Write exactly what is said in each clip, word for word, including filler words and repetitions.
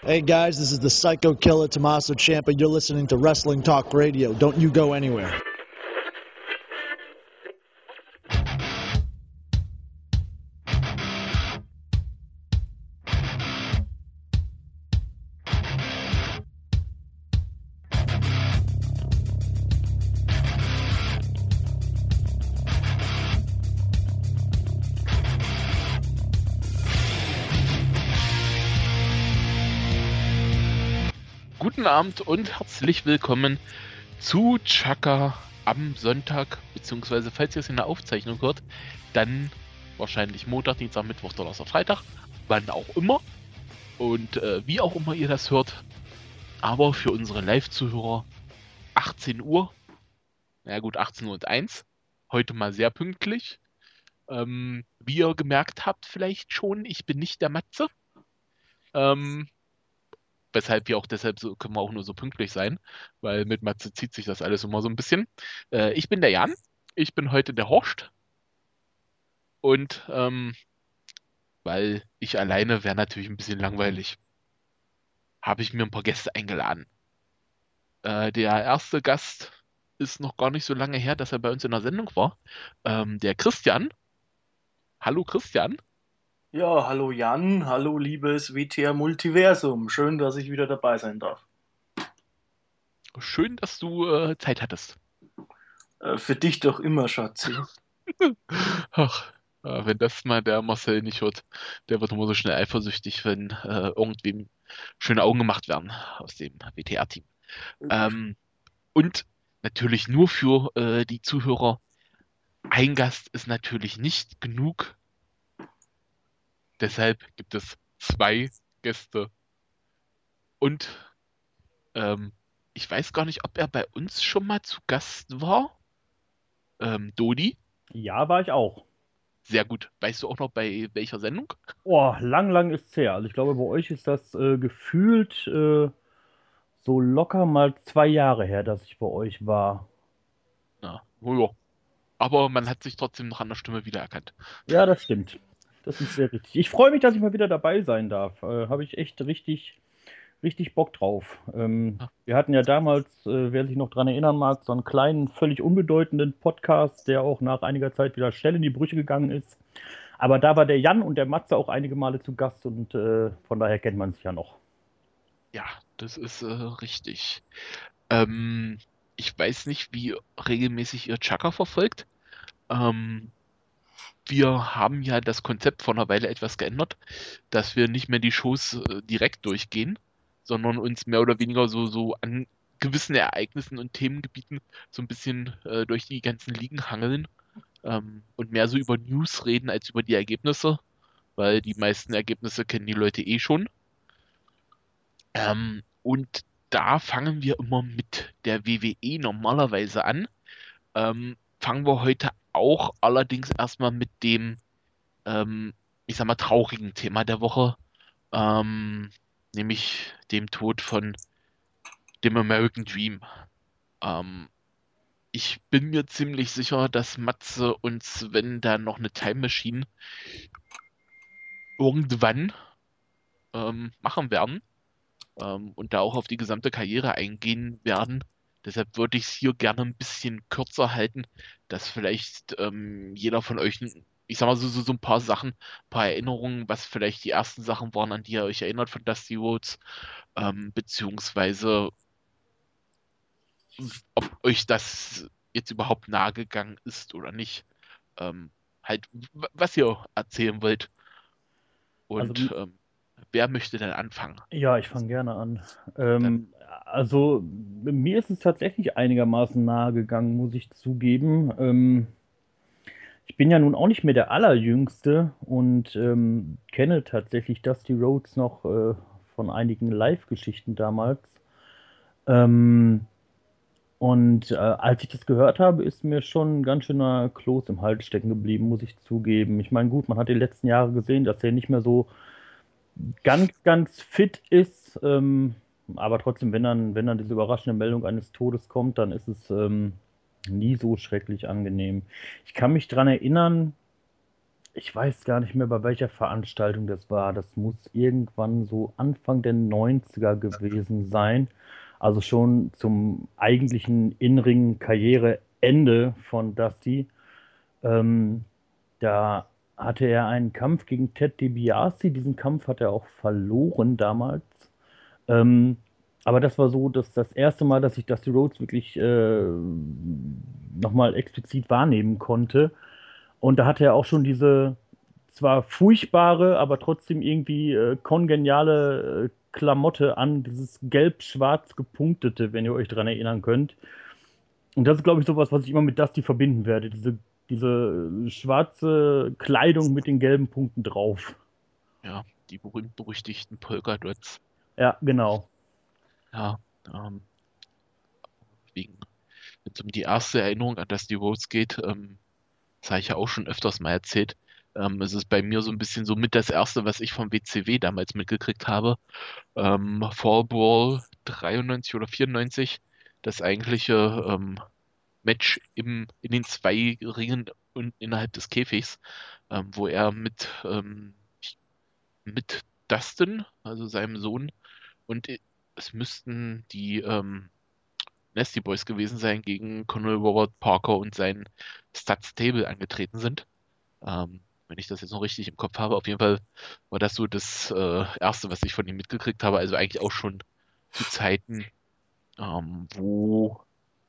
Hey guys, this is the Psycho Killer Tommaso Ciampa. You're listening to Wrestling Talk Radio. Don't you go anywhere. Guten Abend und herzlich willkommen zu Chaka am Sonntag, beziehungsweise falls ihr es in der Aufzeichnung hört, dann wahrscheinlich Montag, Dienstag, Mittwoch, Donnerstag, Freitag, wann auch immer und äh, wie auch immer ihr das hört, aber für unsere Live-Zuhörer achtzehn Uhr, na gut, achtzehn Uhr und eins, heute mal sehr pünktlich. Ähm, wie ihr gemerkt habt vielleicht schon, ich bin nicht der Matze. Ähm, Weshalb wir auch deshalb so, können wir auch nur so pünktlich sein, weil mit Matze zieht sich das alles immer so ein bisschen. Äh, ich bin der Jan, ich bin heute der Horst und ähm, weil ich alleine wäre natürlich ein bisschen langweilig, habe ich mir ein paar Gäste eingeladen. Äh, der erste Gast ist noch gar nicht so lange her, dass er bei uns in der Sendung war. Ähm, der Christian. Hallo Christian. Ja, hallo Jan, hallo liebes W T R Multiversum. Schön, dass ich wieder dabei sein darf. Schön, dass du äh, Zeit hattest. Äh, für dich doch immer, Schatzi. Ach, äh, wenn das mal der Marcel nicht hört, der wird immer so schnell eifersüchtig, wenn äh, irgendwem schöne Augen gemacht werden aus dem W T R-Team. Ähm, und natürlich nur für äh, die Zuhörer, ein Gast ist natürlich nicht genug. Deshalb gibt es zwei Gäste. Und ähm, ich weiß gar nicht, ob er bei uns schon mal zu Gast war. Ähm, Dodi, Ja, war ich auch. sehr gut. Weißt du auch noch bei welcher Sendung? Oh, lang, lang ist's her. Also ich glaube, bei euch ist das äh, gefühlt äh, so locker mal zwei Jahre her, dass ich bei euch war. Ja, oh ja. Aber man hat sich trotzdem noch an der Stimme wiedererkannt. Ja, das stimmt. Das ist sehr richtig. Ich freue mich, dass ich mal wieder dabei sein darf. Äh, habe ich echt richtig, richtig Bock drauf. Ähm, Ja, wir hatten ja damals, äh, wer sich noch dran erinnern mag, so einen kleinen, völlig unbedeutenden Podcast, der auch nach einiger Zeit wieder schnell in die Brüche gegangen ist. Aber da war der Jan und der Matze auch einige Male zu Gast und äh, von daher kennt man sich ja noch. ja, das ist äh, richtig. Ähm, ich weiß nicht, wie regelmäßig ihr Chaka verfolgt. Ähm, wir haben ja das Konzept vor einer Weile etwas geändert, dass wir nicht mehr die Shows äh, direkt durchgehen, sondern uns mehr oder weniger so, so an gewissen Ereignissen und Themengebieten so ein bisschen äh, durch die ganzen Ligen hangeln ähm, und mehr so über News reden als über die Ergebnisse, weil die meisten Ergebnisse kennen die Leute eh schon. Ähm, und da fangen wir immer mit der W W E normalerweise an. Ähm, fangen wir heute auch allerdings erstmal mit dem, ähm, ich sag mal, traurigen Thema der Woche, ähm, nämlich dem Tod von dem American Dream. Ähm, ich bin mir ziemlich sicher, dass Matze und Sven da noch eine Time Machine irgendwann ähm, machen werden. Ähm, und da auch auf die gesamte Karriere eingehen werden. Deshalb würde ich es hier gerne ein bisschen kürzer halten, dass vielleicht ähm, jeder von euch, ich sag mal so, so, so ein paar Sachen, ein paar Erinnerungen, was vielleicht die ersten Sachen waren, an die ihr euch erinnert von Dusty Rhodes, ähm, beziehungsweise ob euch das jetzt überhaupt nahegegangen ist oder nicht. Ähm, halt, w- was ihr erzählen wollt. Also Und ähm, wer möchte denn anfangen? ja, ich fange gerne an. Dann, Ähm, also mir ist es tatsächlich einigermaßen nahe gegangen, muss ich zugeben. Ähm, ich bin ja nun auch nicht mehr der Allerjüngste und ähm, kenne tatsächlich Dusty Rhodes noch äh, von einigen Live-Geschichten damals. Ähm, und äh, als ich das gehört habe, ist mir schon ein ganz schöner Kloß im Hals stecken geblieben, muss ich zugeben. Ich meine, gut, man hat die letzten Jahre gesehen, dass er nicht mehr so ganz, ganz fit ist. Ähm, aber trotzdem, wenn dann, wenn dann diese überraschende Meldung eines Todes kommt, dann ist es ähm, nie so schrecklich angenehm. Ich kann mich dran erinnern, ich weiß gar nicht mehr, bei welcher Veranstaltung das war. Das muss irgendwann so Anfang der neunziger gewesen sein. Also schon zum eigentlichen In-Ring-Karriereende von Dusty. Ähm, Da hatte er einen Kampf gegen Ted DiBiase. Diesen Kampf hat er auch verloren damals. Ähm, aber das war so, dass das erste Mal, dass ich Dusty Rhodes wirklich äh, nochmal explizit wahrnehmen konnte. Und da hatte er auch schon diese zwar furchtbare, aber trotzdem irgendwie äh, kongeniale äh, Klamotte an, dieses gelb-schwarz gepunktete, wenn ihr euch dran erinnern könnt. Und das ist, glaube ich, sowas, was ich immer mit Dusty verbinden werde. Diese, diese schwarze Kleidung mit den gelben Punkten drauf. Ja, die berühmt-berüchtigten Polka-Dots. Ja, genau. Ja, ähm, wegen, wenn es um die erste Erinnerung an Dusty Rhodes geht, ähm, das habe ich ja auch schon öfters mal erzählt. Ähm, es ist bei mir so ein bisschen so mit das erste, was ich vom W C W damals mitgekriegt habe. Ähm, Fall Brawl dreiundneunzig oder vierundneunzig, das eigentliche ähm, Match im, in den zwei Ringen und innerhalb des Käfigs, ähm, wo er mit, ähm, mit Dustin, also seinem Sohn, und es müssten die ähm, Nasty Boys gewesen sein, gegen Conor Robert Parker und sein Stud Stable angetreten sind. Ähm, wenn ich das jetzt noch richtig im Kopf habe, auf jeden Fall war das so das äh, Erste, was ich von ihm mitgekriegt habe. Also eigentlich auch schon zu Zeiten, ähm, wo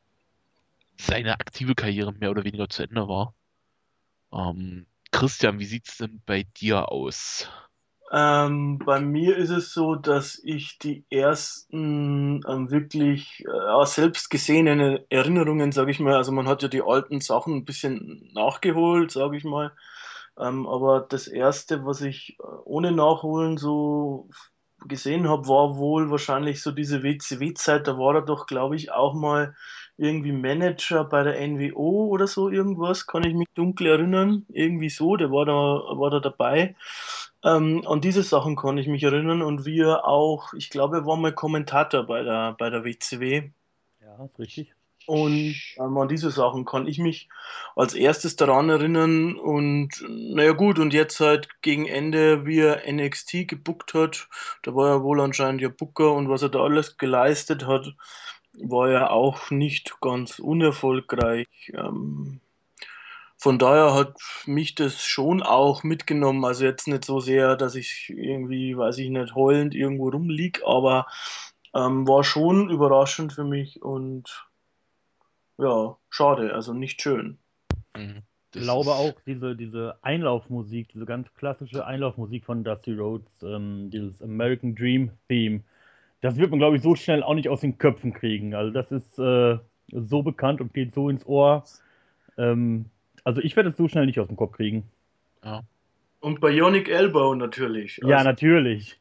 seine aktive Karriere mehr oder weniger zu Ende war. Ähm, Christian, wie sieht's denn bei dir aus? Ähm, bei mir ist es so, dass ich die ersten ähm, wirklich äh, ja, selbst gesehenen Erinnerungen, sage ich mal, also man hat ja die alten Sachen ein bisschen nachgeholt, sage ich mal, ähm, aber das erste, was ich äh, ohne Nachholen so gesehen habe, war wohl wahrscheinlich so diese W C W-Zeit, da war er doch, glaube ich, auch mal irgendwie Manager bei der N W O oder so irgendwas, kann ich mich dunkel erinnern, irgendwie so, der war da, war da dabei. Ähm, an diese Sachen kann ich mich erinnern und wir auch, ich glaube, er war mal Kommentator bei der, bei der W C W. Ja, ist richtig. Und ähm, an diese Sachen kann ich mich als erstes daran erinnern. Und naja gut, und jetzt halt gegen Ende, wie er N X T gebuckt hat, da war er wohl anscheinend ja Booker und was er da alles geleistet hat, war ja auch nicht ganz unerfolgreich. Ähm, von daher hat mich das schon auch mitgenommen. Also jetzt nicht so sehr, dass ich irgendwie, weiß ich nicht, heulend irgendwo rumlieg, aber ähm, war schon überraschend für mich und ja, schade, also nicht schön. Mhm. Ich Das glaube ist, auch, diese, diese Einlaufmusik, diese ganz klassische Einlaufmusik von Dusty Rhodes, ähm, dieses American Dream Theme, das wird man, glaube ich, so schnell auch nicht aus den Köpfen kriegen. Also das ist äh, so bekannt und geht so ins Ohr. Ähm, also ich werde es so schnell nicht aus dem Kopf kriegen. ja. Und Bionic Elbow natürlich. Ja, Also natürlich.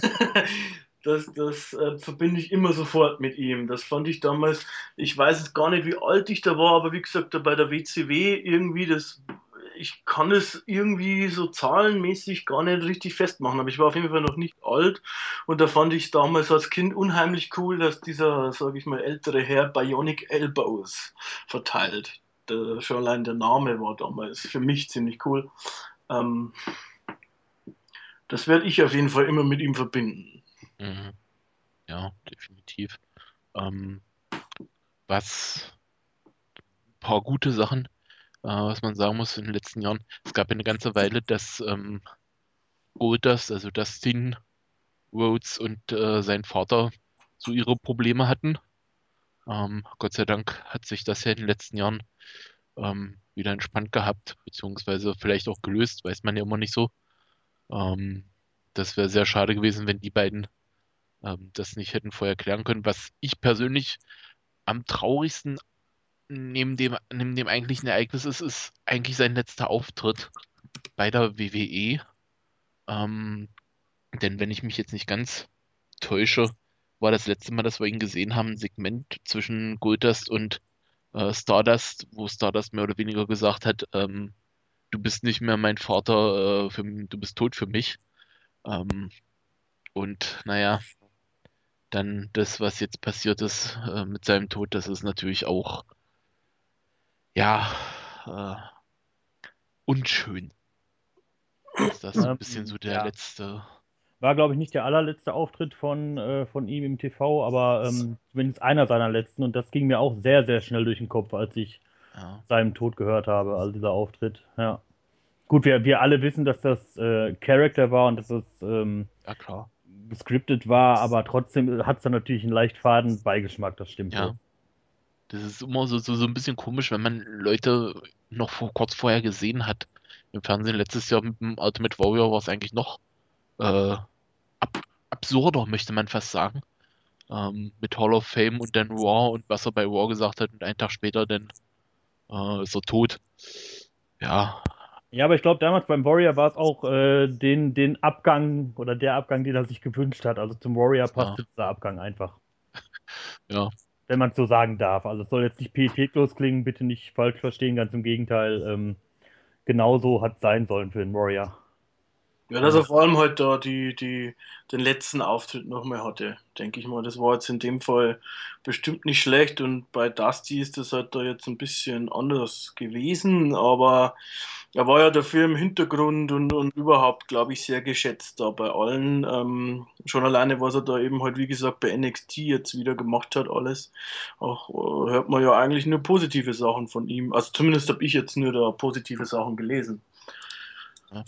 das, das äh, verbinde ich immer sofort mit ihm. Das fand ich damals, ich weiß jetzt gar nicht, wie alt ich da war, aber wie gesagt, da bei der W C W irgendwie, das, ich kann es irgendwie so zahlenmäßig gar nicht richtig festmachen, aber ich war auf jeden Fall noch nicht alt und da fand ich damals als Kind unheimlich cool, dass dieser, sage ich mal, ältere Herr Bionic Elbows verteilt. Der, schon allein der Name war damals für mich ziemlich cool. Ähm, Das werde ich auf jeden Fall immer mit ihm verbinden. Mhm. Ja, definitiv. Ähm, was, ein paar gute Sachen, äh, was man sagen muss in den letzten Jahren. Es gab ja eine ganze Weile, dass ähm, Goldust, also Dustin Rhodes und äh, sein Vater so ihre Probleme hatten. Ähm, Gott sei Dank hat sich das ja in den letzten Jahren ähm, wieder entspannt gehabt, beziehungsweise vielleicht auch gelöst, weiß man ja immer nicht so. Ähm, Das wäre sehr schade gewesen, wenn die beiden ähm, das nicht hätten vorher klären können. Was ich persönlich am traurigsten neben dem, neben dem eigentlichen Ereignis ist, ist eigentlich sein letzter Auftritt bei der W W E. Ähm, denn wenn ich mich jetzt nicht ganz täusche, war das letzte Mal, dass wir ihn gesehen haben, ein Segment zwischen Goldust und äh, Stardust, wo Stardust mehr oder weniger gesagt hat, ähm, du bist nicht mehr mein Vater, äh, für, du bist tot für mich. Ähm, und naja, dann das, was jetzt passiert ist äh, mit seinem Tod, das ist natürlich auch, ja, äh, unschön. Ist das so ein Ähm, bisschen so der ja. letzte. War, glaube ich, nicht der allerletzte Auftritt von, äh, von ihm im T V, aber ähm, zumindest einer seiner letzten. Und das ging mir auch sehr, sehr schnell durch den Kopf, als ich Ja, seinen Tod gehört habe, also dieser Auftritt. Ja. Gut, wir, wir alle wissen, dass das äh, Character war und dass es ähm, ja klar. gescriptet war, aber trotzdem hat es dann natürlich einen leicht faden Beigeschmack, das stimmt Ja. wohl. Das ist immer so, so, so ein bisschen komisch, wenn man Leute noch vor, kurz vorher gesehen hat. Im Fernsehen letztes Jahr mit dem Ultimate Warrior war es eigentlich noch äh, ab, absurder, möchte man fast sagen. Ähm, mit Hall of Fame und dann Raw und was er bei Raw gesagt hat und einen Tag später dann äh, ist er tot. Ja, Ja, aber ich glaube, damals beim Warrior war es auch äh, den, den Abgang oder der Abgang, den er sich gewünscht hat. Also zum Warrior ja, passte dieser Abgang einfach, ja. wenn man es so sagen darf. Also es soll jetzt nicht pietätlos klingen, bitte nicht falsch verstehen, ganz im Gegenteil. Ähm, genauso hat es sein sollen für den Warrior. Ja, dass er vor allem halt da die, die, den letzten Auftritt nochmal hatte, denke ich mal. Das war jetzt in dem Fall bestimmt nicht schlecht und bei Dusty ist das halt da jetzt ein bisschen anders gewesen, aber er war ja dafür im Hintergrund und, und überhaupt, glaube ich, sehr geschätzt da bei allen. Ähm, schon alleine, was er da eben halt, wie gesagt, bei N X T jetzt wieder gemacht hat, alles. Auch äh, hört man ja eigentlich nur positive Sachen von ihm. Also zumindest habe ich jetzt nur da positive Sachen gelesen. Ja.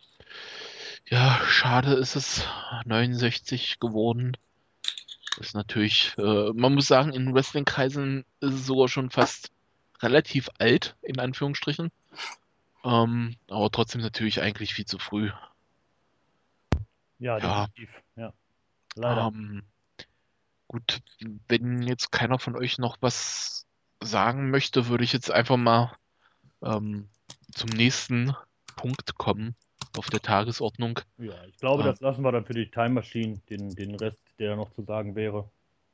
Ja, schade ist es. neunundsechzig geworden. Ist natürlich, äh, man muss sagen, in Wrestling-Kreisen ist es sogar schon fast relativ alt, in Anführungsstrichen. Ähm, aber trotzdem natürlich eigentlich viel zu früh. Ja, Ja, definitiv. Ja, leider. ähm, gut, wenn jetzt keiner von euch noch was sagen möchte, würde ich jetzt einfach mal ähm, zum nächsten Punkt kommen auf der Tagesordnung. Ja, ich glaube, Ähm, das lassen wir dann für die Time Machine, den, den Rest, der noch zu sagen wäre.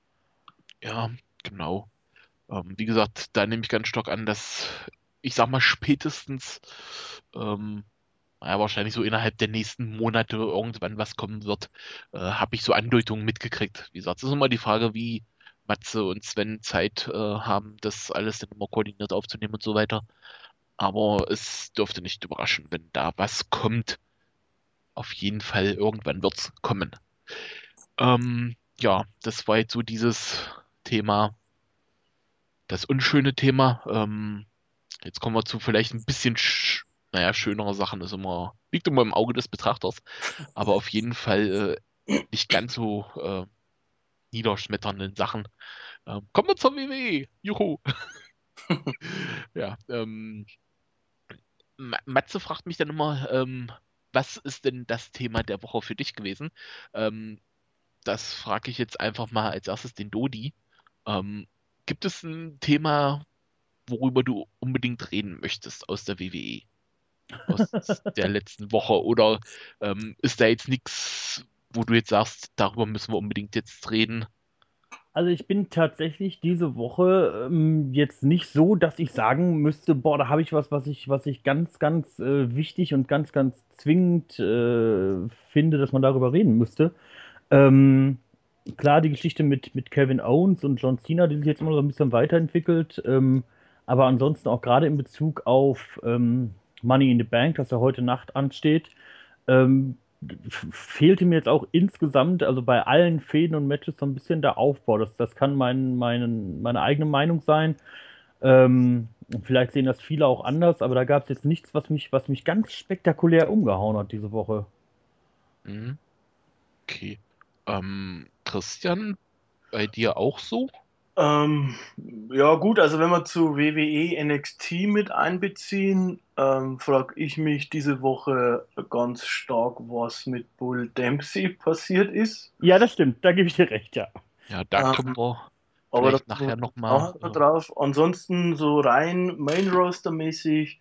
ja, genau. Ähm, wie gesagt, da nehme ich ganz stark an, dass ich sag mal spätestens, ähm, naja, wahrscheinlich so innerhalb der nächsten Monate irgendwann was kommen wird, äh, habe ich so Andeutungen mitgekriegt. Wie gesagt, es ist immer die Frage, wie Matze und Sven Zeit äh, haben, das alles dann immer koordiniert aufzunehmen und so weiter. Aber es dürfte nicht überraschen, wenn da was kommt. Auf jeden Fall, irgendwann wird's kommen. Ähm, ja, das war jetzt so dieses Thema, das unschöne Thema. Ähm, jetzt kommen wir zu vielleicht ein bisschen, sch naja, schönere Sachen. Ist immer, liegt immer im Auge des Betrachters. Aber auf jeden Fall äh, nicht ganz so äh, niederschmetternden Sachen. Ähm, kommen wir zur W W E. Juhu. Ja, ähm, Ma- Matze fragt mich dann immer, ähm, was ist denn das Thema der Woche für dich gewesen? Ähm, das frage ich jetzt einfach mal als erstes den Dodi. Ähm, gibt es ein Thema, worüber du unbedingt reden möchtest aus der W W E? Aus der letzten Woche? Oder ähm, ist da jetzt nichts, wo du jetzt sagst, darüber müssen wir unbedingt jetzt reden? Also ich bin tatsächlich diese Woche ähm, jetzt nicht so, dass ich sagen müsste, boah, da habe ich was, was ich, was ich ganz, ganz äh, wichtig und ganz, ganz zwingend äh, finde, dass man darüber reden müsste. Ähm, klar, die Geschichte mit, mit Kevin Owens und John Cena, die sich jetzt immer so ein bisschen weiterentwickelt, ähm, aber ansonsten auch gerade in Bezug auf ähm, Money in the Bank, das ja heute Nacht ansteht, ähm, f- fehlte mir jetzt auch insgesamt, also bei allen Fäden und Matches so ein bisschen der Aufbau. Das, das kann mein, mein, meine eigene Meinung sein. Ähm, vielleicht sehen das viele auch anders, aber da gab es jetzt nichts, was mich, was mich ganz spektakulär umgehauen hat diese Woche. Mhm. Okay. Ähm, Christian, bei dir auch so? Ähm, ja gut, also wenn wir zu W W E N X T mit einbeziehen, ähm, frage ich mich diese Woche ganz stark, was mit Bull Dempsey passiert ist. Ja, das stimmt, da gebe ich dir recht, ja. Ja, da kommen Ähm, wir aber da vielleicht kommen wir nachher nochmal. nachher noch drauf. Ansonsten so rein Main Roster mäßig,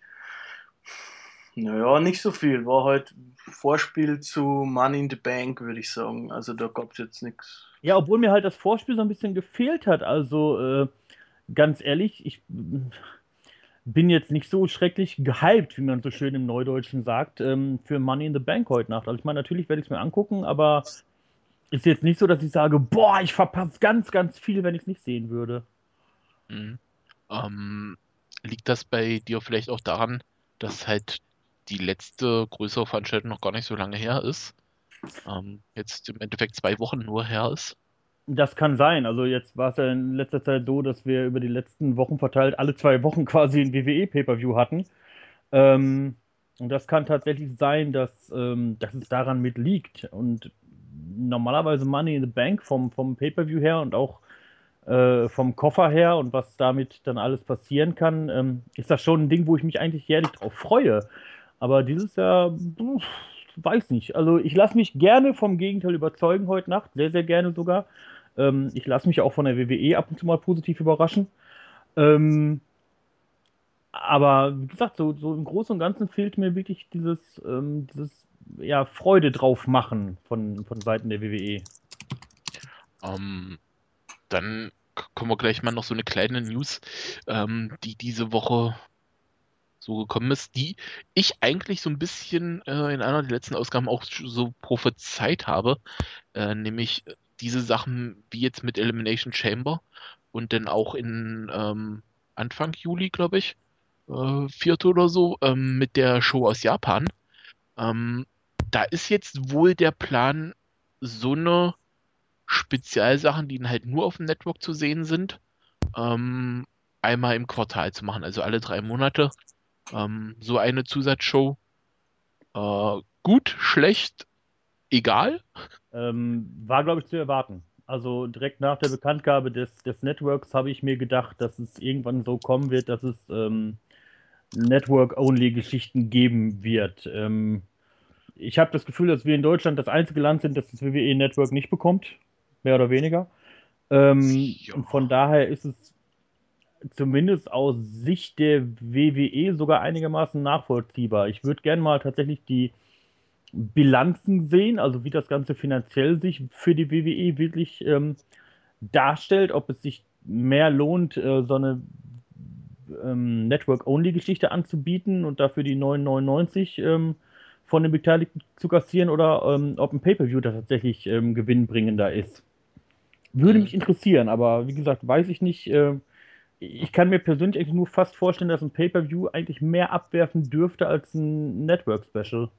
naja, nicht so viel. War halt Vorspiel zu Money in the Bank, würde ich sagen. Also da gab es jetzt nichts. Ja, obwohl mir halt das Vorspiel so ein bisschen gefehlt hat. Also, äh, ganz ehrlich, ich mm, bin jetzt nicht so schrecklich gehypt, wie man so schön im Neudeutschen sagt, ähm, für Money in the Bank heute Nacht. Also ich meine, natürlich werde ich es mir angucken, aber ist jetzt nicht so, dass ich sage, boah, ich verpasse ganz, ganz viel, wenn ich es nicht sehen würde. Mhm. Ähm, liegt das bei dir vielleicht auch daran, dass halt die letzte größere Veranstaltung noch gar nicht so lange her ist. Ähm, jetzt im Endeffekt zwei Wochen nur her ist. Das kann sein. Also jetzt war es ja in letzter Zeit so, dass wir über die letzten Wochen verteilt alle zwei Wochen quasi ein W W E-Pay-Per-View hatten. Ähm, und das kann tatsächlich sein, dass, ähm, dass es daran mit liegt. Und normalerweise Money in the Bank vom, vom Pay-Per-View her und auch äh, vom Koffer her und was damit dann alles passieren kann, ähm, ist das schon ein Ding, wo ich mich eigentlich jährlich drauf freue. Aber dieses Jahr, pf, weiß nicht. Also ich lasse mich gerne vom Gegenteil überzeugen heute Nacht, sehr, sehr gerne sogar. Ähm, ich lasse mich auch von der W W E ab und zu mal positiv überraschen. Ähm, aber wie gesagt, so, so im Großen und Ganzen fehlt mir wirklich dieses, ähm, dieses ja, Freude drauf machen von, von Seiten der W W E. Ähm, dann k- kommen wir gleich mal noch so eine kleine News, ähm, die diese Woche so gekommen ist, die ich eigentlich so ein bisschen äh, in einer der letzten Ausgaben auch sch- so prophezeit habe, äh, nämlich diese Sachen wie jetzt mit Elimination Chamber und dann auch in ähm, Anfang Juli, glaube ich, äh, vierte oder so, ähm, mit der Show aus Japan. Ähm, Da ist jetzt wohl der Plan, so eine Spezialsachen, die dann halt nur auf dem Network zu sehen sind, ähm, einmal im Quartal zu machen, also alle drei Monate. Ähm, so eine Zusatzshow. Äh, gut, schlecht, egal. Ähm, war, glaube ich, zu erwarten. Also direkt nach der Bekanntgabe des, des Networks habe ich mir gedacht, dass es irgendwann so kommen wird, dass es ähm, Network-Only-Geschichten geben wird. Ähm, ich habe das Gefühl, dass wir in Deutschland das einzige Land sind, das das W W E-Network nicht bekommt. Mehr oder weniger. Ähm, Ja. und von daher ist es zumindest aus Sicht der W W E sogar einigermaßen nachvollziehbar. Ich würde gerne mal tatsächlich die Bilanzen sehen, also wie das Ganze finanziell sich für die W W E wirklich ähm, darstellt, ob es sich mehr lohnt, äh, so eine ähm, Network-Only-Geschichte anzubieten und dafür die neun neunundneunzig ähm, von den Beteiligten zu kassieren oder ähm, ob ein Pay-Per-View da tatsächlich ähm, gewinnbringender ist. Würde mich Mhm. interessieren, aber wie gesagt, weiß ich nicht. Äh, ich kann mir persönlich eigentlich nur fast vorstellen, dass ein Pay-Per-View eigentlich mehr abwerfen dürfte als ein Network-Special.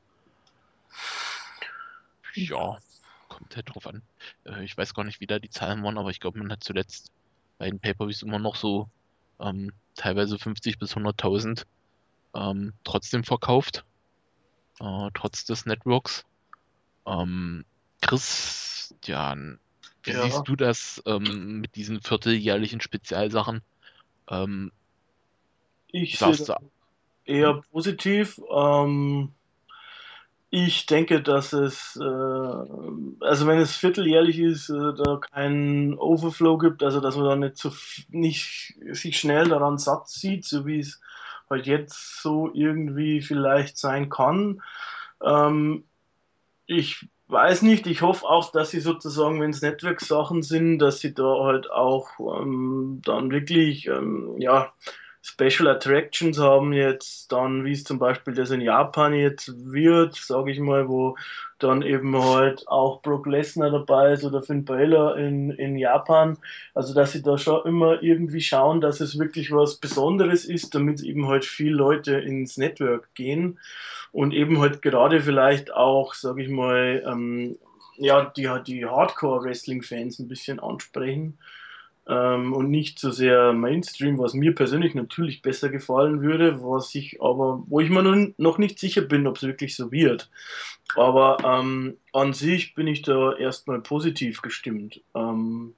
Ja, kommt halt drauf an. Äh, ich weiß gar nicht, wie da die Zahlen waren, aber ich glaube, man hat zuletzt bei den Pay-Per-Views immer noch so ähm, teilweise fünfzig bis hunderttausend ähm, trotzdem verkauft, äh, trotz des Networks. Ähm, Christian, wie Ja, siehst du das ähm, mit diesen vierteljährlichen Spezialsachen? Ähm, ich sehe sagst das du, hm? eher positiv. Ähm, ich denke, dass es, äh, also wenn es vierteljährlich ist, äh, da keinen Overflow gibt, also dass man da nicht so f- nicht sich schnell daran satt sieht, so wie es halt jetzt so irgendwie vielleicht sein kann. Ähm, Ich weiß nicht, ich hoffe auch, dass sie sozusagen, wenn es Network-Sachen sind, dass sie da halt auch ähm, dann wirklich ähm, ja, Special Attractions haben jetzt, dann wie es zum Beispiel das in Japan jetzt wird, sage ich mal, wo dann eben halt auch Brock Lesnar dabei ist oder Finn Balor in, in Japan. Also dass sie da schon immer irgendwie schauen, dass es wirklich was Besonderes ist, damit eben halt viele Leute ins Network gehen und eben halt gerade vielleicht auch, sage ich mal, ähm, ja, die, die Hardcore-Wrestling-Fans ein bisschen ansprechen ähm, und nicht so sehr Mainstream, was mir persönlich natürlich besser gefallen würde, was ich aber, wo ich mir nun noch nicht sicher bin, ob es wirklich so wird. Aber ähm, an sich bin ich da erstmal positiv gestimmt. Ähm,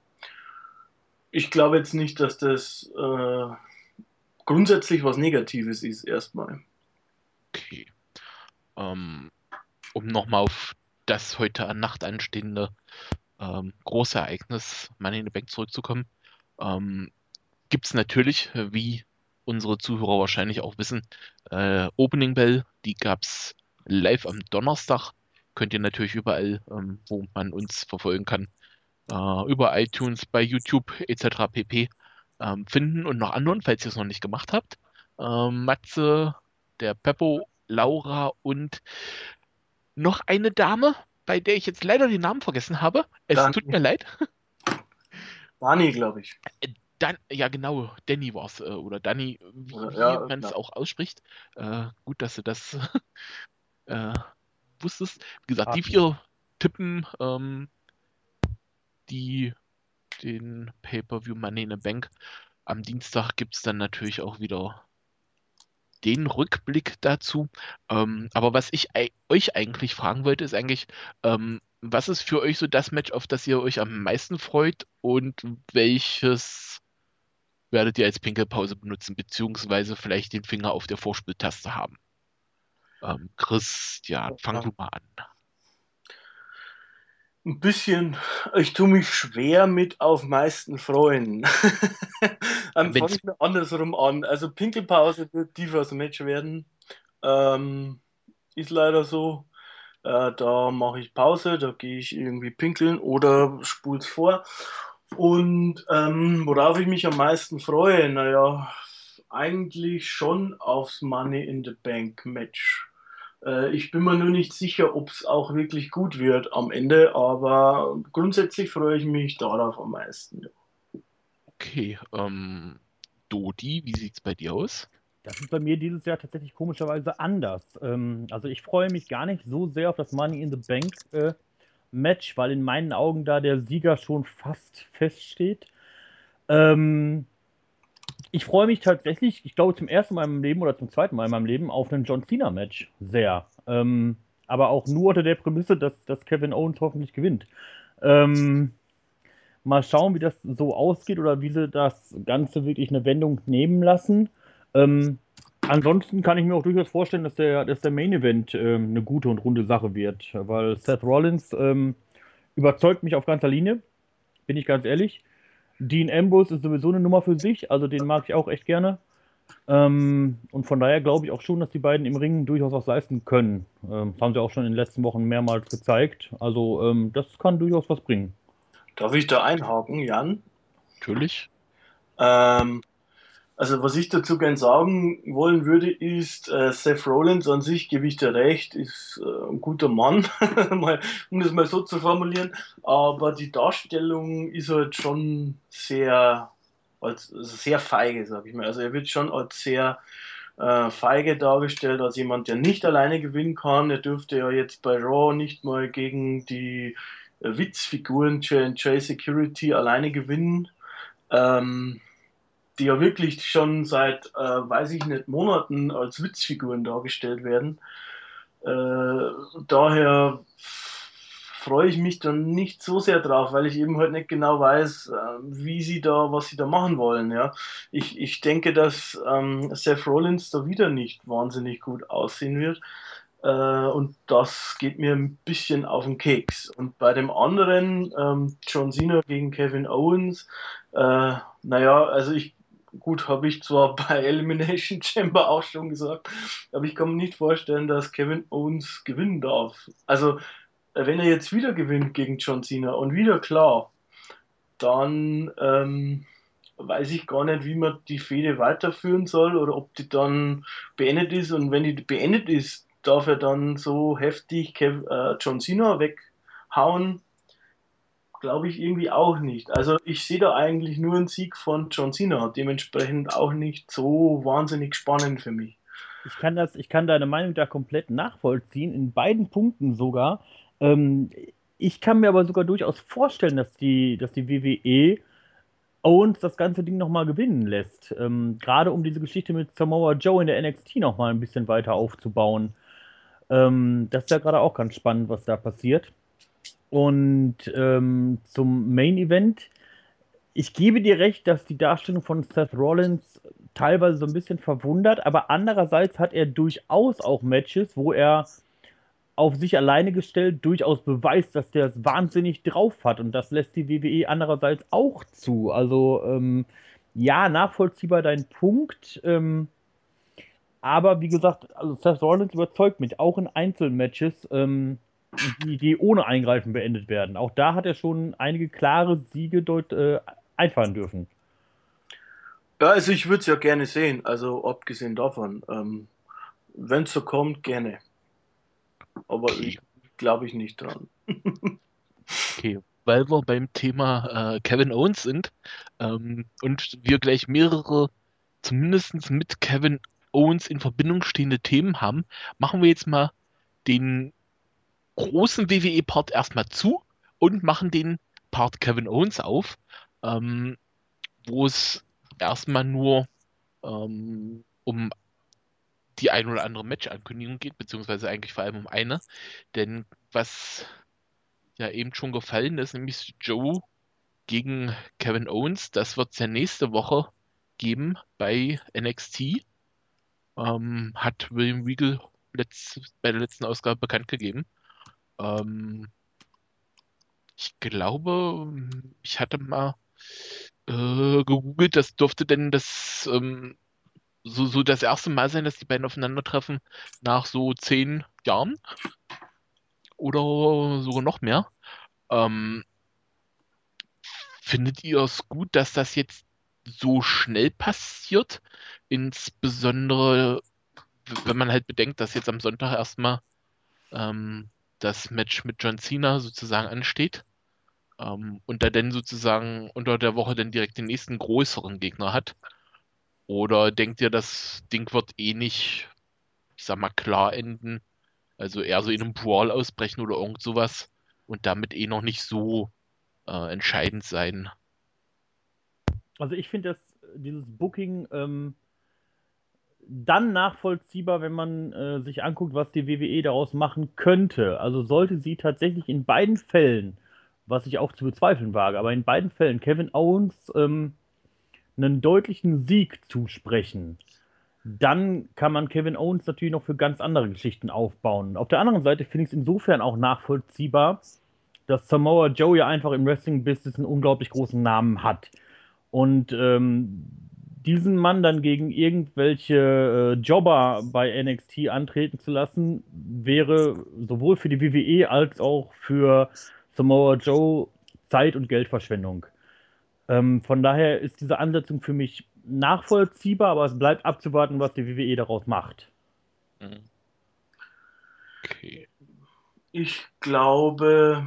ich glaube jetzt nicht, dass das äh, grundsätzlich was Negatives ist, erstmal. Okay. Ähm, um nochmal auf das heute an Nacht anstehende ähm, große Ereignis Money in the Bank zurückzukommen, ähm, gibt es natürlich, äh, wie unsere Zuhörer wahrscheinlich auch wissen, äh, Opening Bell, die gab es live am Donnerstag. Könnt ihr natürlich überall, ähm, wo man uns verfolgen kann, äh, über iTunes, bei YouTube et cetera pp. Ähm, finden und noch anderen, falls ihr es noch nicht gemacht habt. Ähm, Matze, der Peppo, Laura und noch eine Dame, bei der ich jetzt leider den Namen vergessen habe. Es tut Dani, mir leid. Dani glaube ich. Dan ja, genau, Danny war es, äh, oder Danny, wie, Ja, wie ja, man es genau. auch ausspricht. Äh, gut, dass du das äh, wusstest. Wie gesagt, Ah, die vier tippen ähm, die den Pay-Per-View Money in the Bank. Am Dienstag gibt es dann natürlich auch wieder den Rückblick dazu. Ähm, aber was ich ei- euch eigentlich fragen wollte, ist eigentlich, ähm, was ist für euch so das Match, auf das ihr euch am meisten freut und welches werdet ihr als Pinkelpause benutzen, beziehungsweise vielleicht den Finger auf der Vorspieltaste haben? Ähm, Christian, fang Ja. du mal an. Ein bisschen, ich tue mich schwer mit auf meisten freuen. Dann fange Wenn's, ich mir andersrum an. Also Pinkelpause wird Divas Match werden. Ähm, ist leider so. Äh, da mache ich Pause, da gehe ich irgendwie pinkeln oder spul's vor. Und ähm, worauf ich mich am meisten freue, naja, eigentlich schon aufs Money in the Bank Match. Äh, ich bin mir nur nicht sicher, ob es auch wirklich gut wird am Ende, aber grundsätzlich freue ich mich darauf am meisten. okay, ähm, Dodi, wie sieht's bei dir aus? das ist bei mir dieses Jahr tatsächlich komischerweise anders. Ähm, also ich freue mich gar nicht so sehr auf das Money in the Bank äh, Match, weil in meinen Augen da der Sieger schon fast feststeht. Ähm, ich freue mich tatsächlich, ich glaube zum ersten Mal in meinem Leben oder zum zweiten Mal in meinem Leben auf ein John Cena Match. Sehr. Ähm, aber auch nur unter der Prämisse, dass, dass Kevin Owens hoffentlich gewinnt. Ähm, mal schauen, wie das so ausgeht oder wie sie das Ganze wirklich eine Wendung nehmen lassen. Ähm, ansonsten kann ich mir auch durchaus vorstellen, dass der, dass der Main Event ähm, eine gute und runde Sache wird, weil Seth Rollins ähm, überzeugt mich auf ganzer Linie, bin ich ganz ehrlich. Dean Ambrose ist sowieso eine Nummer für sich, also den mag ich auch echt gerne. Ähm, und von daher glaube ich auch schon, dass die beiden im Ring durchaus was leisten können. Ähm, das haben sie auch schon in den letzten Wochen mehrmals gezeigt. Also ähm, das kann durchaus was bringen. Darf ich da einhaken, Jan? Natürlich. Ähm, Also was ich dazu gern sagen wollen würde, ist, äh, Seth Rollins an sich, gebe ich dir recht, ist äh, ein guter Mann, mal, um das mal so zu formulieren, aber die Darstellung ist halt schon sehr, als, also sehr feige, sag ich mal. Also er wird schon als sehr äh, feige dargestellt, als jemand, der nicht alleine gewinnen kann. Er dürfte ja jetzt bei Raw nicht mal gegen die äh, Witzfiguren J und J Security alleine gewinnen. Ähm, die ja wirklich schon seit, äh, weiß ich nicht, Monaten als Witzfiguren dargestellt werden. Äh, daher freue ich mich dann nicht so sehr drauf, weil ich eben halt nicht genau weiß, äh, wie sie da, was sie da machen wollen. Ja, ich, ich denke, dass ähm, Seth Rollins da wieder nicht wahnsinnig gut aussehen wird. Äh, und das geht mir ein bisschen auf den Keks. Und bei dem anderen, ähm, John Cena gegen Kevin Owens, äh, naja, also ich, gut, habe ich zwar bei Elimination Chamber auch schon gesagt, aber ich kann mir nicht vorstellen, dass Kevin Owens gewinnen darf. Also, äh, wenn er jetzt wieder gewinnt gegen John Cena und wieder klar, dann ähm, weiß ich gar nicht, wie man die Fehde weiterführen soll oder ob die dann beendet ist. Und wenn die beendet ist, darf er dann so heftig Kev äh, John Cena weghauen, glaube ich irgendwie auch nicht. Also ich sehe da eigentlich nur einen Sieg von John Cena, dementsprechend auch nicht so wahnsinnig spannend für mich. Ich kann das, ich kann deine Meinung da komplett nachvollziehen, in beiden Punkten sogar. Ähm, ich kann mir aber sogar durchaus vorstellen, dass die, dass die W W E Owens das ganze Ding nochmal gewinnen lässt. Ähm, gerade um diese Geschichte mit Samoa Joe in der N X T nochmal ein bisschen weiter aufzubauen. Ähm, das ist ja gerade auch ganz spannend, was da passiert. Und ähm, zum Main Event. Ich gebe dir recht, dass die Darstellung von Seth Rollins teilweise so ein bisschen verwundert, aber andererseits hat er durchaus auch Matches, wo er auf sich alleine gestellt durchaus beweist, dass der es wahnsinnig drauf hat. Und das lässt die W W E andererseits auch zu. Also, ähm, ja, nachvollziehbar dein Punkt. Ähm, aber wie gesagt, also Seth Rollins überzeugt mich, auch in Einzelmatches, ähm, die, die ohne Eingreifen beendet werden. Auch da hat er schon einige klare Siege dort äh, einfahren dürfen. Ja, also ich würde es ja gerne sehen, also abgesehen davon. Ähm, wenn es so kommt, gerne. Aber Okay, ich glaube ich nicht dran. okay. weil wir beim Thema äh, Kevin Owens sind ähm, und wir gleich mehrere, zumindest mit Kevin Owens in Verbindung stehende Themen haben, machen wir jetzt mal den großen W W E-Part erstmal zu und machen den Part Kevin Owens auf, ähm, wo es erstmal nur ähm, um die ein oder andere Match-Ankündigung geht, beziehungsweise eigentlich vor allem um eine. Denn was ja eben schon gefallen ist, nämlich Joe gegen Kevin Owens, das wird es ja nächste Woche geben bei N X T. Ähm, hat William Regal letzt, bei der letzten Ausgabe bekannt gegeben. Ähm, ich glaube, ich hatte mal äh, gegoogelt, das dürfte denn das ähm, so, so das erste Mal sein, dass die beiden aufeinandertreffen nach so zehn Jahren oder sogar noch mehr. Ähm, findet ihr es gut, dass das jetzt so schnell passiert? Insbesondere, w- wenn man halt bedenkt, dass jetzt am Sonntag erstmal ähm, das Match mit John Cena sozusagen ansteht. Ähm, und er dann sozusagen unter der Woche dann direkt den nächsten größeren Gegner hat. Oder denkt ihr, das Ding wird eh nicht, ich sag mal, klar enden? Also eher so in einem Brawl ausbrechen oder irgend sowas und damit eh noch nicht so äh, entscheidend sein. Also ich finde das, dieses Booking ähm, dann nachvollziehbar, wenn man äh, sich anguckt, was die W W E daraus machen könnte. Also sollte sie tatsächlich in beiden Fällen, was ich auch zu bezweifeln wage, aber in beiden Fällen Kevin Owens ähm, einen deutlichen Sieg zusprechen, dann kann man Kevin Owens natürlich noch für ganz andere Geschichten aufbauen. Auf der anderen Seite finde ich es insofern auch nachvollziehbar, dass Samoa Joe ja einfach im Wrestling-Business einen unglaublich großen Namen hat. Und ähm, diesen Mann dann gegen irgendwelche äh, Jobber bei N X T antreten zu lassen, wäre sowohl für die W W E als auch für Samoa Joe Zeit- und Geldverschwendung. Ähm, von daher ist diese Ansetzung für mich nachvollziehbar, aber es bleibt abzuwarten, was die W W E daraus macht. Mhm. Okay. Ich glaube,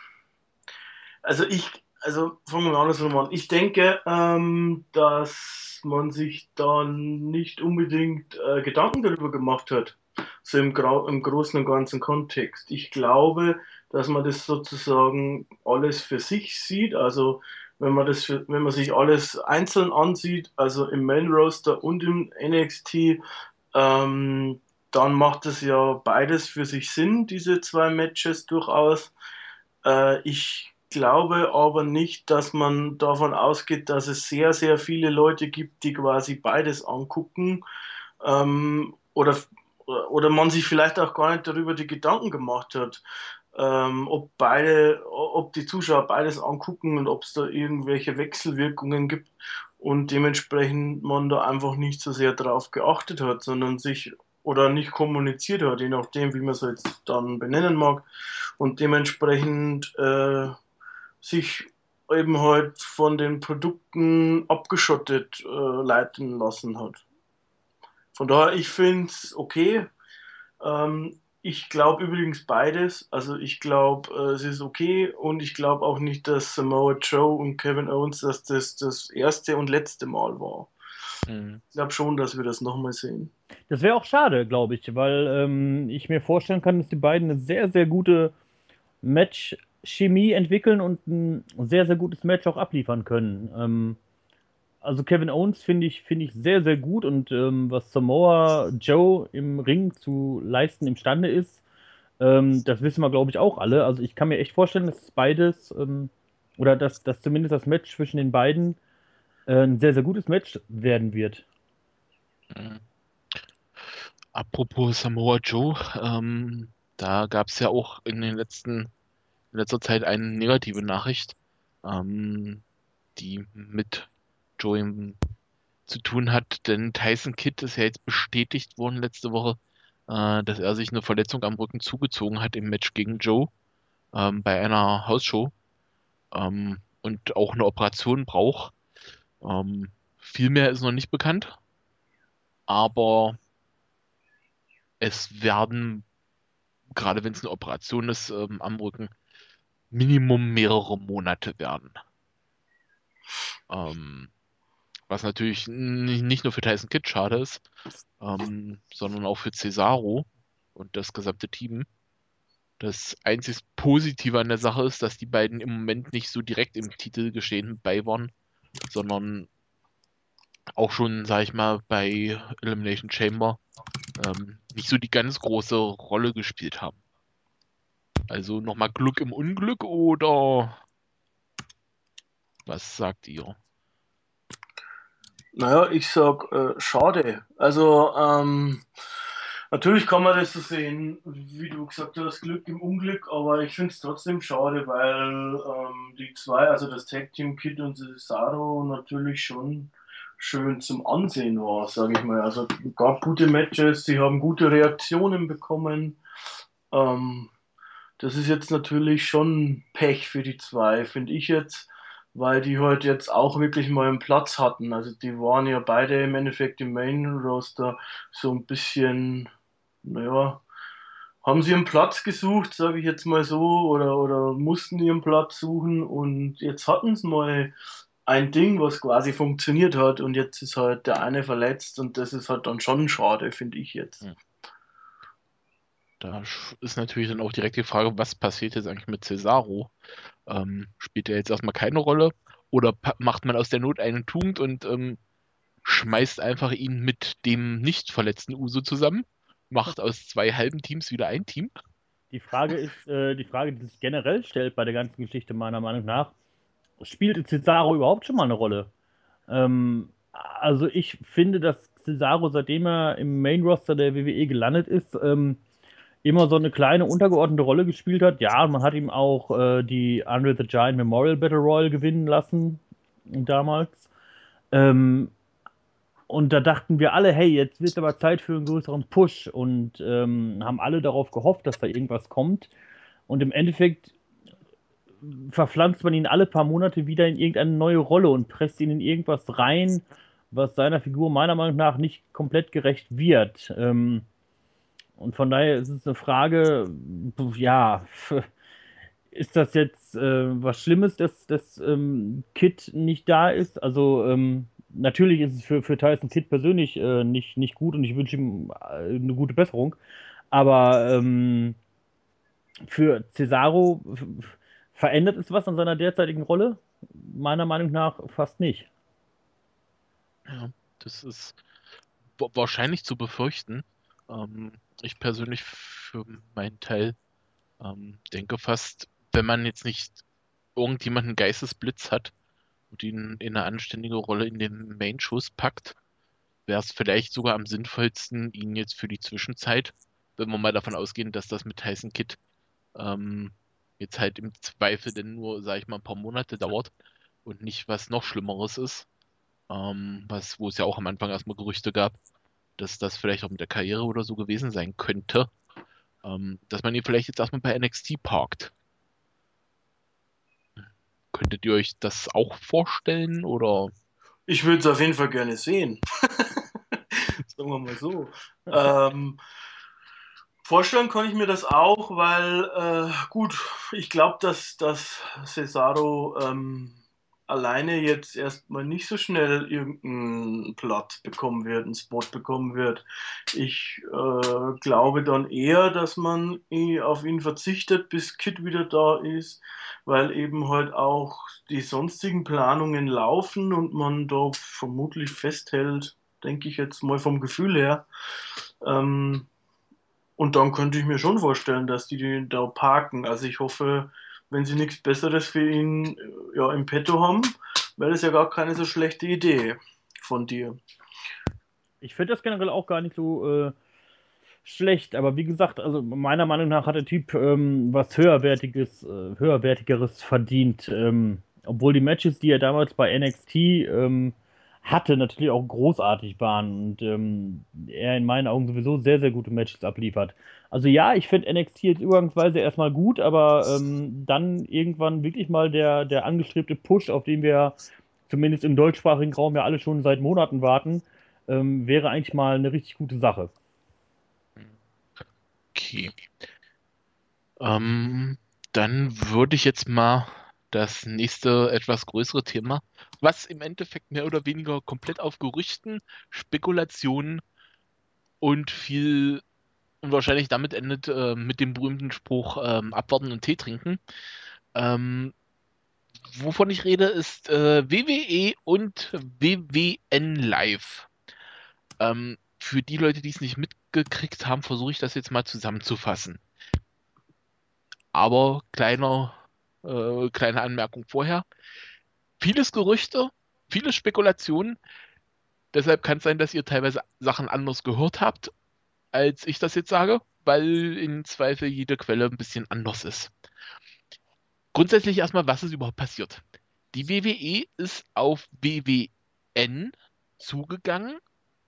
also ich, also fangen wir andersrum an. Ich denke, ähm, dass man sich da nicht unbedingt äh, Gedanken darüber gemacht hat, so im, Grau, im großen und ganzen Kontext. Ich glaube, dass man das sozusagen alles für sich sieht. Also wenn man das, für, wenn man sich alles einzeln ansieht, also im Main Roster und im N X T, ähm, dann macht es ja beides für sich Sinn, diese zwei Matches durchaus. Äh, ich glaube aber nicht, dass man davon ausgeht, dass es sehr, sehr viele Leute gibt, die quasi beides angucken. Ähm, oder, oder man sich vielleicht auch gar nicht darüber die Gedanken gemacht hat, ähm, ob beide, ob die Zuschauer beides angucken und ob es da irgendwelche Wechselwirkungen gibt und dementsprechend man da einfach nicht so sehr drauf geachtet hat, sondern sich oder nicht kommuniziert hat, je nachdem, wie man es jetzt dann benennen mag und dementsprechend äh, sich eben halt von den Produkten abgeschottet äh, leiten lassen hat. Von daher, ich finde es okay. Ähm, ich glaube übrigens beides. Also ich glaube, äh, es ist okay und ich glaube auch nicht, dass Samoa Joe und Kevin Owens, dass das das erste und letzte Mal war. Mhm. Ich glaube schon, dass wir das nochmal sehen. Das wäre auch schade, glaube ich, weil ähm, ich mir vorstellen kann, dass die beiden eine sehr, sehr gute Match-Chemie entwickeln und ein sehr, sehr gutes Match auch abliefern können. Ähm, also Kevin Owens finde ich, finde ich sehr, sehr gut und ähm, was Samoa Joe im Ring zu leisten imstande ist, ähm, das wissen wir, glaube ich, auch alle. Also ich kann mir echt vorstellen, dass beides ähm, oder dass, dass zumindest das Match zwischen den beiden äh, ein sehr, sehr gutes Match werden wird. Mhm. Apropos Samoa Joe, ähm, da gab es ja auch in den letzten, in letzter Zeit eine negative Nachricht, ähm, die mit Joe im- zu tun hat, denn Tyson Kidd ist ja jetzt bestätigt worden letzte Woche, äh, dass er sich eine Verletzung am Rücken zugezogen hat im Match gegen Joe, ähm, bei einer Hausshow, ähm, und auch eine Operation braucht. Ähm, viel mehr ist noch nicht bekannt, aber es werden, gerade wenn es eine Operation ist, ähm, am Rücken, Minimum mehrere Monate werden. Ähm, was natürlich nicht nur für Tyson Kidd schade ist, ähm, sondern auch für Cesaro und das gesamte Team. Das einzig Positive an der Sache ist, dass die beiden im Moment nicht so direkt im Titelgeschehen bei waren, sondern auch schon, sag ich mal, bei Elimination Chamber ähm, nicht so die ganz große Rolle gespielt haben. Also nochmal Glück im Unglück oder was sagt ihr? Naja, ich sag, äh, schade. Also, ähm, natürlich kann man das so sehen, wie du gesagt hast, Glück im Unglück, aber ich finde es trotzdem schade, weil ähm, die zwei, also das Tag Team Kid und Cesaro, natürlich schon schön zum Ansehen war, sage ich mal. Also gab gute Matches, sie haben gute Reaktionen bekommen. Ähm, Das ist jetzt natürlich schon Pech für die zwei, finde ich jetzt, weil die halt jetzt auch wirklich mal einen Platz hatten. Also die waren ja beide im Endeffekt im Main Roster so ein bisschen, naja, haben sie einen Platz gesucht, sage ich jetzt mal so, oder, oder mussten ihren Platz suchen und jetzt hatten sie mal ein Ding, was quasi funktioniert hat und jetzt ist halt der eine verletzt und das ist halt dann schon schade, finde ich jetzt. Hm. Da sch- ist natürlich dann auch direkt die Frage, was passiert jetzt eigentlich mit Cesaro? Ähm, spielt er jetzt erstmal keine Rolle? Oder pa- macht man aus der Not eine Tugend und ähm, schmeißt einfach ihn mit dem nicht verletzten Uso zusammen? Macht aus zwei halben Teams wieder ein Team? Die Frage ist, äh, die Frage, die sich generell stellt bei der ganzen Geschichte meiner Meinung nach, spielt Cesaro überhaupt schon mal eine Rolle? Ähm, also ich finde, dass Cesaro, seitdem er im Main Roster der W W E gelandet ist, ähm, immer so eine kleine untergeordnete Rolle gespielt hat. Ja, man hat ihm auch äh, die Andre the Giant Memorial Battle Royal gewinnen lassen damals. Ähm, und da dachten wir alle, hey, jetzt wird aber Zeit für einen größeren Push und ähm, haben alle darauf gehofft, dass da irgendwas kommt. Und im Endeffekt verpflanzt man ihn alle paar Monate wieder in irgendeine neue Rolle und presst ihn in irgendwas rein, was seiner Figur meiner Meinung nach nicht komplett gerecht wird. Ähm, und von daher ist es eine Frage, ja, ist das jetzt äh, was Schlimmes, dass das ähm, Kid nicht da ist? Also ähm, natürlich ist es für, für Tyson Kidd persönlich äh, nicht, nicht gut und ich wünsche ihm äh, eine gute Besserung. Aber ähm, für Cesaro f- verändert es was an seiner derzeitigen Rolle? Meiner Meinung nach fast nicht. Ja, das ist wa- wahrscheinlich zu befürchten. Ähm, ich persönlich für meinen Teil ähm, denke fast, wenn man jetzt nicht irgendjemanden Geistesblitz hat und ihn in eine anständige Rolle in den Main-Shows packt, wäre es vielleicht sogar am sinnvollsten, ihn jetzt für die Zwischenzeit, wenn wir mal davon ausgehen, dass das mit Tyson Kidd ähm, jetzt halt im Zweifel denn nur, sag ich mal, ein paar Monate dauert und nicht was noch Schlimmeres ist, ähm, was, wo es ja auch am Anfang erstmal Gerüchte gab, dass das vielleicht auch mit der Karriere oder so gewesen sein könnte, ähm, dass man ihn vielleicht jetzt erstmal bei N X T parkt. Könntet ihr euch das auch vorstellen oder? Ich würde es auf jeden Fall gerne sehen. Sagen wir mal so. Ähm, Vorstellen kann ich mir das auch, weil äh, gut, ich glaube, dass, dass Cesaro ähm, alleine jetzt erstmal nicht so schnell irgendeinen Platz bekommen wird, einen Spot bekommen wird. Ich äh, glaube dann eher, dass man eh auf ihn verzichtet, bis Kid wieder da ist, weil eben halt auch die sonstigen Planungen laufen und man da vermutlich festhält, denke ich jetzt mal vom Gefühl her. Ähm, und dann könnte ich mir schon vorstellen, dass die den da parken. Also ich hoffe, wenn sie nichts Besseres für ihn äh, ja, im Petto haben, wäre das ja gar keine so schlechte Idee von dir. Ich finde das generell auch gar nicht so äh, schlecht, aber wie gesagt, also meiner Meinung nach hat der Typ ähm, was höherwertiges, äh, höherwertigeres verdient. Ähm, obwohl die Matches, die er damals bei N X T ähm, hatte, natürlich auch großartig waren und ähm, er in meinen Augen sowieso sehr, sehr gute Matches abliefert. Also ja, ich finde N X T jetzt übergangsweise erstmal gut, aber ähm, dann irgendwann wirklich mal der, der angestrebte Push, auf den wir zumindest im deutschsprachigen Raum ja alle schon seit Monaten warten, ähm, wäre eigentlich mal eine richtig gute Sache. Okay. Ähm, Dann würde ich jetzt mal das nächste etwas größere Thema, was im Endeffekt mehr oder weniger komplett auf Gerüchten, Spekulationen und viel und wahrscheinlich damit endet äh, mit dem berühmten Spruch ähm, abwarten und Tee trinken. Ähm, wovon ich rede, ist äh, W W E und W W N Live. Ähm, für die Leute, die es nicht mitgekriegt haben, versuche ich das jetzt mal zusammenzufassen. Aber kleiner, äh, kleine Anmerkung vorher. Vieles Gerüchte, viele Spekulationen. Deshalb kann es sein, dass ihr teilweise Sachen anders gehört habt, als ich das jetzt sage, weil im Zweifel jede Quelle ein bisschen anders ist. Grundsätzlich erstmal, was ist überhaupt passiert? Die W W E ist auf W W N zugegangen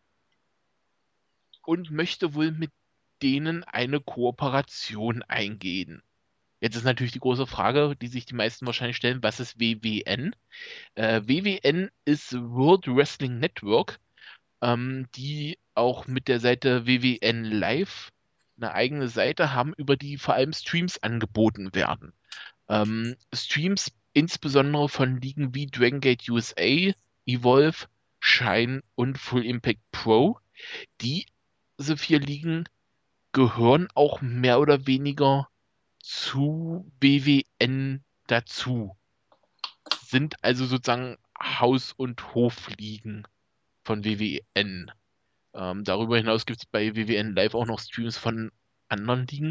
und möchte wohl mit denen eine Kooperation eingehen. Jetzt ist natürlich die große Frage, die sich die meisten wahrscheinlich stellen, was ist W W N? Äh, W W N ist World Wrestling Network, ähm, die auch mit der Seite W W N Live eine eigene Seite haben, über die vor allem Streams angeboten werden. Ähm, Streams insbesondere von Ligen wie Dragon Gate U S A, Evolve, Shine und Full Impact Pro. Diese vier Ligen gehören auch mehr oder weniger zu W W N dazu. Sind also sozusagen Haus- und Hofligen von W W N. Ähm, darüber hinaus gibt es bei W W N Live auch noch Streams von anderen Ligen.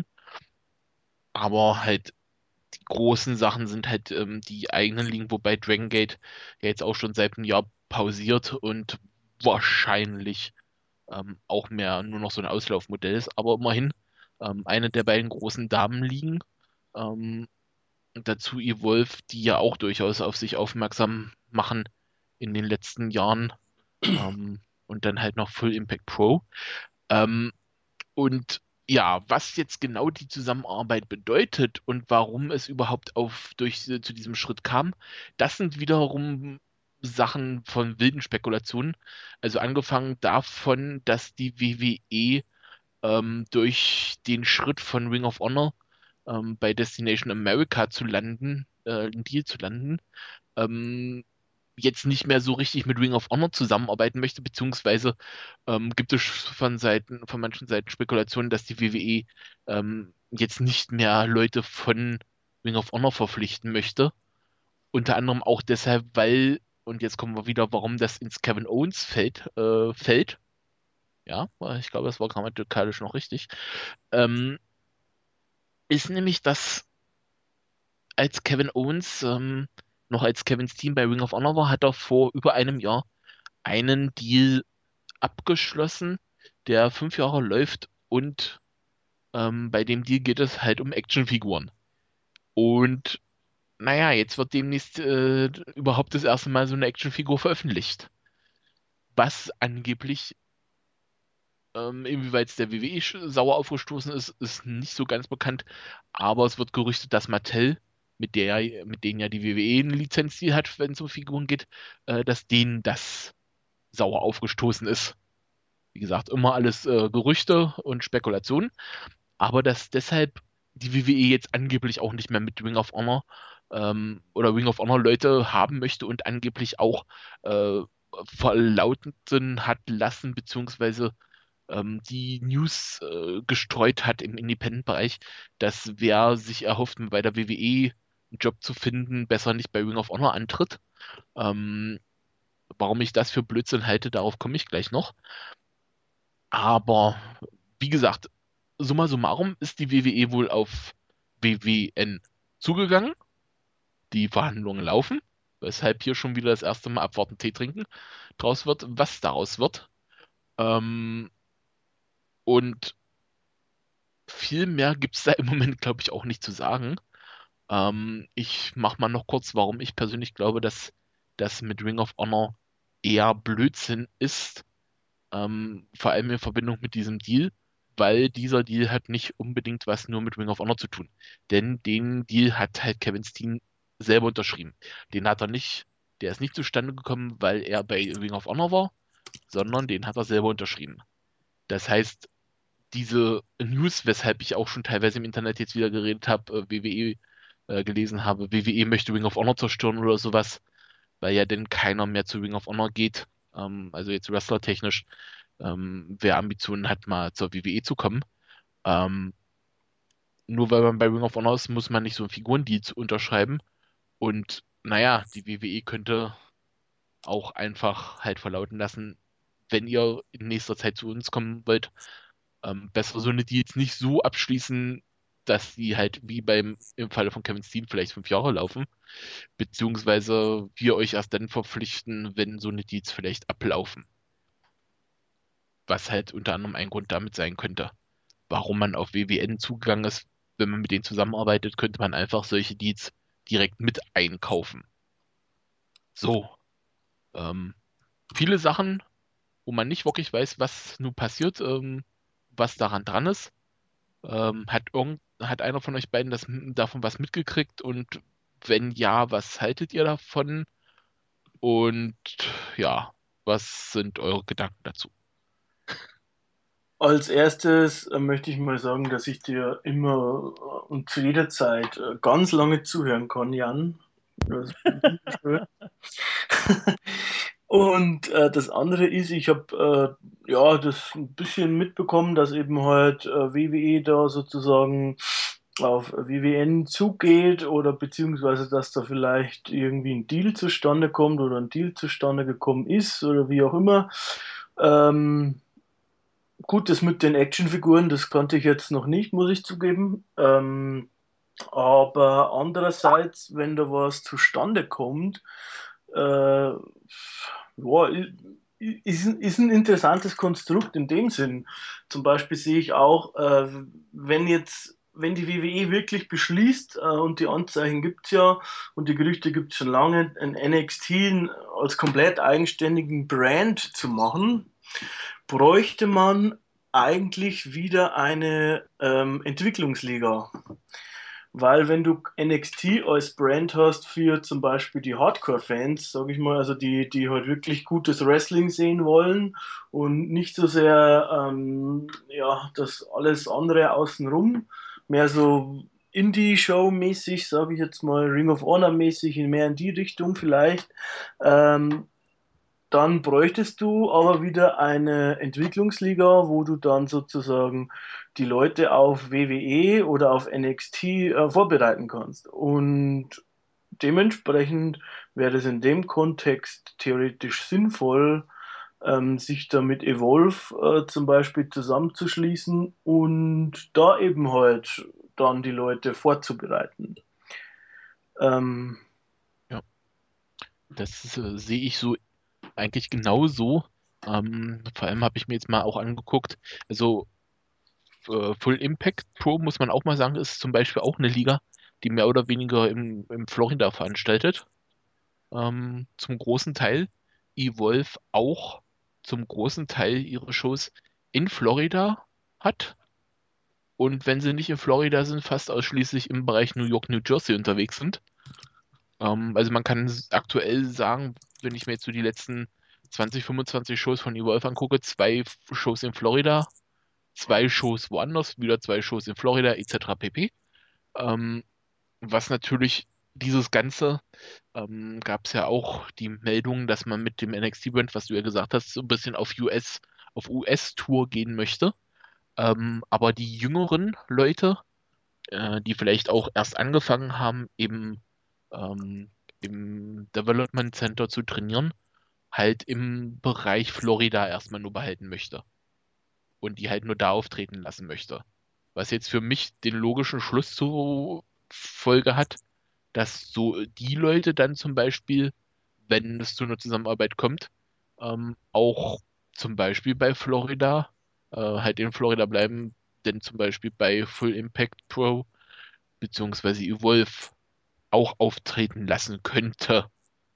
Aber halt die großen Sachen sind halt ähm, die eigenen Ligen, wobei Dragon Gate ja jetzt auch schon seit einem Jahr pausiert und wahrscheinlich ähm, auch mehr nur noch so ein Auslaufmodell ist. Aber immerhin ähm, eine der beiden großen Damenligen. Ähm, und dazu Evolve, die ja auch durchaus auf sich aufmerksam machen in den letzten Jahren. Ähm, und dann halt noch Full Impact Pro. Ähm, und ja, was jetzt genau die Zusammenarbeit bedeutet und warum es überhaupt auf durch äh, zu diesem Schritt kam, das sind wiederum Sachen von wilden Spekulationen. Also angefangen davon, dass die W W E ähm, durch den Schritt von Ring of Honor ähm, bei Destination America zu landen, äh, einen Deal zu landen, ähm, jetzt nicht mehr so richtig mit Ring of Honor zusammenarbeiten möchte, beziehungsweise ähm, gibt es von Seiten, von manchen Seiten Spekulationen, dass die W W E ähm, jetzt nicht mehr Leute von Ring of Honor verpflichten möchte. Unter anderem auch deshalb, weil, und jetzt kommen wir wieder, warum das ins Kevin Owens fällt, äh, fällt. Ja, ich glaube, das war grammatikalisch noch richtig. Ähm, ist nämlich, dass als Kevin Owens ähm, noch als Kevins Team bei Ring of Honor war, hat er vor über einem Jahr einen Deal abgeschlossen, der fünf Jahre läuft und ähm, bei dem Deal geht es halt um Actionfiguren. Und naja, jetzt wird demnächst äh, überhaupt das erste Mal so eine Actionfigur veröffentlicht. Was angeblich, ähm, inwieweit es der W W E sch- sauer aufgestoßen ist, ist nicht so ganz bekannt. Aber es wird gerüchtet, dass Mattel, mit der, mit denen ja die W W E eine Lizenzdeal hat, wenn es um Figuren geht, äh, dass denen das sauer aufgestoßen ist. Wie gesagt, immer alles äh, Gerüchte und Spekulationen, aber dass deshalb die W W E jetzt angeblich auch nicht mehr mit Ring of Honor ähm, oder Ring of Honor Leute haben möchte und angeblich auch äh, verlauten hat lassen, beziehungsweise ähm, die News äh, gestreut hat im Independent-Bereich, dass wer sich erhofft, bei der W W E einen Job zu finden, besser nicht bei Ring of Honor antritt. Ähm, warum ich das für Blödsinn halte, darauf komme ich gleich noch. Aber wie gesagt, summa summarum ist die W W E wohl auf W W N zugegangen. Die Verhandlungen laufen, weshalb hier schon wieder das erste Mal abwarten, Tee trinken draus wird, was daraus wird. Ähm, und viel mehr gibt es da im Moment, glaube ich, auch nicht zu sagen. Ähm, ich mache mal noch kurz, warum ich persönlich glaube, dass das mit Ring of Honor eher Blödsinn ist. Ähm, vor allem in Verbindung mit diesem Deal, weil dieser Deal hat nicht unbedingt was nur mit Ring of Honor zu tun. Denn den Deal hat halt Kevin Steen selber unterschrieben. Den hat er nicht, der ist nicht zustande gekommen, weil er bei Ring of Honor war, sondern den hat er selber unterschrieben. Das heißt, diese News, weshalb ich auch schon teilweise im Internet jetzt wieder geredet habe, äh, W W E äh, gelesen habe, W W E möchte Ring of Honor zerstören oder sowas, weil ja dann keiner mehr zu Ring of Honor geht. Ähm, also jetzt wrestlertechnisch, ähm, wer Ambitionen hat, mal zur W W E zu kommen. Ähm, nur weil man bei Ring of Honor ist, muss man nicht so ein Figurendeal unterschreiben. Und naja, die W W E könnte auch einfach halt verlauten lassen, wenn ihr in nächster Zeit zu uns kommen wollt, ähm, besser so eine Deals nicht so abschließen, dass die halt wie beim im Falle von Kevin Steen vielleicht fünf Jahre laufen, beziehungsweise wir euch erst dann verpflichten, wenn so eine Deals vielleicht ablaufen. Was halt unter anderem ein Grund damit sein könnte, warum man auf W W N zugegangen ist. Wenn man mit denen zusammenarbeitet, könnte man einfach solche Deals direkt mit einkaufen. So, ähm, viele Sachen, wo man nicht wirklich weiß, was nun passiert, ähm, was daran dran ist. Ähm, hat irgend, hat einer von euch beiden das, davon was mitgekriegt? Und wenn ja, was haltet ihr davon? Und ja, was sind eure Gedanken dazu? Als erstes äh, möchte ich mal sagen, dass ich dir immer äh, und zu jeder Zeit äh, ganz lange zuhören kann, Jan. Das ist wunderschön. Und äh, das andere ist, ich habe äh, ja das ein bisschen mitbekommen, dass eben halt äh, W W E da sozusagen auf W W N zugeht oder beziehungsweise dass da vielleicht irgendwie ein Deal zustande kommt oder ein Deal zustande gekommen ist oder wie auch immer. Ähm, gut, das mit den Actionfiguren, das kannte ich jetzt noch nicht, muss ich zugeben. Ähm, aber andererseits, wenn da was zustande kommt, äh, ja, ist, ist ein interessantes Konstrukt in dem Sinn. Zum Beispiel sehe ich auch, äh, wenn jetzt, wenn die W W E wirklich beschließt, äh, und die Anzeichen gibt es ja und die Gerüchte gibt es schon lange, ein N X T als komplett eigenständigen Brand zu machen, bräuchte man eigentlich wieder eine ähm, Entwicklungsliga. Weil wenn du N X T als Brand hast für zum Beispiel die Hardcore-Fans, sage ich mal, also die, die halt wirklich gutes Wrestling sehen wollen und nicht so sehr ähm, ja, das alles andere außenrum, mehr so Indie-Show-mäßig, sage ich jetzt mal, Ring of Honor-mäßig, mehr in die Richtung vielleicht, ähm, dann bräuchtest du aber wieder eine Entwicklungsliga, wo du dann sozusagen die Leute auf W W E oder auf N X T äh, vorbereiten kannst. Und dementsprechend wäre es in dem Kontext theoretisch sinnvoll, ähm, sich da mit Evolve äh, zum Beispiel zusammenzuschließen und da eben halt dann die Leute vorzubereiten. Ähm, Ja, das äh, sehe ich so eigentlich genauso. Ähm, vor allem habe ich mir jetzt mal auch angeguckt, also äh, Full Impact Pro, muss man auch mal sagen, ist zum Beispiel auch eine Liga, die mehr oder weniger im, im Florida veranstaltet. Ähm, zum großen Teil. Evolve auch zum großen Teil ihre Shows in Florida hat. Und wenn sie nicht in Florida sind, fast ausschließlich im Bereich New York, New Jersey unterwegs sind. Ähm, also man kann s- aktuell sagen, wenn ich mir jetzt so die letzten zwanzig, fünfundzwanzig Shows von Evolve angucke, zwei F- Shows in Florida, zwei Shows woanders, wieder zwei Shows in Florida, et cetera pp. Ähm, was natürlich dieses Ganze, ähm, gab es ja auch die Meldung, dass man mit dem N X T-Brand, was du ja gesagt hast, so ein bisschen auf U S, auf U S-Tour gehen möchte. Ähm, aber die jüngeren Leute, äh, die vielleicht auch erst angefangen haben, eben ähm, im Development Center zu trainieren, halt im Bereich Florida erstmal nur behalten möchte und die halt nur da auftreten lassen möchte. Was jetzt für mich den logischen Schluss zur Folge hat, dass so die Leute dann zum Beispiel, wenn es zu einer Zusammenarbeit kommt, ähm, auch zum Beispiel bei Florida, äh, halt in Florida bleiben, denn zum Beispiel bei Full Impact Pro beziehungsweise Evolve auch auftreten lassen könnte.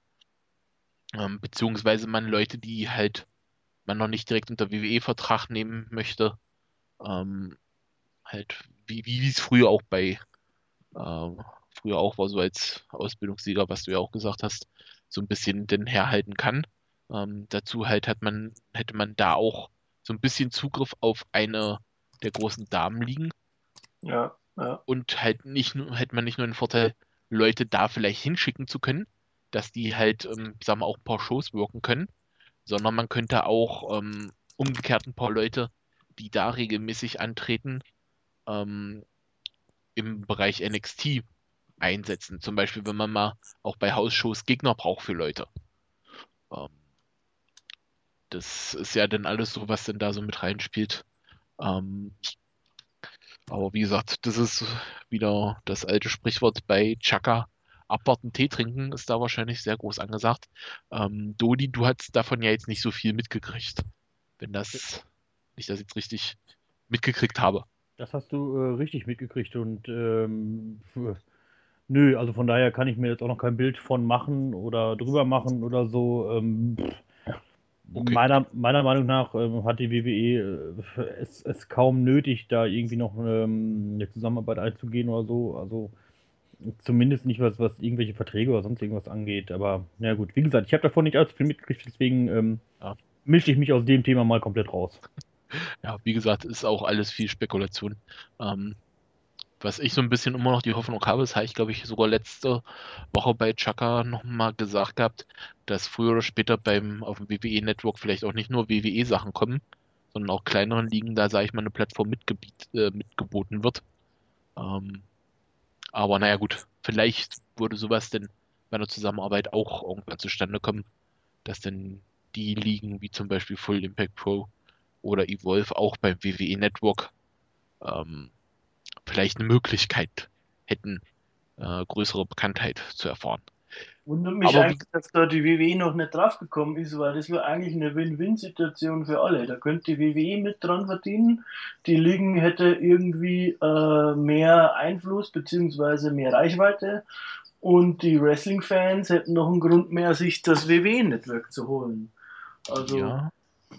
Ähm, beziehungsweise man Leute, die halt man noch nicht direkt unter W W E-Vertrag nehmen möchte, ähm, halt wie, wie es früher auch bei ähm, früher auch war, so als Ausbildungssieger, was du ja auch gesagt hast, so ein bisschen den herhalten kann. Ähm, dazu halt hat man, hätte man da auch so ein bisschen Zugriff auf eine der großen Damenligen. ja. Ja. Und halt nicht nur, hätte man nicht nur den Vorteil, Leute da vielleicht hinschicken zu können, dass die halt, ähm, ich sag mal, auch ein paar Shows wirken können, sondern man könnte auch ähm, umgekehrt ein paar Leute, die da regelmäßig antreten, ähm, im Bereich N X T einsetzen. Zum Beispiel, wenn man mal auch bei Hausshows Gegner braucht für Leute. Ähm, das ist ja dann alles so, was denn da so mit reinspielt. Ähm, ich, aber wie gesagt, das ist wieder das alte Sprichwort bei Chaka. Abwarten, Tee trinken ist da wahrscheinlich sehr groß angesagt. Ähm, Dodi, du hast davon ja jetzt nicht so viel mitgekriegt. Wenn das, ich das jetzt richtig mitgekriegt habe. Das hast du äh, richtig mitgekriegt und ähm, pf, nö, also von daher kann ich mir jetzt auch noch kein Bild von machen oder drüber machen oder so. Ähm, pff, Okay. meiner, meiner Meinung nach ähm, hat die W W E äh, es, es kaum nötig, da irgendwie noch ähm, eine Zusammenarbeit einzugehen oder so. Also zumindest nicht was, was irgendwelche Verträge oder sonst irgendwas angeht. Aber na gut, wie gesagt, ich habe davon nicht allzu viel mitgekriegt, deswegen ähm, Ja. mische ich mich aus dem Thema mal komplett raus. Ja, wie gesagt, ist auch alles viel Spekulation. Ähm, was ich so ein bisschen immer noch die Hoffnung habe, das habe ich, glaube ich, sogar letzte Woche bei Chaka nochmal gesagt gehabt, dass früher oder später beim auf dem W W E-Network vielleicht auch nicht nur W W E-Sachen kommen, sondern auch kleineren Ligen, da sage ich mal, eine Plattform mitgebiet, äh, mitgeboten wird. Ähm, aber naja gut, vielleicht würde sowas denn bei einer Zusammenarbeit auch irgendwann zustande kommen, dass dann die Ligen wie zum Beispiel Full Impact Pro oder Evolve auch beim W W E-Network ähm, vielleicht eine Möglichkeit hätten, äh, größere Bekanntheit zu erfahren. Wundert mich Aber wie, eigentlich, dass da die W W E noch nicht draufgekommen ist, weil das wäre eigentlich eine Win-Win-Situation für alle. Da könnte die W W E mit dran verdienen, die Ligen hätte irgendwie äh, mehr Einfluss beziehungsweise mehr Reichweite und die Wrestling-Fans hätten noch einen Grund mehr, sich das W W E-Network zu holen. Also, ja,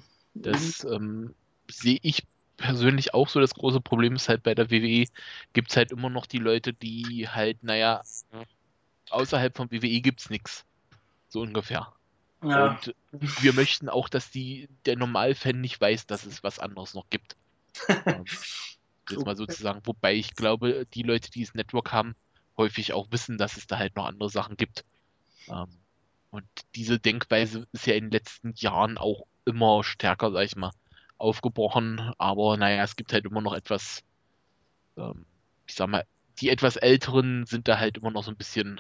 das ähm, sehe ich persönlich auch so. Das große Problem ist halt bei der W W E, gibt es halt immer noch die Leute, die halt, naja, außerhalb vom W W E gibt's nichts. So ungefähr. ja. Und wir möchten auch, dass die, der Normalfan nicht weiß, dass es was anderes noch gibt. Ähm, jetzt mal sozusagen. Wobei ich glaube, die Leute, die das Network haben, häufig auch wissen, dass es da halt noch andere Sachen gibt. Ähm, und diese Denkweise ist ja in den letzten Jahren auch immer stärker, sag ich mal, aufgebrochen. Aber naja, es gibt halt immer noch etwas, ähm, ich sag mal, die etwas Älteren sind da halt immer noch so ein bisschen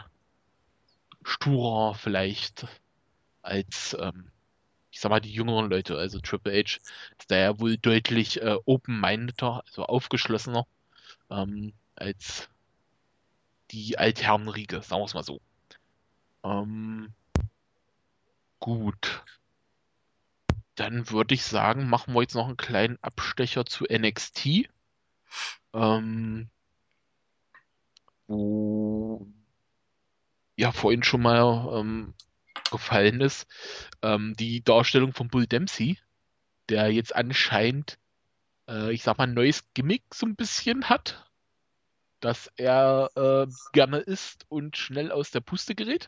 sturer vielleicht als, ähm, ich sag mal, die jüngeren Leute. Also Triple H ist da ja wohl deutlich äh, open-mindeder, also aufgeschlossener, ähm, als die Altherrenriege, sagen wir es mal so. Ähm, gut. Dann würde ich sagen, machen wir jetzt noch einen kleinen Abstecher zu N X T, ähm, wo ja vorhin schon mal ähm, gefallen ist, ähm, die Darstellung von Bull Dempsey, der jetzt anscheinend, äh, ich sag mal, ein neues Gimmick so ein bisschen hat, dass er äh, gerne isst und schnell aus der Puste gerät.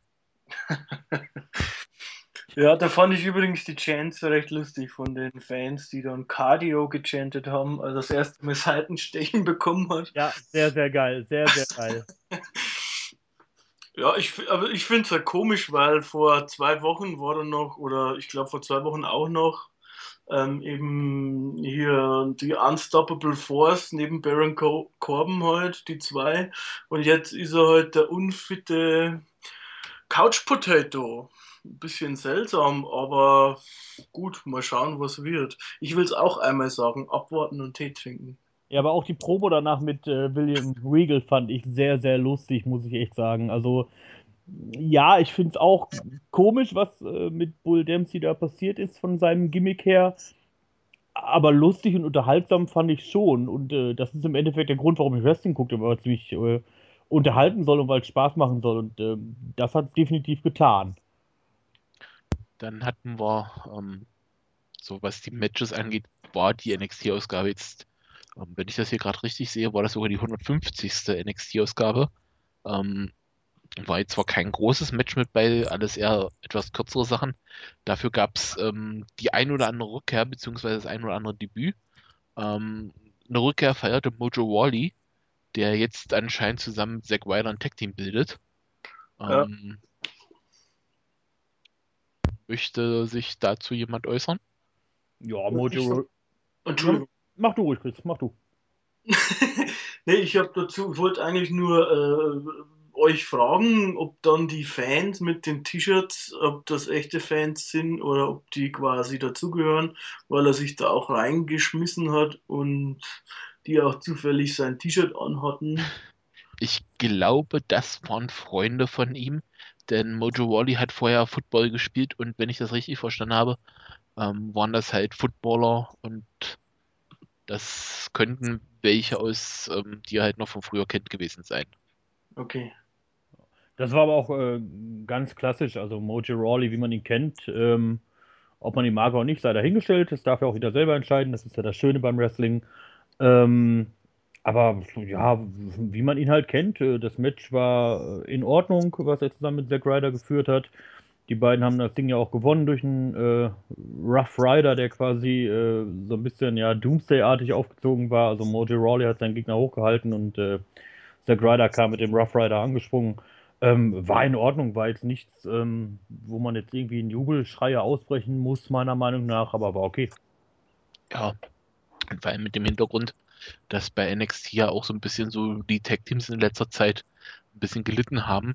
Ja, da fand ich übrigens die Chants recht lustig von den Fans, die dann Cardio gechantet haben, als das erste Mal Seitenstechen bekommen hat. Ja, sehr, sehr geil, sehr, sehr geil. Ja, ich, fi- aber ich finde es halt komisch, weil vor zwei Wochen war dann noch, oder ich glaube vor zwei Wochen auch noch, ähm, eben hier die Unstoppable Force neben Baron Co Corbin halt, die zwei. Und jetzt ist er halt der unfitte Couch Potato. Ein bisschen seltsam, aber gut, mal schauen, was wird. Ich will es auch einmal sagen, abwarten und Tee trinken. Ja, aber auch die Promo danach mit äh, William Regal fand ich sehr, sehr lustig, muss ich echt sagen. Also, ja, ich finde es auch komisch, was äh, mit Bull Dempsey da passiert ist von seinem Gimmick her. Aber lustig und unterhaltsam fand ich schon. Und äh, das ist im Endeffekt der Grund, warum ich Wrestling gucke, weil es mich äh, unterhalten soll und weil es Spaß machen soll. Und ähm, das hat es definitiv getan. Dann hatten wir, ähm, so was die Matches angeht, war die N X T-Ausgabe jetzt, ähm, wenn ich das hier gerade richtig sehe, war das sogar die hundertfünfzigste N X T-Ausgabe. Ähm, war jetzt zwar kein großes Match mit bei, alles eher etwas kürzere Sachen. Dafür gab es ähm, die ein oder andere Rückkehr, beziehungsweise das ein oder andere Debüt. Ähm, eine Rückkehr feierte Mojo Rawley, der jetzt anscheinend zusammen mit Zack Ryder ein Tag-Team bildet. Ja. Ähm, möchte sich dazu jemand äußern? Ja, Ich Mojo. ver- Entschuldigung. Mach du ruhig, Chris, mach du. Nee, ich habe dazu, ich wollte eigentlich nur äh, euch fragen, ob dann die Fans mit den T-Shirts, ob das echte Fans sind oder ob die quasi dazugehören, weil er sich da auch reingeschmissen hat und die auch zufällig sein T-Shirt anhatten. Ich glaube, das waren Freunde von ihm, denn Mojo Rawley hat vorher Football gespielt und wenn ich das richtig verstanden habe, ähm, waren das halt Footballer und das könnten welche aus, ähm, die er halt noch von früher kennt gewesen sein. Okay. Das war aber auch äh, ganz klassisch, also Mojo Rawley, wie man ihn kennt. Ähm, ob man ihn mag oder nicht, sei dahingestellt. Das darf er auch jeder selber entscheiden. Das ist ja das Schöne beim Wrestling. Ähm, aber ja, wie man ihn halt kennt, äh, das Match war äh, in Ordnung, was er zusammen mit Zack Ryder geführt hat. Die beiden haben das Ding ja auch gewonnen durch einen äh, Rough Rider, der quasi äh, so ein bisschen ja Doomsday-artig aufgezogen war. Also Mojo Rawley hat seinen Gegner hochgehalten und äh, Zack Ryder kam mit dem Rough Rider angesprungen. Ähm, war in Ordnung, war jetzt nichts, ähm, wo man jetzt irgendwie einen Jubelschreier ausbrechen muss, meiner Meinung nach, aber war okay. Ja, und vor allem mit dem Hintergrund, dass bei N X T ja auch so ein bisschen so die Tag-Teams in letzter Zeit ein bisschen gelitten haben.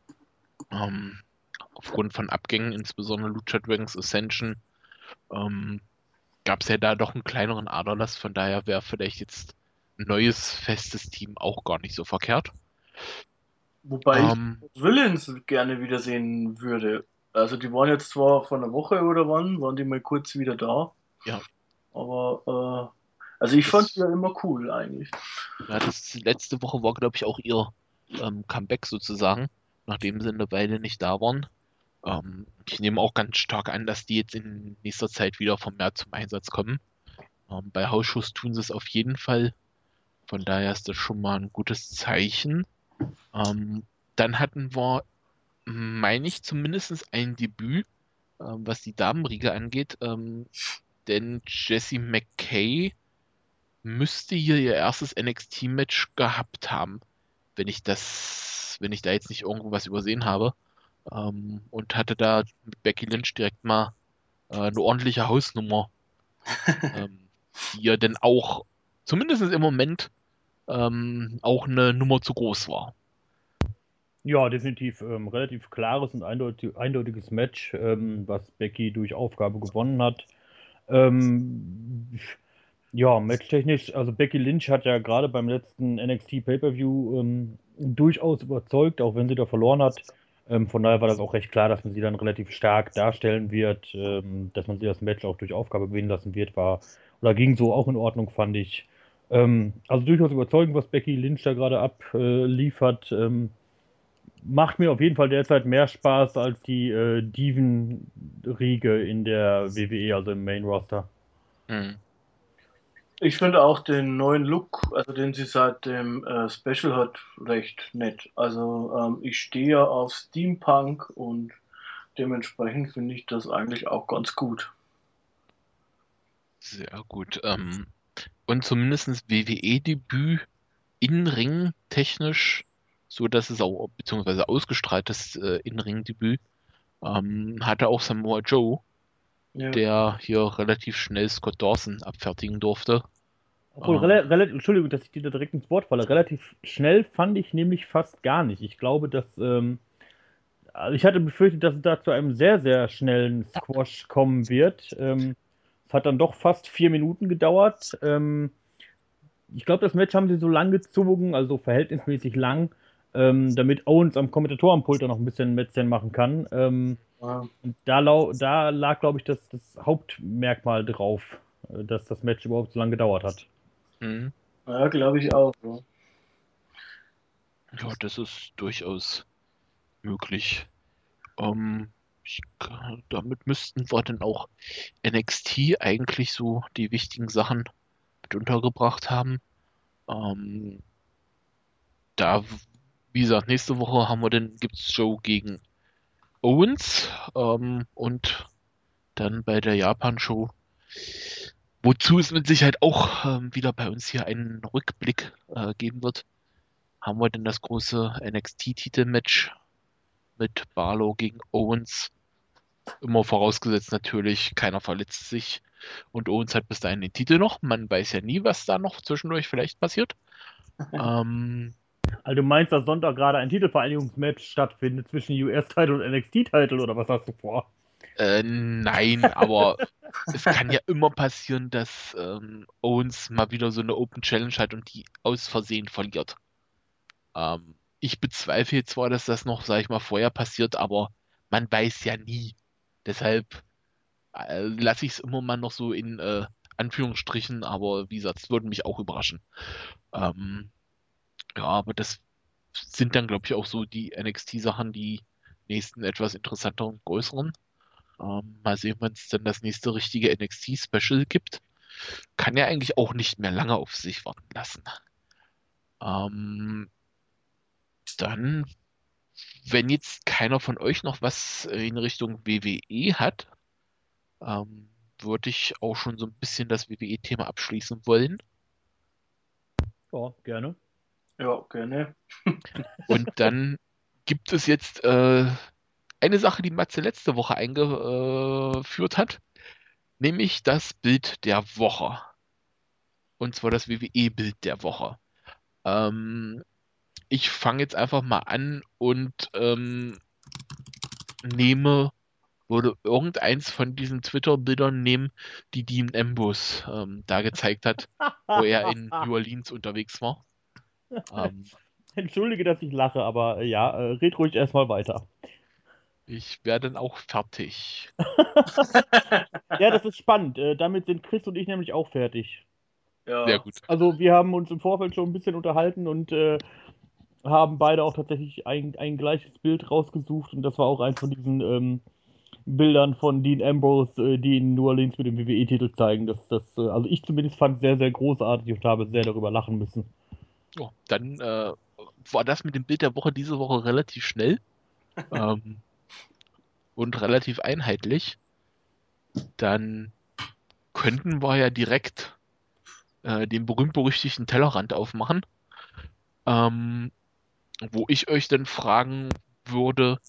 Ähm, aufgrund von Abgängen, insbesondere Lucha Dragons Ascension, ähm, gab es ja da doch einen kleineren Aderlass. Von daher wäre vielleicht jetzt ein neues, festes Team auch gar nicht so verkehrt. Wobei ich Ähm, Villains gerne wiedersehen würde. Also die waren jetzt zwar vor einer Woche oder wann, waren die mal kurz wieder da, ja, aber äh, also ich fand die das, ja immer cool eigentlich. ja, das letzte Woche war, glaube ich, auch ihr ähm, Comeback sozusagen, nachdem sie eine Weile nicht da waren. Ähm, ich nehme auch ganz stark an, dass die jetzt in nächster Zeit wieder vermehrt zum Einsatz kommen. Ähm, bei Hausschuss tun sie es auf jeden Fall. Von daher ist das schon mal ein gutes Zeichen. Ähm, dann hatten wir, meine ich, zumindest ein Debüt, ähm, was die Damenriege angeht. Ähm, denn Jessie McKay müsste hier ihr erstes N X T-Match gehabt haben, wenn ich das, wenn ich da jetzt nicht irgendwo was übersehen habe. Ähm, und hatte da mit Becky Lynch direkt mal äh, eine ordentliche Hausnummer, ähm, die ja dann auch, zumindest im Moment, ähm, auch eine Nummer zu groß war. Ja, definitiv ähm, relativ klares und eindeutig, eindeutiges Match, ähm, was Becky durch Aufgabe gewonnen hat. Ähm, ja, matchtechnisch, also Becky Lynch hat ja gerade beim letzten N X T Pay-Per-View ähm, durchaus überzeugt, auch wenn sie da verloren hat. Ähm, von daher war das auch recht klar, dass man sie dann relativ stark darstellen wird, ähm, dass man sie das Match auch durch Aufgabe gewinnen lassen wird, war oder ging so auch in Ordnung, fand ich. Ähm, also durchaus überzeugend, was Becky Lynch da gerade abliefert. Ähm, macht mir auf jeden Fall derzeit mehr Spaß als die äh, Diven-Riege in der W W E, also im Main-Roster. Hm. Ich finde auch den neuen Look, also den sie seit dem äh, Special hat, recht nett. Also ähm, ich stehe ja auf Steampunk und dementsprechend finde ich das eigentlich auch ganz gut. Sehr gut. Ähm, und zumindest W W E-Debüt in Ring technisch, so dass es auch, beziehungsweise ausgestrahltes äh, In-Ring-Debüt, ähm, hatte auch Samoa Joe, Ja. der hier relativ schnell Scott Dawson abfertigen durfte. Obwohl, Ähm, rela relativ, Entschuldigung, dass ich dir da direkt ins Wort falle. Relativ schnell fand ich nämlich fast gar nicht. Ich glaube, dass, ähm, also ich hatte befürchtet, dass es da zu einem sehr, sehr schnellen Squash kommen wird. Ähm, es hat dann doch fast vier Minuten gedauert. Ähm, ich glaube, das Match haben sie so lang gezogen, also verhältnismäßig lang, ähm, damit Owens am Kommentatorenpult dann noch ein bisschen Mätzchen machen kann. Ähm, Ja, und da, lau da lag, glaube ich, das, das Hauptmerkmal drauf, äh, dass das Match überhaupt so lange gedauert hat. mh, ja glaube ich auch. Ja. ja, das ist durchaus möglich. Ähm, ich, damit müssten wir dann auch N X T eigentlich so die wichtigen Sachen mit untergebracht haben. Ähm, da, wie gesagt, nächste Woche haben wir dann, gibt's Joe gegen Owens ähm, und dann bei der Japan-Show, wozu es mit Sicherheit auch ähm, wieder bei uns hier einen Rückblick äh, geben wird, haben wir denn das große N X T-Titelmatch mit Barlow gegen Owens. Immer vorausgesetzt natürlich, keiner verletzt sich und Owens hat bis dahin den Titel noch. Man weiß ja nie, was da noch zwischendurch vielleicht passiert. ähm, Also du meinst, dass Sonntag gerade ein Titelvereinigungsmatch stattfindet zwischen U S-Title und N X T-Title oder was hast du vor? Äh, nein, aber es kann ja immer passieren, dass ähm, Owens mal wieder so eine Open Challenge hat und die aus Versehen verliert. Ähm, ich bezweifle zwar, dass das noch, sag ich mal, vorher passiert, aber man weiß ja nie. Deshalb äh, lasse ich es immer mal noch so in äh, Anführungsstrichen, aber wie gesagt, es würde mich auch überraschen. Ähm, ja, aber das sind dann, glaube ich, auch so die N X T-Sachen, die nächsten etwas interessanteren, größeren. Ähm, mal sehen, wann es dann das nächste richtige N X T-Special gibt. Kann ja eigentlich auch nicht mehr lange auf sich warten lassen. Ähm, dann, wenn jetzt keiner von euch noch was in Richtung W W E hat, ähm, würde ich auch schon so ein bisschen das W W E-Thema abschließen wollen. Ja, gerne. Ja, gerne. Und dann gibt es jetzt äh, eine Sache, die Matze letzte Woche eingeführt hat, nämlich das Bild der Woche. Und zwar das W W E-Bild der Woche. Ähm, ich fange jetzt einfach mal an und ähm, nehme, würde irgendeins von diesen Twitter-Bildern nehmen, die Dean Ambrose ähm, da gezeigt hat, wo er in New Orleans unterwegs war. Ähm, Entschuldige, dass ich lache, aber äh, ja, äh, red ruhig erstmal weiter. ich wäre dann auch fertig. Ja, das ist spannend. Äh, damit sind Chris und ich nämlich auch fertig. Sehr Ja, gut. Also wir haben uns im Vorfeld schon ein bisschen unterhalten und äh, haben beide auch tatsächlich ein, ein gleiches Bild rausgesucht und das war auch eins von diesen ähm, Bildern von Dean Ambrose, äh, die in New Orleans mit dem W W E-Titel zeigen. Das, das, äh, also ich zumindest fand sehr, sehr großartig und habe sehr darüber lachen müssen. Ja, dann äh, war das mit dem Bild der Woche diese Woche relativ schnell ähm, und relativ einheitlich. Dann könnten wir ja direkt äh, den berühmt-berüchtigten Tellerrand aufmachen, ähm, wo ich euch dann fragen würde,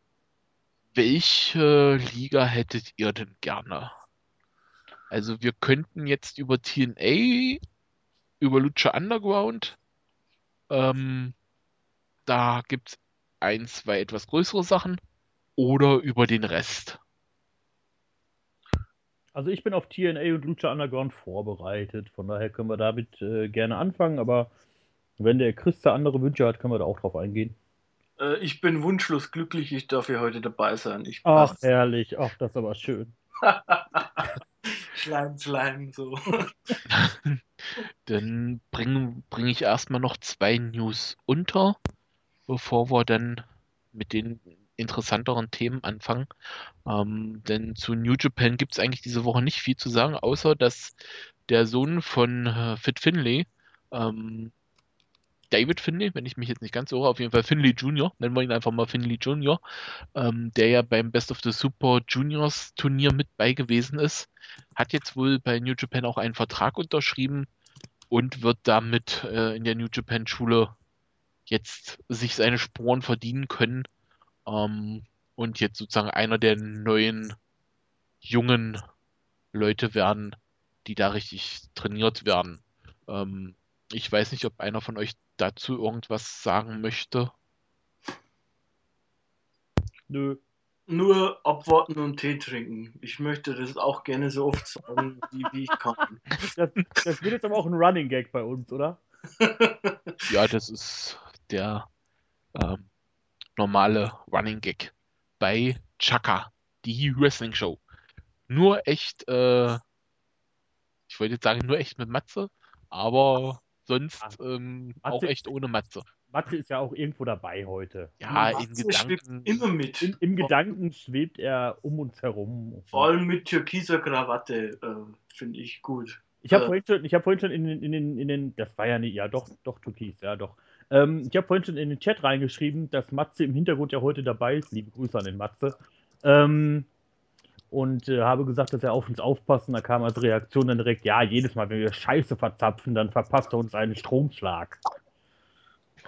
welche Liga hättet ihr denn gerne? Also wir könnten jetzt über T N A, über Lucha Underground, ähm, da gibt's ein, zwei etwas größere Sachen, oder über den Rest. Also ich bin auf T N A und Lucha Underground vorbereitet, von daher können wir damit äh, gerne anfangen, aber wenn der Chris da andere Wünsche hat, können wir da auch drauf eingehen. äh, ich bin wunschlos glücklich, ich darf hier heute dabei sein. Ich Ach, passe. herrlich, ach, das ist aber schön. Schleim, Schleim, so. Dann bringe bring ich erstmal noch zwei News unter, bevor wir dann mit den interessanteren Themen anfangen. Ähm, denn zu New Japan gibt es eigentlich diese Woche nicht viel zu sagen, außer dass der Sohn von äh, Fit Finlay, ähm, David Finlay, wenn ich mich jetzt nicht ganz irre, auf jeden Fall Finlay Junior, nennen wir ihn einfach mal Finlay Junior, ähm, der ja beim Best of the Super Juniors Turnier mit bei gewesen ist, hat jetzt wohl bei New Japan auch einen Vertrag unterschrieben und wird damit äh, in der New Japan Schule jetzt sich seine Sporen verdienen können, ähm, und jetzt sozusagen einer der neuen jungen Leute werden, die da richtig trainiert werden. Ähm, ich weiß nicht, ob einer von euch dazu irgendwas sagen möchte. Nö. Nur abwarten und Tee trinken. Ich möchte das auch gerne so oft sagen, wie, wie ich kann. Das, das wird jetzt aber auch ein Running Gag bei uns, oder? Ja, das ist der ähm, normale Running Gag bei Chaka, die Wrestling Show. Nur echt, äh, ich wollte jetzt sagen, nur echt mit Matze, aber sonst ähm, auch Matze, echt ohne Matze. Matze ist ja auch irgendwo dabei heute. Ja, in Matze schwebt Gedanken. immer mit. Im, im Gedanken schwebt er um uns herum. Vor allem mit türkiser Krawatte, äh, finde ich gut. Ich habe Äh, vorhin schon, ich habe vorhin schon in den, in den, in den, das war ja nicht, ja doch, doch Türkis, ja doch. Ähm, ich habe vorhin schon in den Chat reingeschrieben, dass Matze im Hintergrund ja heute dabei ist. Liebe Grüße an den Matze. Ähm, und äh, habe gesagt, dass er auf uns aufpasst. Und da kam als Reaktion dann direkt, ja, jedes Mal, wenn wir Scheiße verzapfen, dann verpasst er uns einen Stromschlag.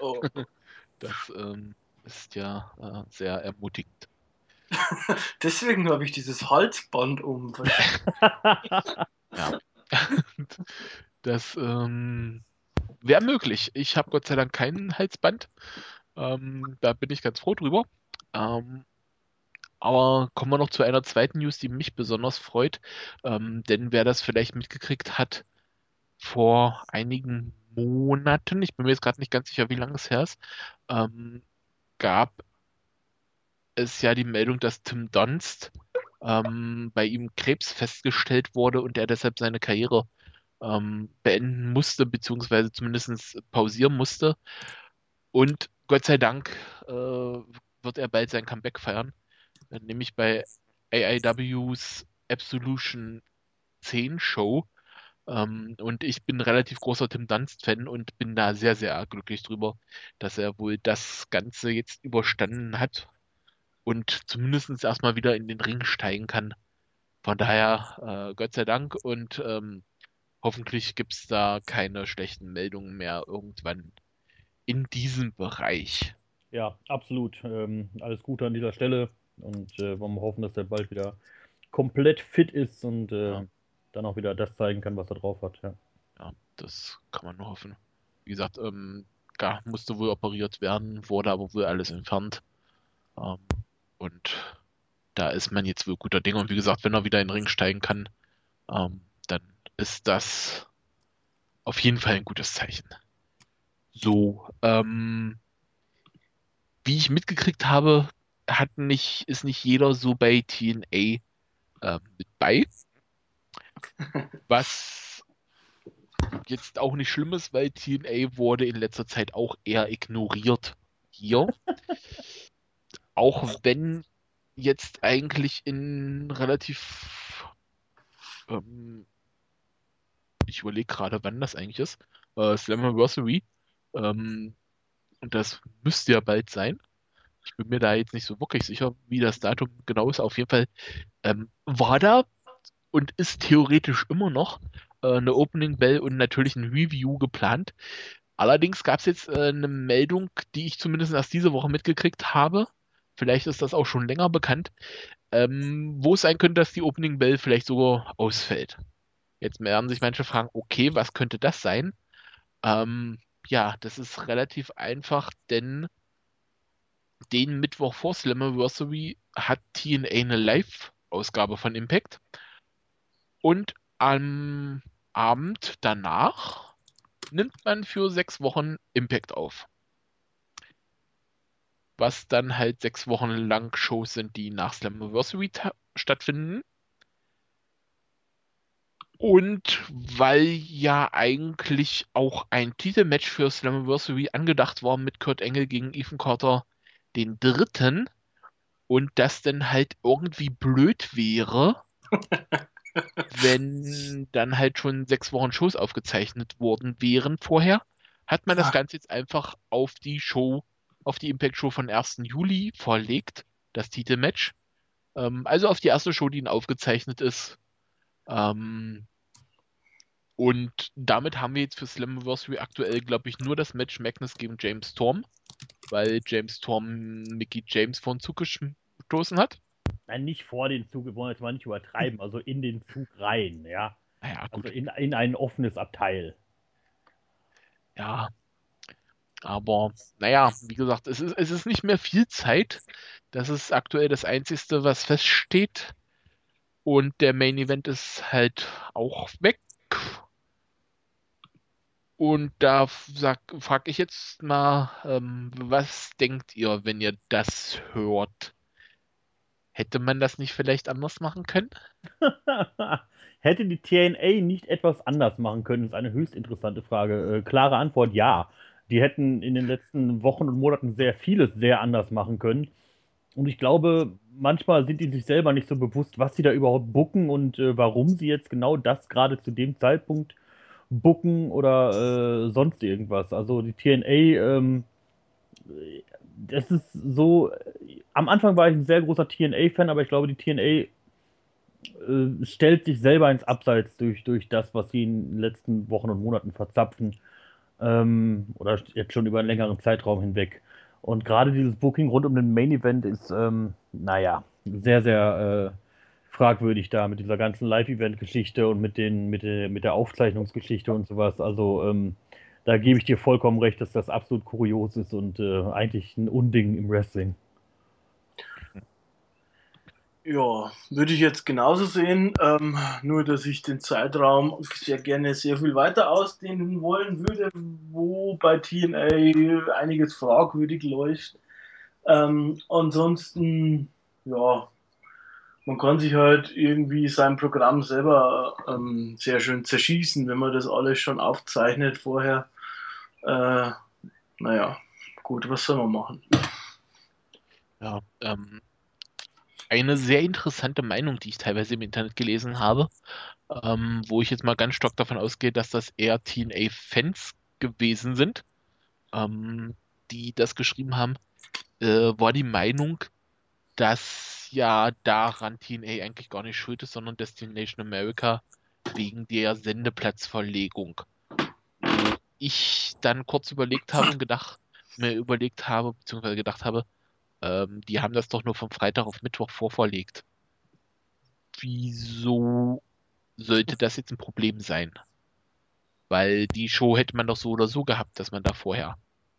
oh. Das ähm, ist ja äh, sehr ermutigend. Deswegen habe ich dieses Halsband um. Ja. Das ähm, wäre möglich. Ich habe Gott sei Dank kein Halsband. Ähm, da bin ich ganz froh drüber. Ähm, aber kommen wir noch zu einer zweiten News, die mich besonders freut. Ähm, denn wer das vielleicht mitgekriegt hat, vor einigen Monaten, ich bin mir jetzt gerade nicht ganz sicher, wie lange es her ist, ähm, gab es ja die Meldung, dass Tim Donst ähm, bei ihm Krebs festgestellt wurde und er deshalb seine Karriere ähm, beenden musste, beziehungsweise zumindest pausieren musste. Und Gott sei Dank äh, wird er bald sein Comeback feiern, äh, nämlich bei A I Ws Absolution zehn Show. Ähm, und ich bin relativ großer Tim Dunst-Fan und bin da sehr, sehr glücklich drüber, dass er wohl das Ganze jetzt überstanden hat und zumindest erstmal wieder in den Ring steigen kann. Von daher, äh, Gott sei Dank und ähm, hoffentlich gibt es da keine schlechten Meldungen mehr irgendwann in diesem Bereich. Ja, absolut. Ähm, alles Gute an dieser Stelle und äh, wollen wir hoffen, dass er bald wieder komplett fit ist und äh, Ja. dann auch wieder das zeigen kann, was er drauf hat. Ja, Ja, das kann man nur hoffen. Wie gesagt, ähm, ja, musste wohl operiert werden, wurde aber wohl alles entfernt. Ähm, und da ist man jetzt wohl guter Dinge. Und wie gesagt, wenn er wieder in den Ring steigen kann, ähm, dann ist das auf jeden Fall ein gutes Zeichen. So, ähm, wie ich mitgekriegt habe, hat nicht, ist nicht jeder so bei T N A äh, mit bei. Was jetzt auch nicht schlimm ist, weil T N A wurde in letzter Zeit auch eher ignoriert hier. Auch wenn jetzt eigentlich in relativ, ähm, ich überlege gerade, wann das eigentlich ist, äh, Slammiversary, ähm, und das müsste ja bald sein. Ich bin mir da jetzt nicht so wirklich sicher, wie das Datum genau ist. Auf jeden Fall ähm, war da und ist theoretisch immer noch äh, eine Opening Bell und natürlich ein Review geplant. Allerdings gab es jetzt äh, eine Meldung, die ich zumindest erst diese Woche mitgekriegt habe. Vielleicht ist das auch schon länger bekannt, ähm, wo es sein könnte, dass die Opening Bell vielleicht sogar ausfällt. Jetzt werden sich manche fragen, okay, was könnte das sein? Ähm, ja, das ist relativ einfach, denn den Mittwoch vor Slammiversary hat T N A eine Live-Ausgabe von Impact. Und am Abend danach nimmt man für sechs Wochen Impact auf. Was dann halt sechs Wochen lang Shows sind, die nach Slammiversary stattfinden. Und weil ja eigentlich auch ein Titelmatch für Slammiversary angedacht war mit Kurt Angle gegen Ethan Carter den dritten und das dann halt irgendwie blöd wäre, wenn dann halt schon sechs Wochen Shows aufgezeichnet worden wären vorher, hat man das Ganze jetzt einfach auf die Show, auf die Impact-Show von ersten Juli verlegt, das Titelmatch. Ähm, also auf die erste Show, die aufgezeichnet ist. Ähm, und damit haben wir jetzt für Slammiversary aktuell, glaube ich, nur das Match Magnus gegen James Storm, weil James Storm Mickey James vor den Zug gestoßen hat. Nein, nicht vor den Zug, wir wollen jetzt mal nicht übertreiben, also in den Zug rein, ja. Naja, gut. Also in, in ein offenes Abteil. Ja, aber naja, wie gesagt, es ist, es ist nicht mehr viel Zeit. Das ist aktuell das Einzige, was feststeht. Und der Main Event ist halt auch weg. Und da frage ich jetzt mal, ähm, was denkt ihr, wenn ihr das hört? Hätte man das nicht vielleicht anders machen können? Hätte die T N A nicht etwas anders machen können, ist eine höchst interessante Frage. Äh, klare Antwort, ja. Die hätten in den letzten Wochen und Monaten sehr vieles sehr anders machen können. Und ich glaube, manchmal sind die sich selber nicht so bewusst, was sie da überhaupt booken und äh, warum sie jetzt genau das gerade zu dem Zeitpunkt booken oder äh, sonst irgendwas. Also die T N A, ähm, das ist so, am Anfang war ich ein sehr großer T N A-Fan, aber ich glaube, die T N A äh, stellt sich selber ins Abseits durch, durch das, was sie in den letzten Wochen und Monaten verzapfen. Ähm, oder jetzt schon über einen längeren Zeitraum hinweg. Und gerade dieses Booking rund um den Main Event ist, ähm, naja, sehr, sehr äh, fragwürdig da mit dieser ganzen Live-Event-Geschichte und mit den, mit der, mit der Aufzeichnungsgeschichte und sowas. Also, ähm, da gebe ich dir vollkommen recht, dass das absolut kurios ist und äh, eigentlich ein Unding im Wrestling. Ja, würde ich jetzt genauso sehen, ähm, nur dass ich den Zeitraum sehr gerne sehr viel weiter ausdehnen wollen würde, wo bei T N A einiges fragwürdig läuft. Ähm, ansonsten, ja, man kann sich halt irgendwie sein Programm selber ähm, sehr schön zerschießen, wenn man das alles schon aufzeichnet vorher. Äh, naja, gut, was soll man machen? Ja, ähm, eine sehr interessante Meinung, die ich teilweise im Internet gelesen habe, ähm, wo ich jetzt mal ganz stark davon ausgehe, dass das eher T N A-Fans gewesen sind, ähm, die das geschrieben haben, äh, war die Meinung, dass ja daran T N A eigentlich gar nicht schuld ist, sondern Destination America wegen der Sendeplatzverlegung. Wo ich dann kurz überlegt habe und gedacht, mir überlegt habe, beziehungsweise gedacht habe, ähm, die haben das doch nur vom Freitag auf Mittwoch vorverlegt. Wieso sollte das jetzt ein Problem sein? Weil die Show hätte man doch so oder so gehabt, dass man da vorher.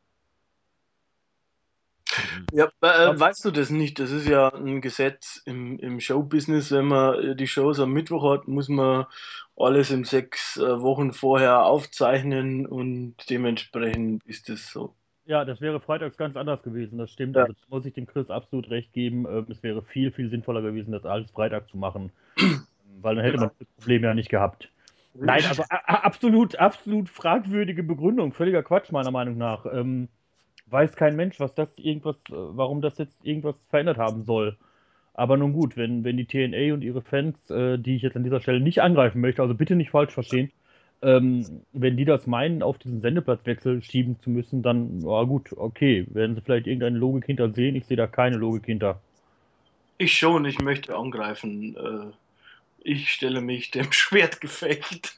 Hm. Ja, äh, weißt du das nicht? Das ist ja ein Gesetz im, im Showbusiness. Wenn man äh, die Shows am Mittwoch hat, muss man alles in sechs äh, Wochen vorher aufzeichnen und dementsprechend ist es so. Ja, das wäre freitags ganz anders gewesen, das stimmt. Ja. Also da muss ich dem Chris absolut recht geben. Ähm, Es wäre viel, viel sinnvoller gewesen, das alles Freitag zu machen, weil dann hätte man Genau. das Problem ja nicht gehabt. Nein, also a- a- absolut, absolut fragwürdige Begründung, völliger Quatsch meiner Meinung nach. Ähm, weiß kein Mensch, was das irgendwas, äh, warum das jetzt irgendwas verändert haben soll. Aber nun gut, wenn, wenn die T N A und ihre Fans, äh, die ich jetzt an dieser Stelle nicht angreifen möchte, also bitte nicht falsch verstehen, ähm, wenn die das meinen, auf diesen Sendeplatzwechsel schieben zu müssen, dann, ja gut, okay, werden sie vielleicht irgendeine Logik hinter sehen, ich sehe da keine Logik hinter. Ich schon, ich möchte angreifen. Äh, ich stelle mich dem Schwertgefecht,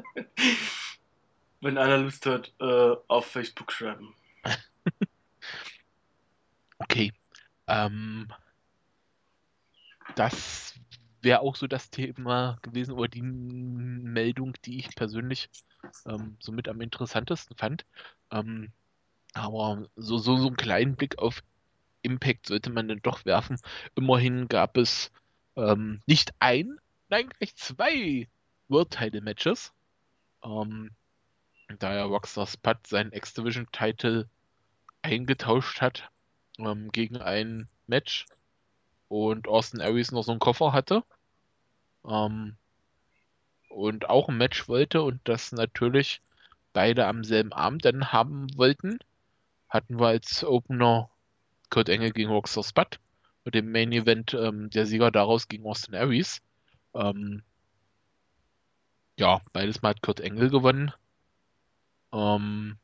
wenn einer Lust hat, äh, auf Facebook schreiben. Okay. Ähm, das wäre auch so das Thema gewesen oder die Meldung, die ich persönlich ähm, somit am interessantesten fand. Ähm, aber so, so, so einen kleinen Blick auf Impact sollte man dann doch werfen. Immerhin gab es ähm, nicht ein, nein, gleich zwei World Title Matches. Ähm, da ja Rockstar Spud seinen X-Division Title eingetauscht hat ähm, gegen ein Match und Austin Aries noch so einen Koffer hatte. Ähm, und auch ein Match wollte und das natürlich beide am selben Abend dann haben wollten, hatten wir als Opener Kurt Angle gegen Rockstar Spud und im Main Event ähm, der Sieger daraus gegen Austin Aries. Ähm, ja, beides Mal hat Kurt Angle gewonnen. Ähm,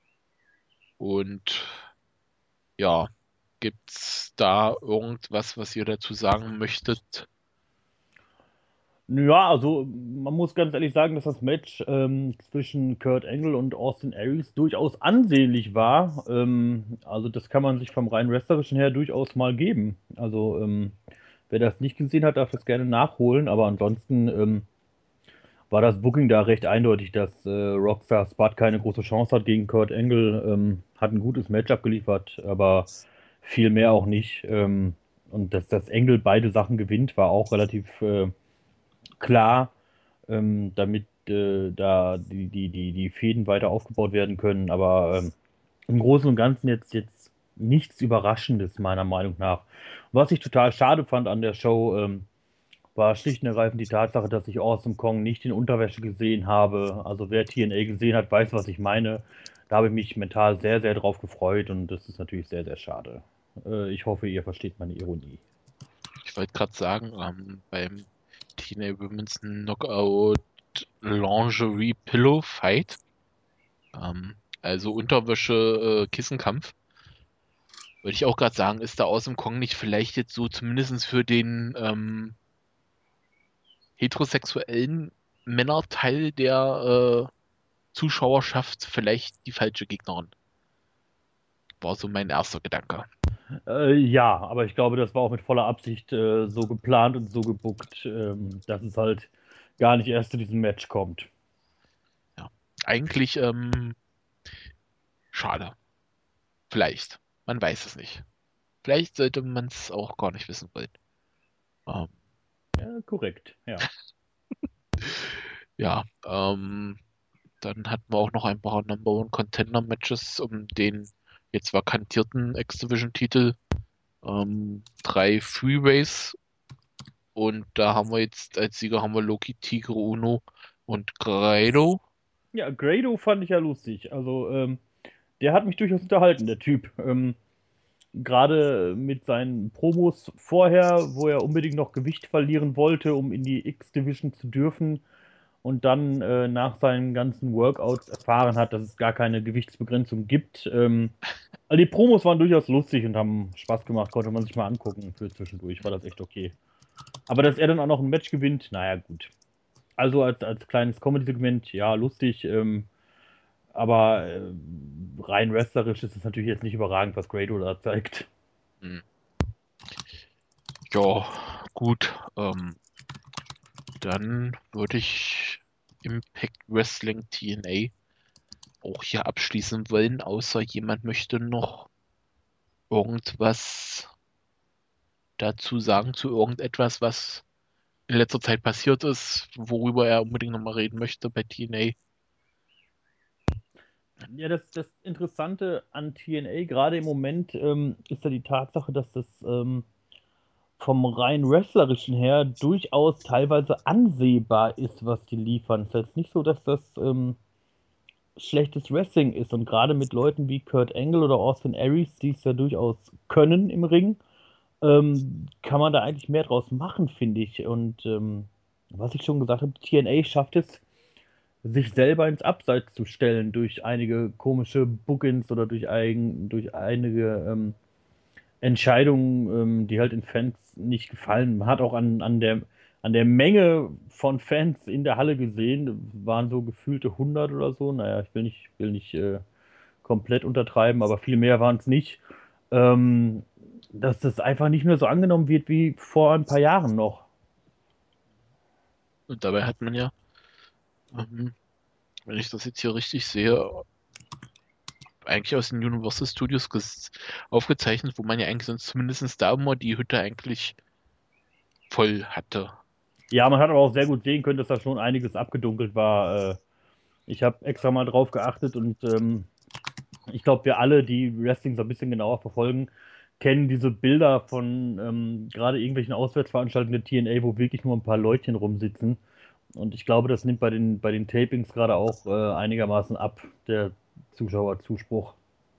und ja, gibt's da irgendwas, was ihr dazu sagen möchtet? Ja, also man muss ganz ehrlich sagen, dass das Match ähm, zwischen Kurt Angle und Austin Aries durchaus ansehnlich war. Ähm, also das kann man sich vom rein wrestlerischen her durchaus mal geben. Also ähm, wer das nicht gesehen hat, darf das gerne nachholen. Aber ansonsten ähm, war das Booking da recht eindeutig, dass äh, Rockstar Spud keine große Chance hat gegen Kurt Angle. Ähm, hat ein gutes Match abgeliefert, aber viel mehr auch nicht. Ähm, und dass das Angle beide Sachen gewinnt, war auch relativ äh, klar, ähm, damit äh, da die, die, die, die Fäden weiter aufgebaut werden können. Aber ähm, im Großen und Ganzen jetzt, jetzt nichts Überraschendes, meiner Meinung nach. Was ich total schade fand an der Show, ähm, war schlicht und ergreifend die Tatsache, dass ich Awesome Kong nicht in Unterwäsche gesehen habe. Also wer T N A gesehen hat, weiß, was ich meine. Da habe ich mich mental sehr, sehr drauf gefreut und das ist natürlich sehr, sehr schade. Äh, ich hoffe, ihr versteht meine Ironie. Ich wollte gerade sagen, ähm, beim T N A Women's Knockout Lingerie Pillow Fight, ähm, also Unterwäsche äh, Kissenkampf, würde ich auch gerade sagen, ist da Awesome Kong nicht vielleicht jetzt so zumindest für den ähm, heterosexuellen Männerteil der Zuschauerschaft vielleicht die falsche Gegnerin. War so mein erster Gedanke. Äh, ja, aber ich glaube, das war auch mit voller Absicht äh, so geplant und so gebuckt, ähm, dass es halt gar nicht erst zu diesem Match kommt. Ja. Eigentlich ähm, schade. Vielleicht. Man weiß es nicht. Vielleicht sollte man es auch gar nicht wissen wollen. Ähm, Ja, korrekt, ja. ja, ähm, dann hatten wir auch noch ein paar Number One Contender Matches um den jetzt vakantierten X-Division-Titel. Ähm, drei Freeways. Und da haben wir jetzt als Sieger haben wir Loki, Tigre, Uno und Grado. Ja, Grado fand ich ja lustig. Also, ähm, der hat mich durchaus unterhalten, der Typ. Ähm, gerade mit seinen Promos vorher, wo er unbedingt noch Gewicht verlieren wollte, um in die X-Division zu dürfen. Und dann äh, nach seinen ganzen Workouts erfahren hat, dass es gar keine Gewichtsbegrenzung gibt. Ähm, also die Promos waren durchaus lustig und haben Spaß gemacht, konnte man sich mal angucken für zwischendurch, war das echt okay. Aber dass er dann auch noch ein Match gewinnt, naja, gut. Also als, als kleines Comedy-Segment, ja, lustig, ähm, aber äh, rein wrestlerisch ist es natürlich jetzt nicht überragend, was Grado da zeigt. Hm. Ja, gut. Ähm, dann würde ich Impact Wrestling T N A auch hier abschließen wollen, außer jemand möchte noch irgendwas dazu sagen, zu irgendetwas, was in letzter Zeit passiert ist, worüber er unbedingt nochmal reden möchte bei T N A. Ja, das, das Interessante an T N A gerade im Moment ähm, ist ja die Tatsache, dass das ähm, vom rein wrestlerischen her durchaus teilweise ansehbar ist, was die liefern. Es ist jetzt nicht so, dass das ähm, schlechtes Wrestling ist. Und gerade mit Leuten wie Kurt Angle oder Austin Aries, die es ja durchaus können im Ring, ähm, kann man da eigentlich mehr draus machen, finde ich. Und ähm, was ich schon gesagt habe, T N A schafft es, sich selber ins Abseits zu stellen durch einige komische Bookings oder durch, eigen, durch einige ähm, Entscheidungen, ähm, die halt den Fans nicht gefallen. Man hat auch an, an, der, an der Menge von Fans in der Halle gesehen, waren so gefühlte hundert oder so. Naja, ich will nicht, will nicht äh, komplett untertreiben, aber viel mehr waren es nicht. Ähm, dass das einfach nicht mehr so angenommen wird wie vor ein paar Jahren noch. Und dabei hat man ja, ähm, wenn ich das jetzt hier richtig sehe, eigentlich aus den Universal Studios ges- aufgezeichnet, wo man ja eigentlich sonst zumindest da immer die Hütte eigentlich voll hatte. Ja, man hat aber auch sehr gut sehen können, dass da schon einiges abgedunkelt war. Äh, ich habe extra mal drauf geachtet und ähm, ich glaube, wir alle, die Wrestling so ein bisschen genauer verfolgen, kennen diese Bilder von ähm, gerade irgendwelchen Auswärtsveranstaltungen der T N A, wo wirklich nur ein paar Leutchen rumsitzen. Und ich glaube, das nimmt bei den, bei den Tapings gerade auch äh, einigermaßen ab, der Zuschauerzuspruch.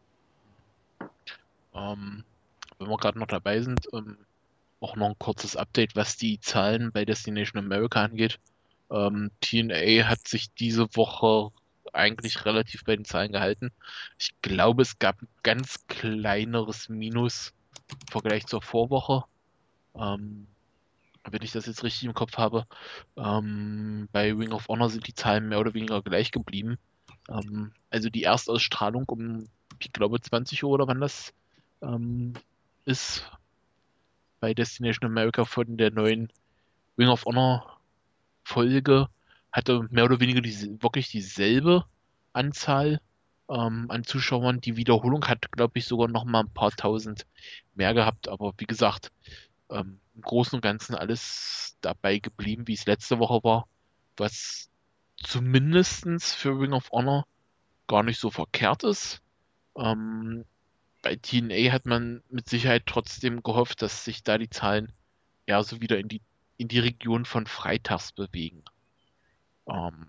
Ähm, wenn wir gerade noch dabei sind, ähm, auch noch ein kurzes Update, was die Zahlen bei Destination America angeht. Ähm, T N A hat sich diese Woche eigentlich relativ bei den Zahlen gehalten. Ich glaube, es gab ein ganz kleineres Minus im Vergleich zur Vorwoche. Ähm, wenn ich das jetzt richtig im Kopf habe. Ähm, bei Ring of Honor sind die Zahlen mehr oder weniger gleich geblieben. Ähm, also die Erstausstrahlung um, ich glaube, zwanzig Uhr oder wann das ähm, ist, bei Destination America von der neuen Ring of Honor Folge hatte mehr oder weniger die, wirklich dieselbe Anzahl ähm, an Zuschauern. Die Wiederholung hat, glaube ich, sogar noch mal ein paar tausend mehr gehabt. Aber wie gesagt, ähm, im Großen und Ganzen alles dabei geblieben, wie es letzte Woche war, was zumindestens für Ring of Honor gar nicht so verkehrt ist. Ähm, bei T N A hat man mit Sicherheit trotzdem gehofft, dass sich da die Zahlen eher so wieder in die, in die Region von freitags bewegen. Ähm,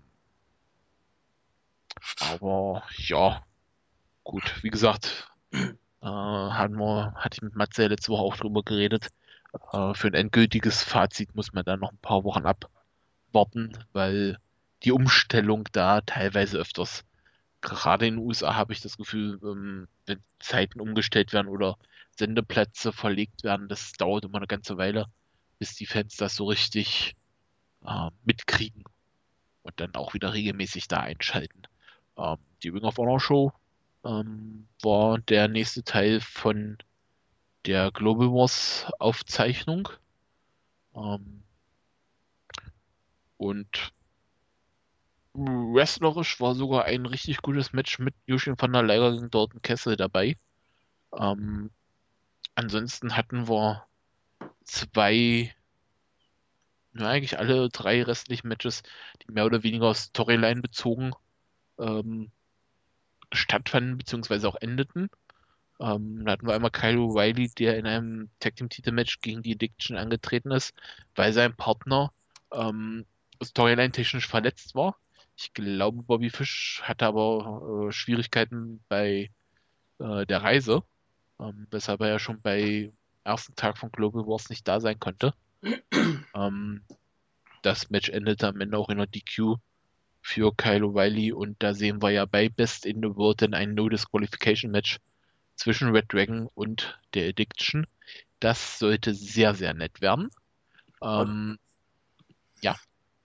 aber ja, gut, wie gesagt, äh, hatten wir, hatte ich mit Matze ja letzte Woche auch drüber geredet. Äh, für ein endgültiges Fazit muss man dann noch ein paar Wochen abwarten, weil die Umstellung da teilweise öfters, gerade in den U S A habe ich das Gefühl, ähm, wenn Zeiten umgestellt werden oder Sendeplätze verlegt werden, das dauert immer eine ganze Weile, bis die Fans das so richtig äh, mitkriegen und dann auch wieder regelmäßig da einschalten. Ähm, die Ring of Honor Show ähm, war der nächste Teil von der Global Wars Aufzeichnung. Ähm, und wrestlerisch war sogar ein richtig gutes Match mit Jushin Thunder Liger gegen Dalton Castle dabei. Ähm, ansonsten hatten wir zwei, ja, eigentlich alle drei restlichen Matches, die mehr oder weniger Storyline bezogen ähm, stattfanden bzw. auch endeten. Ähm, da hatten wir einmal Kyle O'Reilly, der in einem Tag Team Titelmatch gegen die Addiction angetreten ist, weil sein Partner ähm, Storyline-technisch verletzt war. Ich glaube, Bobby Fish hatte aber äh, Schwierigkeiten bei äh, der Reise, ähm, weshalb er ja schon bei ersten Tag von Global Wars nicht da sein konnte. Ähm, das Match endete am Ende auch in einer D Q für Kyle O'Reilly und da sehen wir ja bei Best in the World dann ein No-Disqualification-Match zwischen Red Dragon und der Addiction. Das sollte sehr, sehr nett werden. Ähm, ja.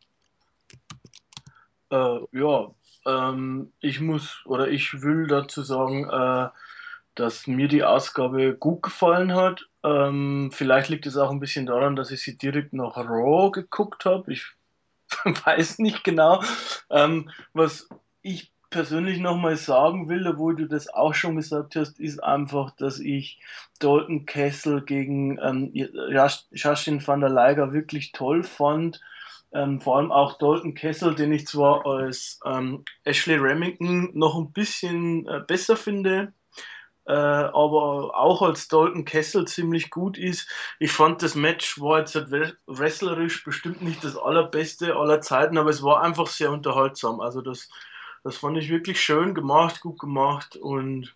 Äh, ja, ähm, ich muss oder ich will dazu sagen, äh, dass mir die Ausgabe gut gefallen hat. Ähm, vielleicht liegt es auch ein bisschen daran, dass ich sie direkt nach Raw geguckt habe. Ich weiß nicht genau. Ähm, was ich persönlich nochmal sagen will, obwohl du das auch schon gesagt hast, ist einfach, dass ich Dalton Castle gegen ähm, Justin van der Liger wirklich toll fand. Ähm, vor allem auch Dalton Castle, den ich zwar als ähm, Ashley Remington noch ein bisschen äh, besser finde, äh, aber auch als Dalton Castle ziemlich gut ist. Ich fand, das Match war jetzt halt wre- wrestlerisch bestimmt nicht das allerbeste aller Zeiten, aber es war einfach sehr unterhaltsam. Also das, das fand ich wirklich schön gemacht, gut gemacht und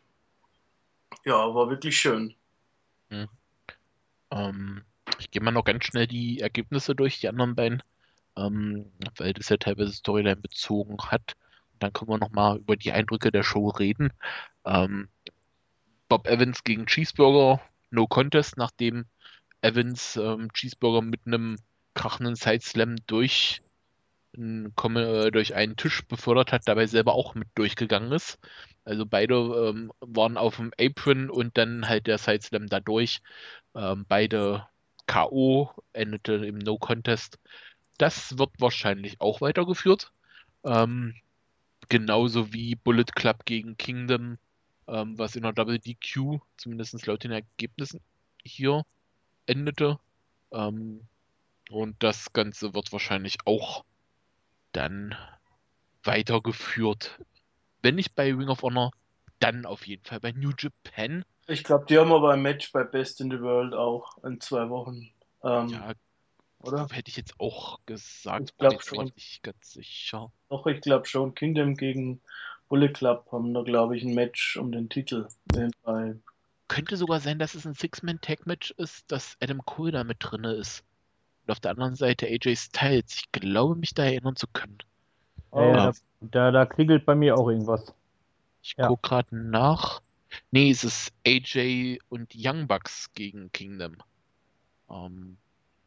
ja, war wirklich schön. Hm. Ähm, ich gehe mal noch ganz schnell die Ergebnisse durch, die anderen beiden, ähm, weil das ja teilweise Storyline bezogen hat. Und dann können wir noch mal über die Eindrücke der Show reden. Ähm, Bob Evans gegen Cheeseburger, no contest, nachdem Evans ähm, Cheeseburger mit einem krachenden Sideslam durch, n- komme, äh, durch einen Tisch befördert hat, dabei selber auch mit durchgegangen ist. Also beide ähm, waren auf dem Apron und dann halt der Sideslam dadurch. Ähm, beide K O, endete im No Contest. Das wird wahrscheinlich auch weitergeführt. Ähm, genauso wie Bullet Club gegen Kingdom, ähm, was in der Double D Q, zumindest laut den Ergebnissen hier, endete. Ähm, und das Ganze wird wahrscheinlich auch dann weitergeführt. Wenn nicht bei Ring of Honor, dann auf jeden Fall bei New Japan. Ich glaube, die haben aber ein Match bei Best in the World auch in zwei Wochen, ähm, Ja, oder? hätte ich jetzt auch gesagt, Ich bin glaube jetzt aber schon. nicht ganz sicher. Doch, ich glaube schon. Kingdom gegen Bullet Club haben da, glaube ich, ein Match um den Titel. Bei Könnte sogar sein, dass es ein Six-Man-Tag-Match ist, dass Adam Cole da mit drinne ist. Und auf der anderen Seite A J Styles. Ich glaube, mich da erinnern zu können. Ja, ja, Oh, Ähm, da, da, da klingelt bei mir auch irgendwas. ich Ja. gucke gerade nach. Nee, es ist A J und Young Bucks gegen Kingdom. Ähm,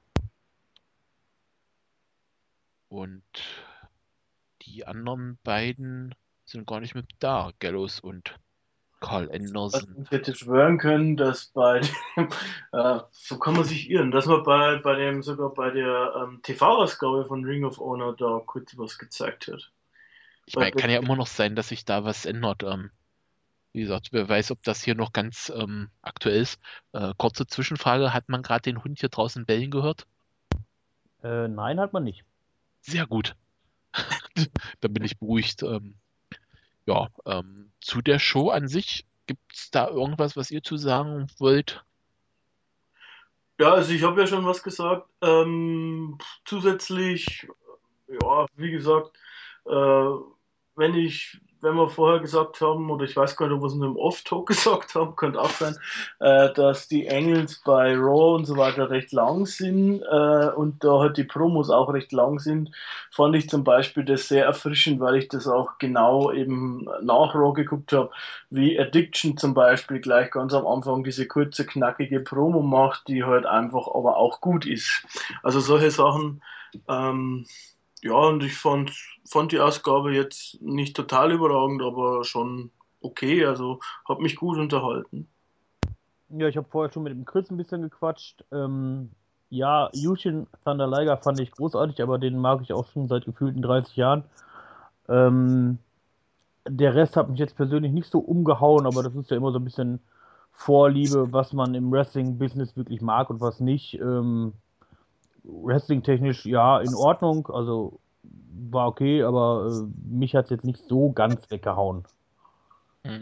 und die anderen beiden sind gar nicht mit da. Gallows und Carl was Anderson. ich hätte schwören können, dass bei dem, äh, so kann man sich irren, dass man bei, bei dem, sogar bei der ähm, T V-Ausgabe von Ring of Honor da kurz was gezeigt hat. Ich Bei meine, Best kann ja immer noch sein, dass sich da was ändert. Ähm, wie gesagt, wer weiß, ob das hier noch ganz ähm, aktuell ist. Äh, kurze Zwischenfrage, hat man gerade den Hund hier draußen bellen gehört? Äh, nein, hat man nicht. Sehr gut. Dann bin ich beruhigt. Ähm, ja, ähm, zu der Show an sich, gibt es da irgendwas, was ihr zu sagen wollt? Ja, also ich habe ja schon was gesagt. Ähm, zusätzlich, ja, wie gesagt, äh, wenn ich, wenn wir vorher gesagt haben, oder ich weiß gar nicht, was wir im Off-Talk gesagt haben, könnte auch sein, äh, dass die Angles bei Raw und so weiter recht lang sind äh, und da halt die Promos auch recht lang sind, fand ich zum Beispiel das sehr erfrischend, weil ich das auch genau eben nach Raw geguckt habe, wie Addiction zum Beispiel gleich ganz am Anfang diese kurze, knackige Promo macht, die halt einfach aber auch gut ist. Also solche Sachen, ähm, Ja, und ich fand, fand die Ausgabe jetzt nicht total überragend, aber schon okay. Also hat mich gut unterhalten. Ja, ich habe vorher schon mit dem Chris ein bisschen gequatscht. Ähm, ja, Yushin Thunder Liger fand ich großartig, aber den mag ich auch schon seit gefühlten dreißig Jahren. Ähm, Der Rest hat mich jetzt persönlich nicht so umgehauen, aber das ist ja immer so ein bisschen Vorliebe, was man im Wrestling-Business wirklich mag und was nicht. Ähm, Wrestling-technisch ja in Ordnung, also war okay, aber äh, mich hat es jetzt nicht so ganz weggehauen. Hm.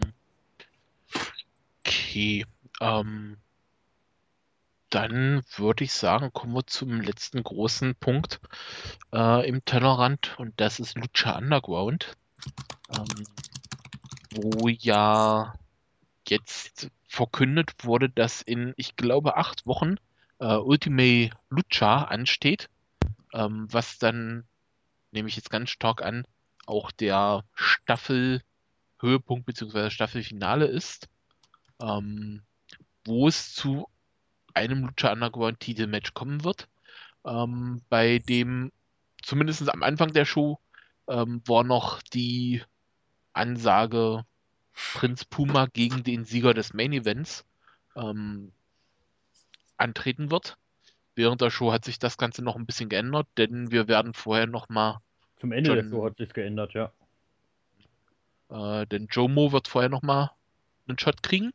Okay. Ähm, dann würde ich sagen, kommen wir zum letzten großen Punkt äh, im Tellerrand und das ist Lucha Underground, ähm, wo ja jetzt verkündet wurde, dass in, ich glaube, acht Wochen äh, Ultimate Lucha ansteht, ähm, was dann, nehme ich jetzt ganz stark an, auch der Staffelhöhepunkt bzw. Staffelfinale ist, ähm, wo es zu einem Lucha Underground Titelmatch kommen wird, ähm, bei dem zumindest am Anfang der Show ähm, war noch die Ansage Prinz Puma gegen den Sieger des Main Events ähm, antreten wird. Während der Show hat sich das Ganze noch ein bisschen geändert, denn wir werden vorher noch mal Zum Ende der Show John, hat sich geändert, ja. äh, denn Jomo wird vorher noch mal einen Shot kriegen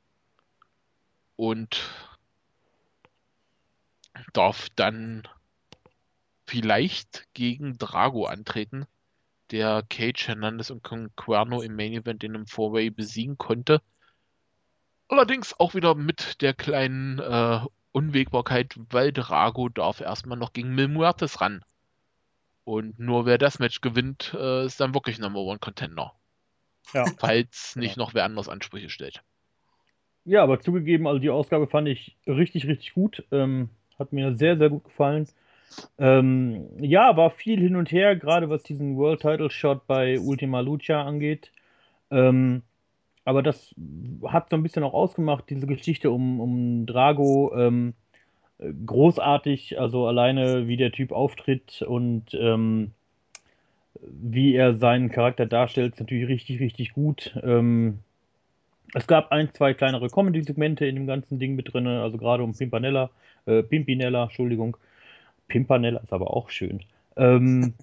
und darf dann vielleicht gegen Drago antreten, der Cage, Hernandez und Conquerno im Main Event in einem Four-Way besiegen konnte. Allerdings auch wieder mit der kleinen äh, Unwägbarkeit, weil Drago darf erstmal noch gegen Mil Muertes ran. Und nur wer das Match gewinnt, äh, ist dann wirklich Number One Contender. Ja. Falls nicht Genau. noch wer anders Ansprüche stellt. Ja, aber zugegeben, also die Ausgabe fand ich richtig, richtig gut. Ähm, hat mir sehr, sehr gut gefallen. Ähm, ja, war viel hin und her, gerade was diesen World Title Shot bei Ultima Lucha angeht. Ähm, aber das hat so ein bisschen auch ausgemacht, diese Geschichte um, um Drago. Ähm, äh, großartig, also alleine wie der Typ auftritt und ähm, wie er seinen Charakter darstellt, ist natürlich richtig, richtig gut. Ähm, es gab ein, zwei kleinere Comedy-Segmente in dem ganzen Ding mit drin, also gerade um Pimpinella, äh, Pimpinella, Entschuldigung. Pimpanella ist aber auch schön. Ähm,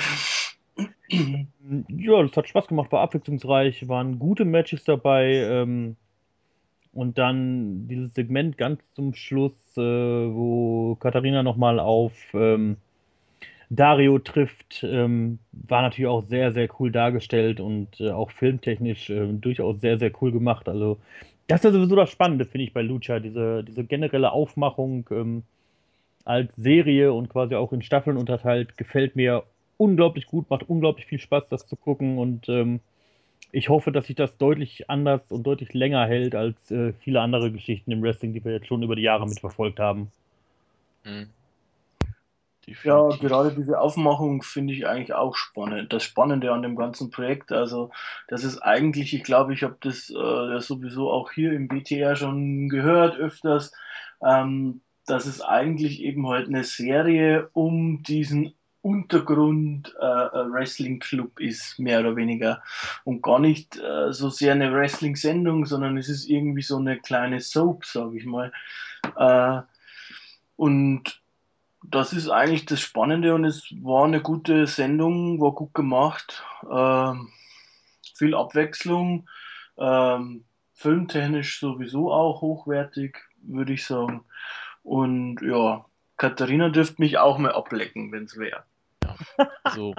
ja, das hat Spaß gemacht, war abwechslungsreich, waren gute Matches dabei. Ähm, und dann dieses Segment ganz zum Schluss, äh, wo Katharina nochmal auf ähm, Dario trifft, ähm, war natürlich auch sehr, sehr cool dargestellt und äh, auch filmtechnisch äh, durchaus sehr, sehr cool gemacht. Also, das ist ja sowieso das Spannende, finde ich, bei Lucha, diese, diese generelle Aufmachung ähm, als Serie und quasi auch in Staffeln unterteilt, gefällt mir unglaublich gut, macht unglaublich viel Spaß, das zu gucken und ähm, ich hoffe, dass sich das deutlich anders und deutlich länger hält als äh, viele andere Geschichten im Wrestling, die wir jetzt schon über die Jahre mitverfolgt haben. Hm, Ja, definitiv. gerade diese Aufmachung finde ich eigentlich auch spannend. Das Spannende an dem ganzen Projekt, also das ist eigentlich, ich glaube, ich habe das äh, ja sowieso auch hier im B T R schon gehört öfters, ähm, dass es eigentlich eben halt eine Serie um diesen Untergrund äh, äh, Wrestling Club ist, mehr oder weniger. Und gar nicht äh, so sehr eine Wrestling-Sendung, sondern es ist irgendwie so eine kleine Soap, sage ich mal. Äh, und das ist eigentlich das Spannende und es war eine gute Sendung, war gut gemacht, ähm, viel Abwechslung, ähm, filmtechnisch sowieso auch hochwertig, würde ich sagen. Und ja, Katharina dürfte mich auch mal ablecken, wenn es wäre. Ja. Also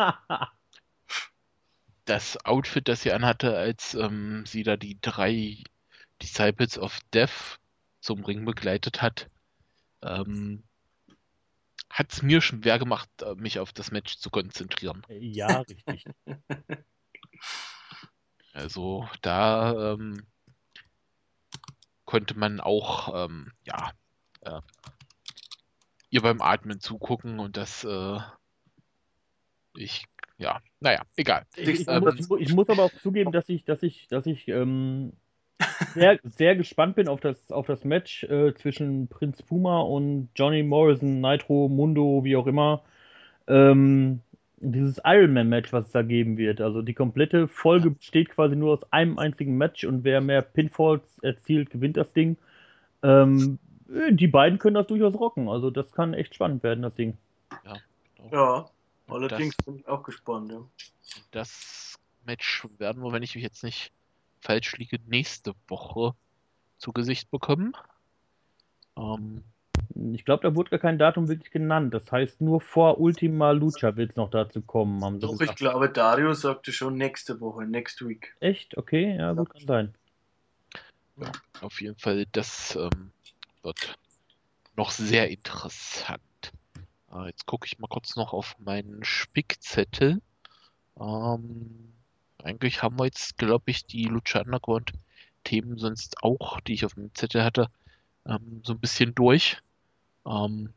das Outfit, das sie anhatte, als ähm, sie da die drei Disciples of Death zum Ring begleitet hat, ähm, hat es mir schwer gemacht, äh, mich auf das Match zu konzentrieren. Ja, richtig. Also da ähm, konnte man auch ähm, ja, äh, ihr beim Atmen zugucken und das äh, ich, ja, naja, egal. Ich, ich, mu- Ähm, ich, mu- ich muss aber auch zugeben, dass ich, dass ich, dass ich ähm, sehr, sehr gespannt bin auf das, auf das Match äh, zwischen Prinz Puma und Johnny Morrison, Nitro, Mundo, wie auch immer. Ähm, dieses Ironman-Match, was es da geben wird. Also die komplette Folge besteht quasi nur aus einem einzigen Match und wer mehr Pinfalls erzielt, gewinnt das Ding. Ähm, die beiden können das durchaus rocken. Also das kann echt spannend werden, das Ding. Ja, genau. Ja, Und allerdings das, bin ich auch gespannt. Ja. das Match werden wir, wenn ich mich jetzt nicht falsch liege, nächste Woche zu Gesicht bekommen. Ähm, Ich glaube, da wurde gar kein Datum wirklich genannt. Das heißt, nur vor Ultima Lucha wird es noch dazu kommen, haben sie Doch, ich gesagt. glaube, Dario sagte schon nächste Woche, next week. Echt? Okay, ja, gut, kann sein. ja, auf jeden Fall, das ähm, wird noch sehr interessant. Äh, jetzt gucke ich mal kurz noch auf meinen Spickzettel. Ähm, eigentlich haben wir jetzt, glaube ich, die Lucha Underground-Themen sonst auch, die ich auf dem Zettel hatte, ähm, so ein bisschen durch. Ähm,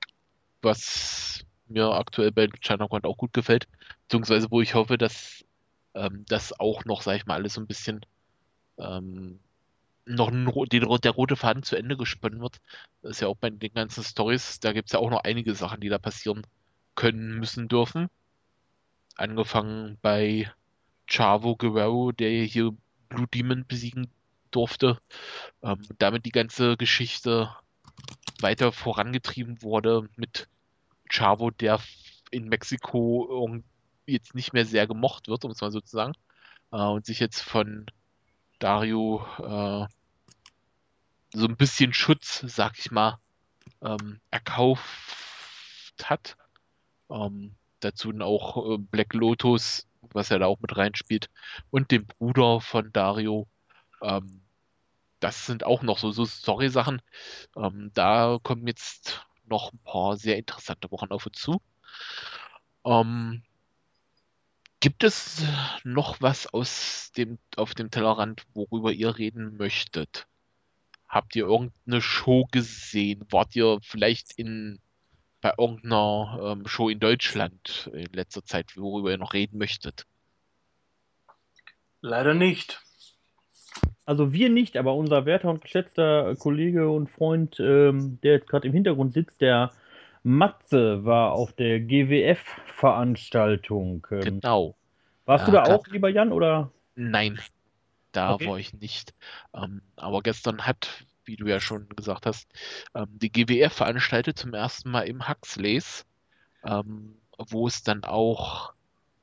was mir aktuell bei Lucha Underground auch gut gefällt, beziehungsweise wo ich hoffe, dass ähm, das auch noch, sag ich mal, alles so ein bisschen ähm, noch ein, ro- den, ro- der rote Faden zu Ende gesponnen wird. Das ist ja auch bei den ganzen Stories, da gibt es ja auch noch einige Sachen, die da passieren können, müssen, dürfen. Angefangen bei Chavo Guerrero, der hier Blue Demon besiegen durfte. Ähm, damit die ganze Geschichte weiter vorangetrieben wurde mit Chavo, der in Mexiko irgend- jetzt nicht mehr sehr gemocht wird, um es mal so zu sagen, äh, und sich jetzt von Dario äh, so ein bisschen Schutz, sag ich mal, ähm, erkauft hat. Ähm, dazu dann auch äh, Black Lotus, was ja da auch mit reinspielt, und den Bruder von Dario. Ähm, das sind auch noch so, so Story-Sachen. Ähm, da kommen jetzt noch ein paar sehr interessante Wochen auf uns zu. Ähm, gibt es noch was aus dem, auf dem Tellerrand, worüber ihr reden möchtet? Habt ihr irgendeine Show gesehen? Wart ihr vielleicht in bei irgendeiner ähm, Show in Deutschland in letzter Zeit, worüber ihr noch reden möchtet? Leider nicht. Also wir nicht, aber unser werter und geschätzter Kollege und Freund, ähm, der jetzt gerade im Hintergrund sitzt, der Matze, war auf der G W F-Veranstaltung. Ähm, Genau. warst du Da da gab, auch, lieber Jan, oder? nein, da Okay. war ich nicht. Ähm, aber gestern hat, wie du ja schon gesagt hast, ähm, die G W F veranstaltet zum ersten Mal im Huxleys, ähm, wo es dann auch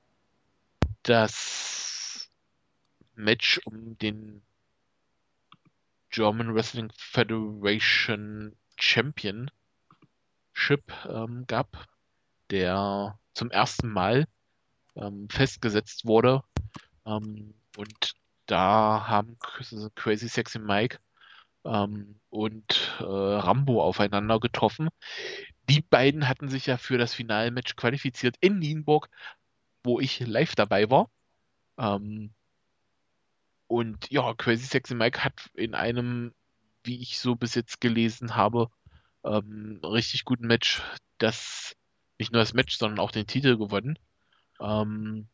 das Match um den German Wrestling Federation Championship ähm, gab, der zum ersten Mal ähm, festgesetzt wurde. Ähm, und da haben Crazy Sexy Mike ähm, und äh, Rambo aufeinander getroffen. Die beiden hatten sich ja für das Finalmatch qualifiziert in Nienburg, wo ich live dabei war. Ähm, und ja, Crazy Sexy Mike hat in einem, wie ich so bis jetzt gelesen habe, ähm, richtig guten Match das, nicht nur das Match, sondern auch den Titel gewonnen. Ähm,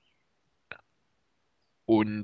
und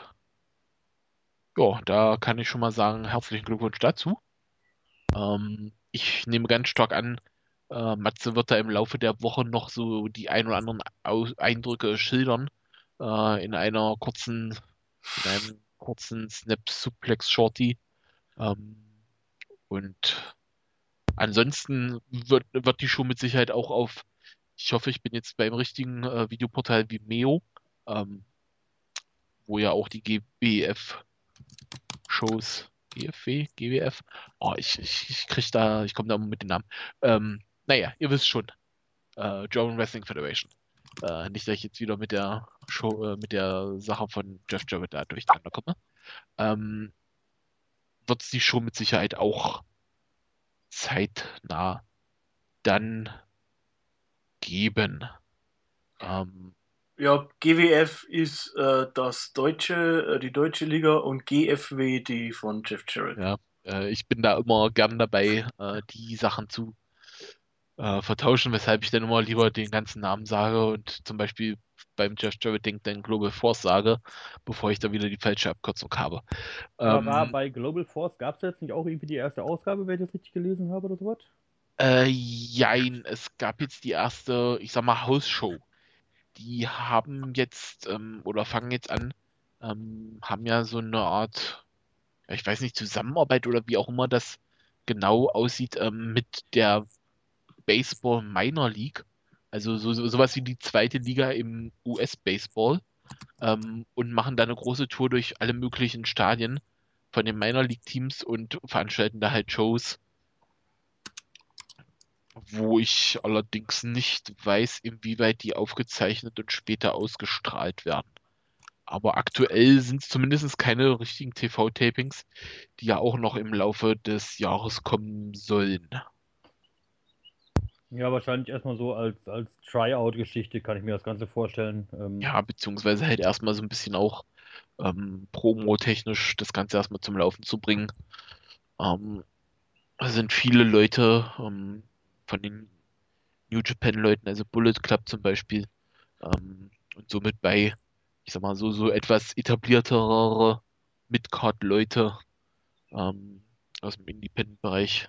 ja, da kann ich schon mal sagen, herzlichen Glückwunsch dazu. Ähm, ich nehme ganz stark an, äh, Matze wird da im Laufe der Woche noch so die ein oder anderen Au Eindrücke schildern, äh, in einer kurzen, in einem kurzen Snap Suplex Shorty. Ähm, und ansonsten wird, wird die Show mit Sicherheit auch auf, ich hoffe, ich bin jetzt beim richtigen äh, Videoportal Vimeo, ähm, wo ja auch die G B F-Shows, G F W, G W F, oh, ich, ich, ich krieg da, ich komme da mit den Namen. Ähm, naja, ihr wisst schon, äh, German Wrestling Federation. Äh, nicht, dass ich jetzt wieder mit der Show, äh, mit der Sache von Jeff Jarrett da durcheinander komme. Ähm, wird es die Show mit Sicherheit auch zeitnah dann geben. Ähm, Ja, G W F ist äh, das deutsche, äh, die deutsche Liga und G F W die von Jeff Jarrett. ja, äh, ich bin da immer gern dabei, äh, die Sachen zu äh, vertauschen, weshalb ich dann immer lieber den ganzen Namen sage und zum Beispiel beim Jeff Jarrett Ding dann Global Force sage, bevor ich da wieder die falsche Abkürzung habe. Aber war Ähm, bei Global Force, gab es jetzt nicht auch irgendwie die erste Ausgabe, wenn ich das richtig gelesen habe oder sowas? Äh, jein, es gab jetzt die erste, ich sag mal, Hausshow. Die haben jetzt, ähm, oder fangen jetzt an, ähm, haben ja so eine Art, ja, ich weiß nicht, Zusammenarbeit oder wie auch immer das genau aussieht, ähm, mit der Baseball Minor League. Also so, so, sowas wie die zweite Liga im U S-Baseball. Ähm, und machen da eine große Tour durch alle möglichen Stadien von den Minor League Teams und veranstalten da halt Shows, wo ich allerdings nicht weiß, inwieweit die aufgezeichnet und später ausgestrahlt werden. Aber aktuell sind es zumindest keine richtigen T V-Tapings, die ja auch noch im Laufe des Jahres kommen sollen. Ja, wahrscheinlich erstmal so als, als Tryout-Geschichte kann ich mir das Ganze vorstellen. Ähm, Ja, beziehungsweise halt erstmal so ein bisschen auch ähm, promotechnisch das Ganze erstmal zum Laufen zu bringen. Ähm, da sind viele Leute ähm, von den New Japan-Leuten, also Bullet Club zum Beispiel, ähm, und somit bei, ich sag mal, so, so etwas etabliertere Mid-Card-Leute ähm, aus dem Independent-Bereich.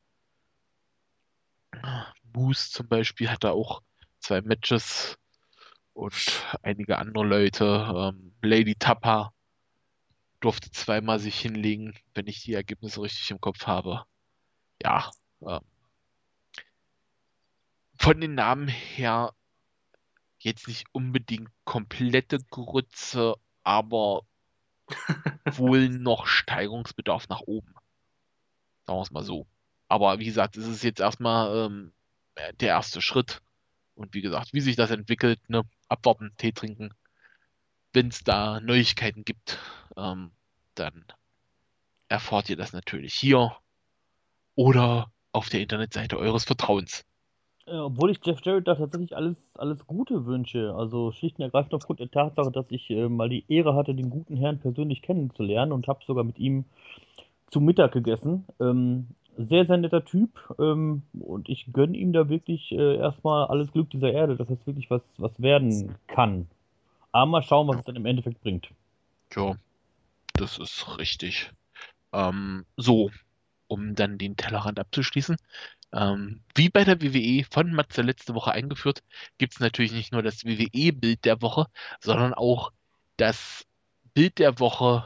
Moose zum Beispiel hat da auch zwei Matches und einige andere Leute. Ähm, Lady Tapa durfte zweimal sich hinlegen, wenn ich die Ergebnisse richtig im Kopf habe. Ja, ähm, von den Namen her jetzt nicht unbedingt komplette Grütze, aber wohl noch Steigerungsbedarf nach oben. Sagen wir es mal so. Aber wie gesagt, es ist jetzt erstmal ähm, äh, der erste Schritt. Und wie gesagt, wie sich das entwickelt, ne, abwarten, Tee trinken. Wenn es da Neuigkeiten gibt, ähm, dann erfahrt ihr das natürlich hier oder auf der Internetseite eures Vertrauens. äh, obwohl ich Jeff Jarrett da tatsächlich alles, alles Gute wünsche. Also schlicht und ergreifend aufgrund der Tatsache, dass ich äh, mal die Ehre hatte, den guten Herrn persönlich kennenzulernen und habe sogar mit ihm zu Mittag gegessen. Ähm, sehr, sehr netter Typ. Ähm, und ich gönne ihm da wirklich äh, erstmal alles Glück dieser Erde, dass das wirklich was, was werden kann. Aber mal schauen, was es dann im Endeffekt bringt. Ja, das ist richtig. Ähm, so, um dann den Tellerrand abzuschließen. Ähm, wie bei der W W E von Matze letzte Woche eingeführt, gibt es natürlich nicht nur das W W E-Bild der Woche, sondern auch das Bild der Woche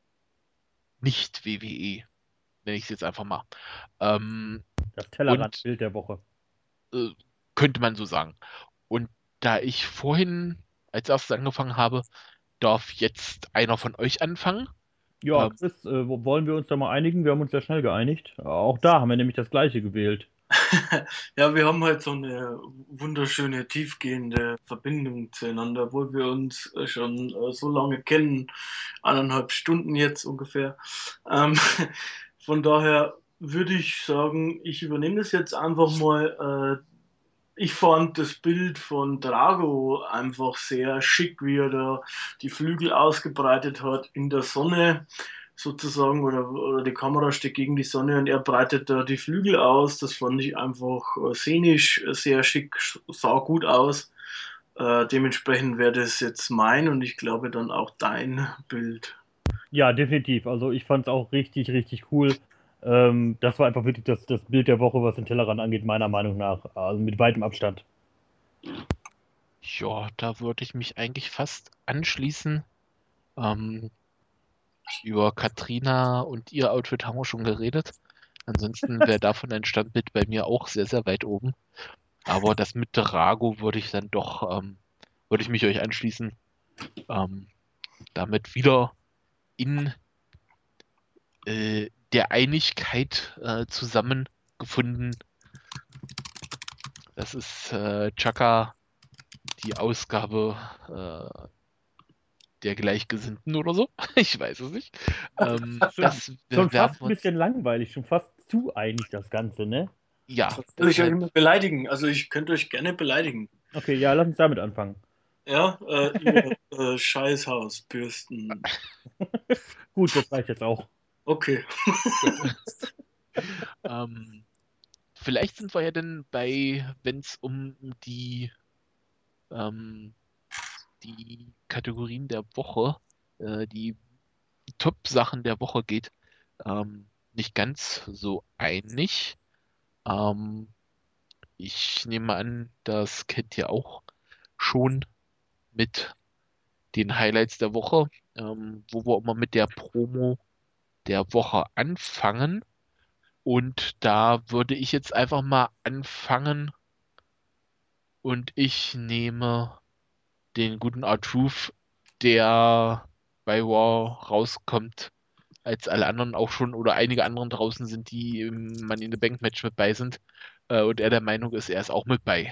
nicht W W E, nenne ich es jetzt einfach mal. Ähm, Das und Tellerrandbild der Woche. äh, könnte man so sagen. Und da ich vorhin als erstes angefangen habe, darf jetzt einer von euch anfangen. Ja, Ähm, Chris, äh, wo- wollen wir uns da mal einigen? Wir haben uns ja schnell geeinigt. Auch da haben wir nämlich das gleiche gewählt. Ja, wir haben halt so eine wunderschöne, tiefgehende Verbindung zueinander, obwohl wir uns äh, schon äh, so lange kennen, eineinhalb Stunden jetzt ungefähr. Ähm, von daher würde ich sagen, ich übernehme das jetzt einfach mal. Äh, ich fand das Bild von Drago einfach sehr schick, wie er da die Flügel ausgebreitet hat in der Sonne sozusagen, oder, oder die Kamera steht gegen die Sonne und er breitet da die Flügel aus. Das fand ich einfach äh, szenisch sehr schick, sah gut aus. Äh, dementsprechend wäre das jetzt mein und ich glaube dann auch dein Bild. Ja, definitiv. Also ich fand es auch richtig, richtig cool. Ähm, das war einfach wirklich das, das Bild der Woche, was den Tellerrand angeht, meiner Meinung nach. Also mit weitem Abstand. ja, da würde ich mich eigentlich fast anschließen. Ähm, über Katrina und ihr Outfit haben wir schon geredet. Ansonsten wäre davon ein Standbild bei mir auch sehr, sehr weit oben. Aber das mit Drago würde ich dann doch, ähm, würde ich mich euch anschließen. Ähm, damit wieder in äh, der Einigkeit äh, zusammengefunden. Das ist äh, Chaka, die Ausgabe äh, der Gleichgesinnten oder so. Ich weiß es nicht. Ähm, Schon, das schon werden fast wir ein uns, bisschen langweilig, schon fast zu einig das Ganze, ne? ja, Soll ich euch deshalb, immer beleidigen? Also ich könnte euch gerne beleidigen. Okay, ja, lass uns damit anfangen. Ja, äh, ihr äh, Scheißhausbürsten. Gut, das reicht jetzt auch. Okay. gut. ähm, vielleicht sind wir ja dann bei, wenn es um die, ähm, die Kategorien der Woche, äh, die Top-Sachen der Woche geht, ähm, nicht ganz so einig. Ähm, ich nehme an, das kennt ihr auch schon mit den Highlights der Woche, ähm, wo wir immer mit der Promo der Woche anfangen. Und da würde ich jetzt einfach mal anfangen und ich nehme den guten R-Truth, der bei Raw rauskommt, als alle anderen auch schon oder einige anderen draußen sind, die im Money in the Bank Match mit bei sind. Äh, und er der Meinung ist, er ist auch mit bei.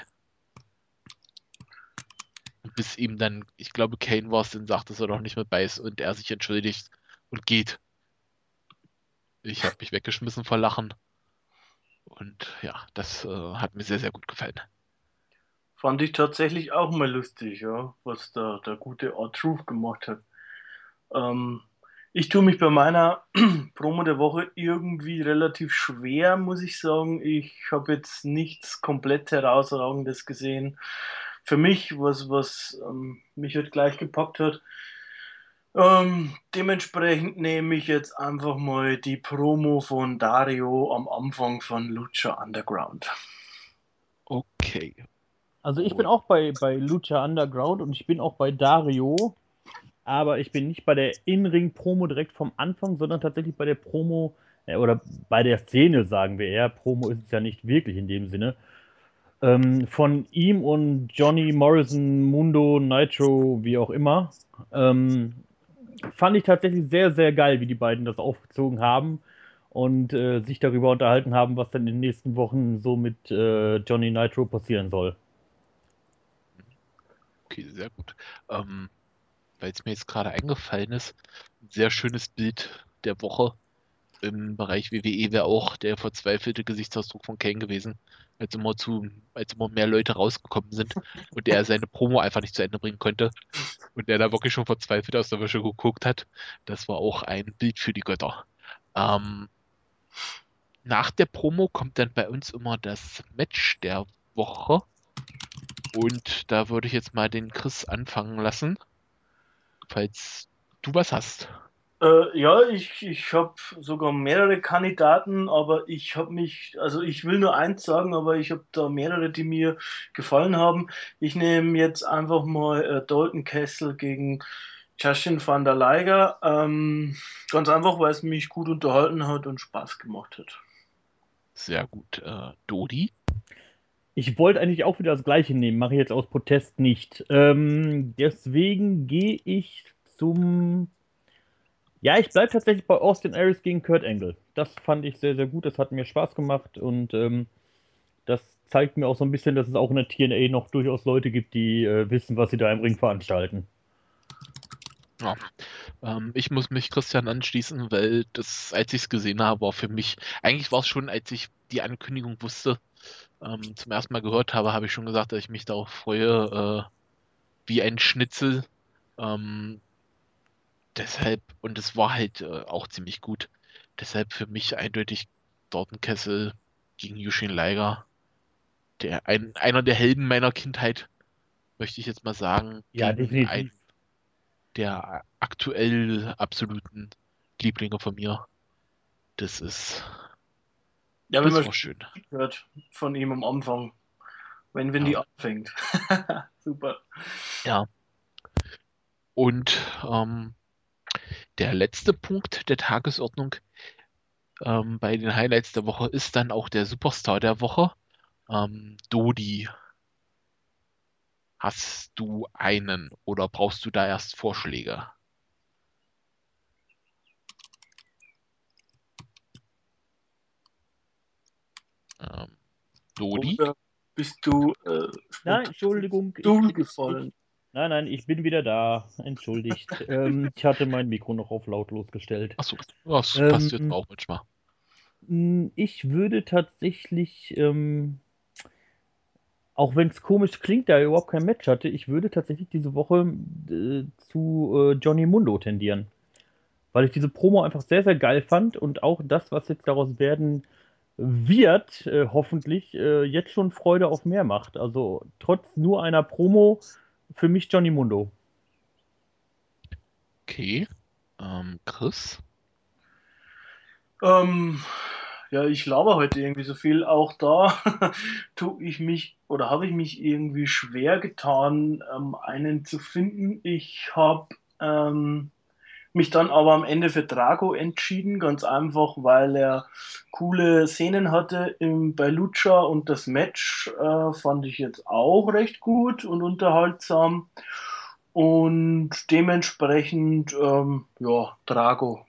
Und bis ihm dann, ich glaube, Kane war es, dann sagt, dass er doch nicht mit bei ist und er sich entschuldigt und geht. Ich habe mich weggeschmissen vor Lachen. Und ja, das äh, hat mir sehr, sehr gut gefallen. Fand ich tatsächlich auch mal lustig, ja, was da der gute R-Truth gemacht hat. Ähm, ich tue mich bei meiner Promo der Woche irgendwie relativ schwer, muss ich sagen. Ich habe jetzt nichts komplett Herausragendes gesehen. Für mich, was, was ähm, mich halt gleich gepackt hat. Ähm, dementsprechend nehme ich jetzt einfach mal die Promo von Dario am Anfang von Lucha Underground. Okay. Also ich bin auch bei, bei Lucha Underground und ich bin auch bei Dario, aber ich bin nicht bei der In-Ring-Promo direkt vom Anfang, sondern tatsächlich bei der Promo, äh, oder bei der Szene, sagen wir eher. Promo ist es ja nicht wirklich in dem Sinne. Ähm, von ihm und Johnny Morrison, Mundo, Nitro, wie auch immer. Ähm, fand ich tatsächlich sehr, sehr geil, wie die beiden das aufgezogen haben und äh, sich darüber unterhalten haben, was dann in den nächsten Wochen so mit äh, Johnny Nitro passieren soll. Okay, sehr gut. Ähm, weil es mir jetzt gerade eingefallen ist, ein sehr schönes Bild der Woche im Bereich W W E wäre auch der verzweifelte Gesichtsausdruck von Kane gewesen, als immer zu, als immer mehr Leute rausgekommen sind und er seine Promo einfach nicht zu Ende bringen konnte und der da wirklich schon verzweifelt aus der Wäsche geguckt hat. Das war auch ein Bild für die Götter. Ähm, nach der Promo kommt dann bei uns immer das Match der Woche und da würde ich jetzt mal den Chris anfangen lassen, falls du was hast. Äh, ja, ich, ich habe sogar mehrere Kandidaten, aber ich habe mich, also ich will nur eins sagen, aber ich habe da mehrere, die mir gefallen haben. Ich nehme jetzt einfach mal äh, Dalton Castle gegen Justin van der Liger. Ähm, ganz einfach, weil es mich gut unterhalten hat und Spaß gemacht hat. Sehr gut. Äh, Dodi? Ich wollte eigentlich auch wieder das Gleiche nehmen, mache ich jetzt aus Protest nicht. Ähm, deswegen gehe ich zum. Ja, ich bleibe tatsächlich bei Austin Aries gegen Kurt Angle. Das fand ich sehr, sehr gut. Das hat mir Spaß gemacht und ähm, das zeigt mir auch so ein bisschen, dass es auch in der T N A noch durchaus Leute gibt, die äh, wissen, was sie da im Ring veranstalten. Ja. Ähm, ich muss mich Christian anschließen, weil das, als ich es gesehen habe, war für mich, eigentlich war es schon, als ich die Ankündigung wusste, ähm, zum ersten Mal gehört habe, habe ich schon gesagt, dass ich mich darauf freue, äh, wie ein Schnitzel. Ähm, deshalb, und es war halt äh, auch ziemlich gut. Deshalb für mich eindeutig Dalton Castle gegen Yushin Liger. Der, ein, einer der Helden meiner Kindheit, möchte ich jetzt mal sagen, Ja, gegen einen definitiv. der aktuell absoluten Lieblinge von mir. Das ist, Ja, wenn das man war schön. schon hört von ihm am Anfang, wenn, wenn die Ja, anfängt. Super. ja. Und ähm, der letzte Punkt der Tagesordnung ähm, bei den Highlights der Woche ist dann auch der Superstar der Woche. Ähm, Dodi, hast du einen oder brauchst du da erst Vorschläge? Ähm, Dodi? Oder bist du äh, Nein, spontan vom Entschuldigung, ich Stuhl bin. Ich, gefallen? nein, nein, ich bin wieder da. Entschuldigt. Ähm, ich hatte mein Mikro noch auf lautlos gestellt. Achso, das passiert mir Ähm, auch manchmal. mh, ich würde tatsächlich, ähm, auch wenn es komisch klingt, da er überhaupt kein Match hatte, ich würde tatsächlich diese Woche äh, zu äh, Johnny Mundo tendieren. Weil ich diese Promo einfach sehr, sehr geil fand und auch das, was jetzt daraus werden wird, äh, hoffentlich, äh, jetzt schon Freude auf mehr macht. Also trotz nur einer Promo für mich Johnny Mundo. Okay. Ähm, Chris? Ähm, Ja, ich laber heute irgendwie so viel. Auch da tue ich mich oder habe ich mich irgendwie schwer getan, ähm, einen zu finden. Ich habe ähm, mich dann aber am Ende für Drago entschieden, ganz einfach, weil er coole Szenen hatte im, bei Lucha und das Match äh, fand ich jetzt auch recht gut und unterhaltsam. Und dementsprechend, ähm, ja, Drago.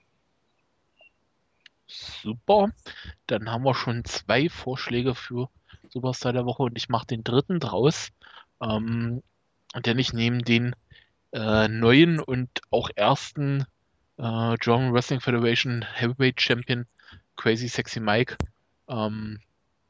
Super. Dann haben wir schon zwei Vorschläge für Superstar der Woche und ich mache den dritten draus. Ähm, denn ich nehme den äh, neuen und auch ersten äh, German Wrestling Federation Heavyweight Champion Crazy Sexy Mike. Ähm,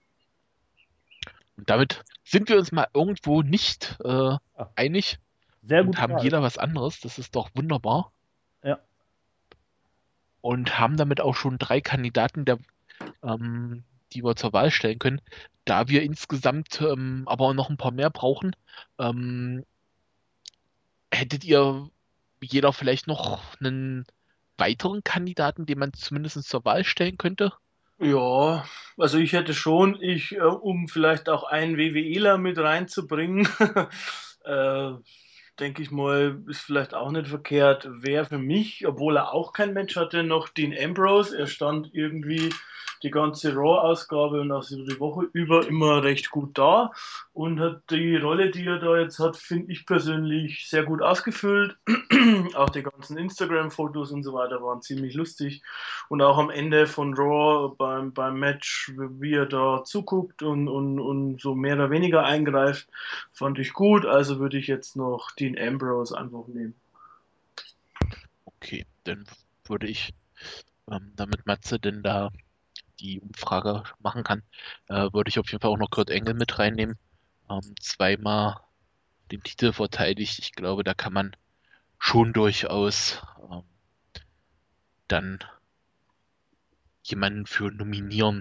und damit sind wir uns mal irgendwo nicht äh, Ah, einig sehr und gute haben Wahl. jeder was anderes. Das ist doch wunderbar. Ja. Und haben damit auch schon drei Kandidaten, der, ähm, die wir zur Wahl stellen können. Da wir insgesamt ähm, aber noch ein paar mehr brauchen, ähm, hättet ihr jeder vielleicht noch einen weiteren Kandidaten, den man zumindest zur Wahl stellen könnte? Ja, also ich hätte schon, ich, äh, um vielleicht auch einen WWEler mit reinzubringen, äh, denke ich mal, ist vielleicht auch nicht verkehrt, wäre für mich, obwohl er auch kein Match hatte, noch Dean Ambrose. Er stand irgendwie die ganze Raw-Ausgabe und auch so die Woche über immer recht gut da und hat die Rolle, die er da jetzt hat, finde ich persönlich sehr gut ausgefüllt. Auch die ganzen Instagram-Fotos und so weiter waren ziemlich lustig. Und auch am Ende von Raw beim, beim Match, wie er da zuguckt und, und, und so mehr oder weniger eingreift, fand ich gut. Also würde ich jetzt noch Dean Ambrose einfach nehmen. Okay, dann würde ich, ähm, damit Matze denn da die Umfrage machen kann, äh, würde ich auf jeden Fall auch noch Kurt Angle mit reinnehmen. Ähm, zweimal den Titel verteidigt. Ich glaube, da kann man schon durchaus ähm, dann jemanden für nominieren.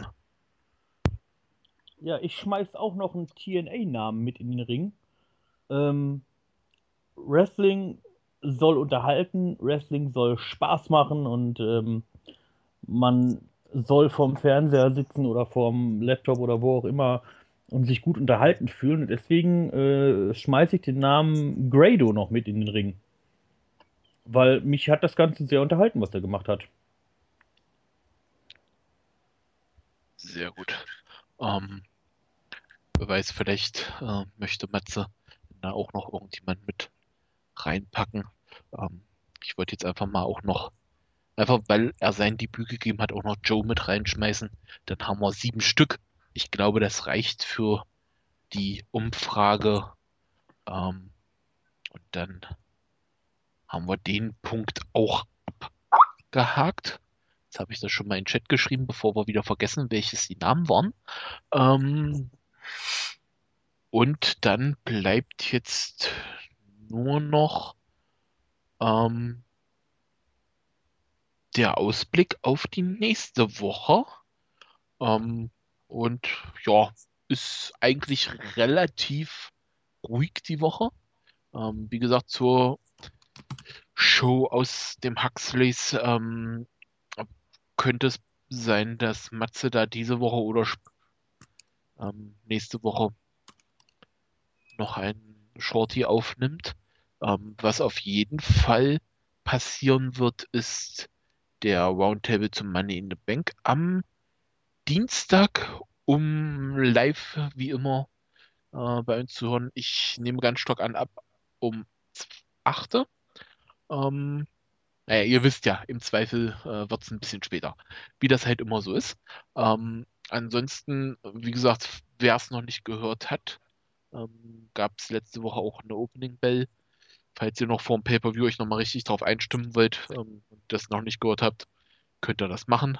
Ja, ich schmeiß auch noch einen T N A-Namen mit in den Ring. Ähm, Wrestling soll unterhalten, Wrestling soll Spaß machen und ähm, man soll vorm Fernseher sitzen oder vorm Laptop oder wo auch immer und sich gut unterhalten fühlen. Und deswegen äh, schmeiße ich den Namen Grado noch mit in den Ring. Weil mich hat das Ganze sehr unterhalten, was er gemacht hat. Sehr gut. Ähm, wer weiß, vielleicht äh, möchte Matze da auch noch irgendjemand mit reinpacken. Ähm, ich wollte jetzt einfach mal auch noch, einfach weil er sein Debüt gegeben hat, auch noch Joe mit reinschmeißen. Dann haben wir sieben Stück. Ich glaube, das reicht für die Umfrage. Ähm, und dann haben wir den Punkt auch abgehakt. Jetzt habe ich das schon mal in den Chat geschrieben, bevor wir wieder vergessen, welches die Namen waren. Ähm, und dann bleibt jetzt nur noch ähm, der Ausblick auf die nächste Woche. Ähm, und ja, ist eigentlich relativ ruhig die Woche. Ähm, wie gesagt, zur Show aus dem Huxleys ähm, könnte es sein, dass Matze da diese Woche oder ähm, nächste Woche noch ein Shorty aufnimmt. Ähm, was auf jeden Fall passieren wird, ist der Roundtable zum Money in the Bank am Dienstag, um live wie immer äh, bei uns zu hören. Ich nehme ganz stark an, ab um acht. Ähm, naja, ihr wisst ja, im Zweifel äh, wird es ein bisschen später, wie das halt immer so ist. Ähm, ansonsten, wie gesagt, wer es noch nicht gehört hat, ähm, gab es letzte Woche auch eine Opening Bell. Falls ihr noch vor dem Pay-Per-View euch nochmal richtig drauf einstimmen wollt ähm, und das noch nicht gehört habt, könnt ihr das machen.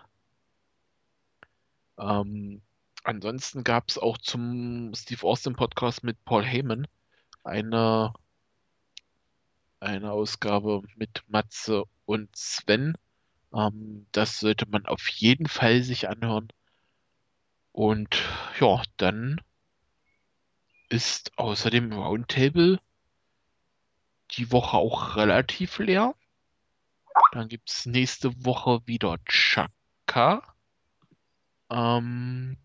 Ähm, ansonsten gab es auch zum Steve Austin Podcast mit Paul Heyman eine, eine Ausgabe mit Matze und Sven. Ähm, das sollte man auf jeden Fall sich anhören. Und ja, dann ist außer dem Roundtable die Woche auch relativ leer. Dann gibt es nächste Woche wieder Chaka. Ähm,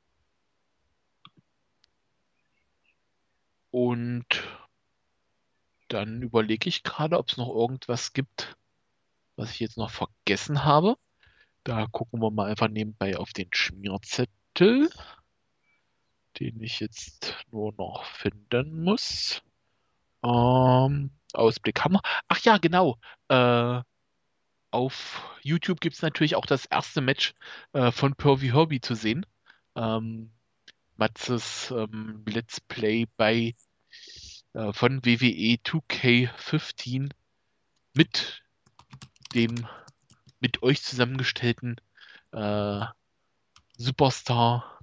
und dann überlege ich gerade, ob es noch irgendwas gibt, was ich jetzt noch vergessen habe. Da gucken wir mal einfach nebenbei auf den Schmierzettel, den ich jetzt nur noch finden muss. Ähm, Ausblick haben wir. Ach ja, genau. Äh, auf YouTube gibt es natürlich auch das erste Match äh, von Pervy Herbie zu sehen. Ähm, Matzes ähm, Let's Play bei äh, von W W E zwei K fünfzehn mit dem mit euch zusammengestellten äh, Superstar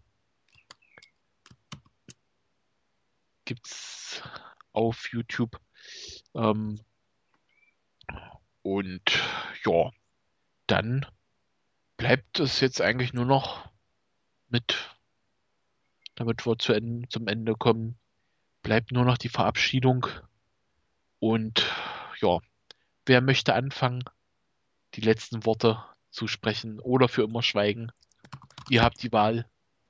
gibt's auf YouTube. Ähm, und ja, dann bleibt es jetzt eigentlich nur noch mit, damit wir zu Ende, zum Ende kommen, bleibt nur noch die Verabschiedung. Und ja, wer möchte anfangen, die letzten Worte zu sprechen oder für immer schweigen? Ihr habt die Wahl.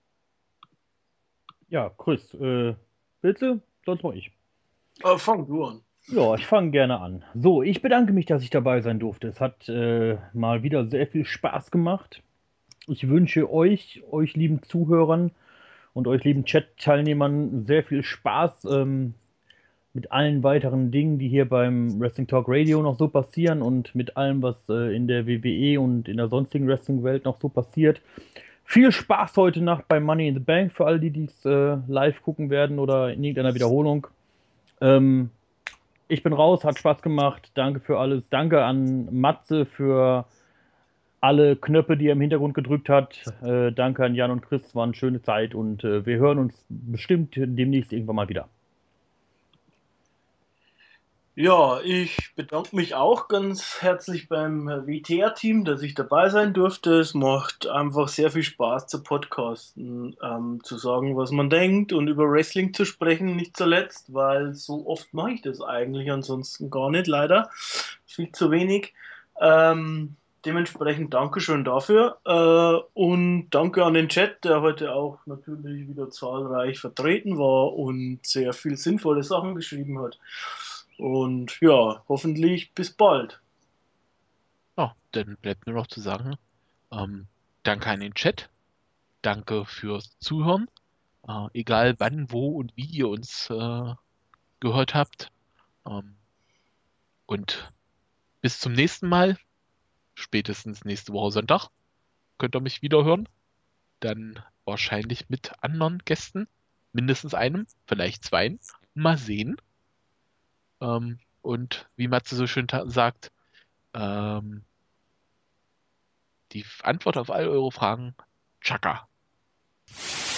Ja, Chris, äh, bitte, sonst mal ich. Äh, fang du an. Ja, ich fange gerne an. So, ich bedanke mich, dass ich dabei sein durfte. Es hat äh, mal wieder sehr viel Spaß gemacht. Ich wünsche euch, euch lieben Zuhörern und euch lieben Chat-Teilnehmern sehr viel Spaß ähm, mit allen weiteren Dingen, die hier beim Wrestling Talk Radio noch so passieren und mit allem, was äh, in der W W E und in der sonstigen Wrestling-Welt noch so passiert. Viel Spaß heute Nacht bei Money in the Bank für alle, die dies äh, live gucken werden oder in irgendeiner Wiederholung. Ähm, ich bin raus, hat Spaß gemacht. Danke für alles. Danke an Matze für alle Knöpfe, die er im Hintergrund gedrückt hat. Äh, danke an Jan und Chris, war eine schöne Zeit und äh, wir hören uns bestimmt demnächst irgendwann mal wieder. Ja, ich bedanke mich auch ganz herzlich beim W T R-Team, dass ich dabei sein durfte. Es macht einfach sehr viel Spaß zu podcasten, ähm, zu sagen, was man denkt und über Wrestling zu sprechen, nicht zuletzt, weil so oft mache ich das eigentlich ansonsten gar nicht, leider. Viel zu wenig. Ähm, dementsprechend Dankeschön dafür äh, und danke an den Chat, der heute auch natürlich wieder zahlreich vertreten war und sehr viel sinnvolle Sachen geschrieben hat. Und ja, hoffentlich bis bald. Ja, dann bleibt nur noch zu sagen, ähm, danke an den Chat, danke fürs Zuhören, äh, egal wann, wo und wie ihr uns äh, gehört habt. Ähm, und bis zum nächsten Mal, spätestens nächste Woche Sonntag, könnt ihr mich wieder hören. Dann wahrscheinlich mit anderen Gästen, mindestens einem, vielleicht zweien. Mal sehen. Ähm, und wie Matze so schön ta- sagt, ähm, die Antwort auf all eure Fragen, Chaka.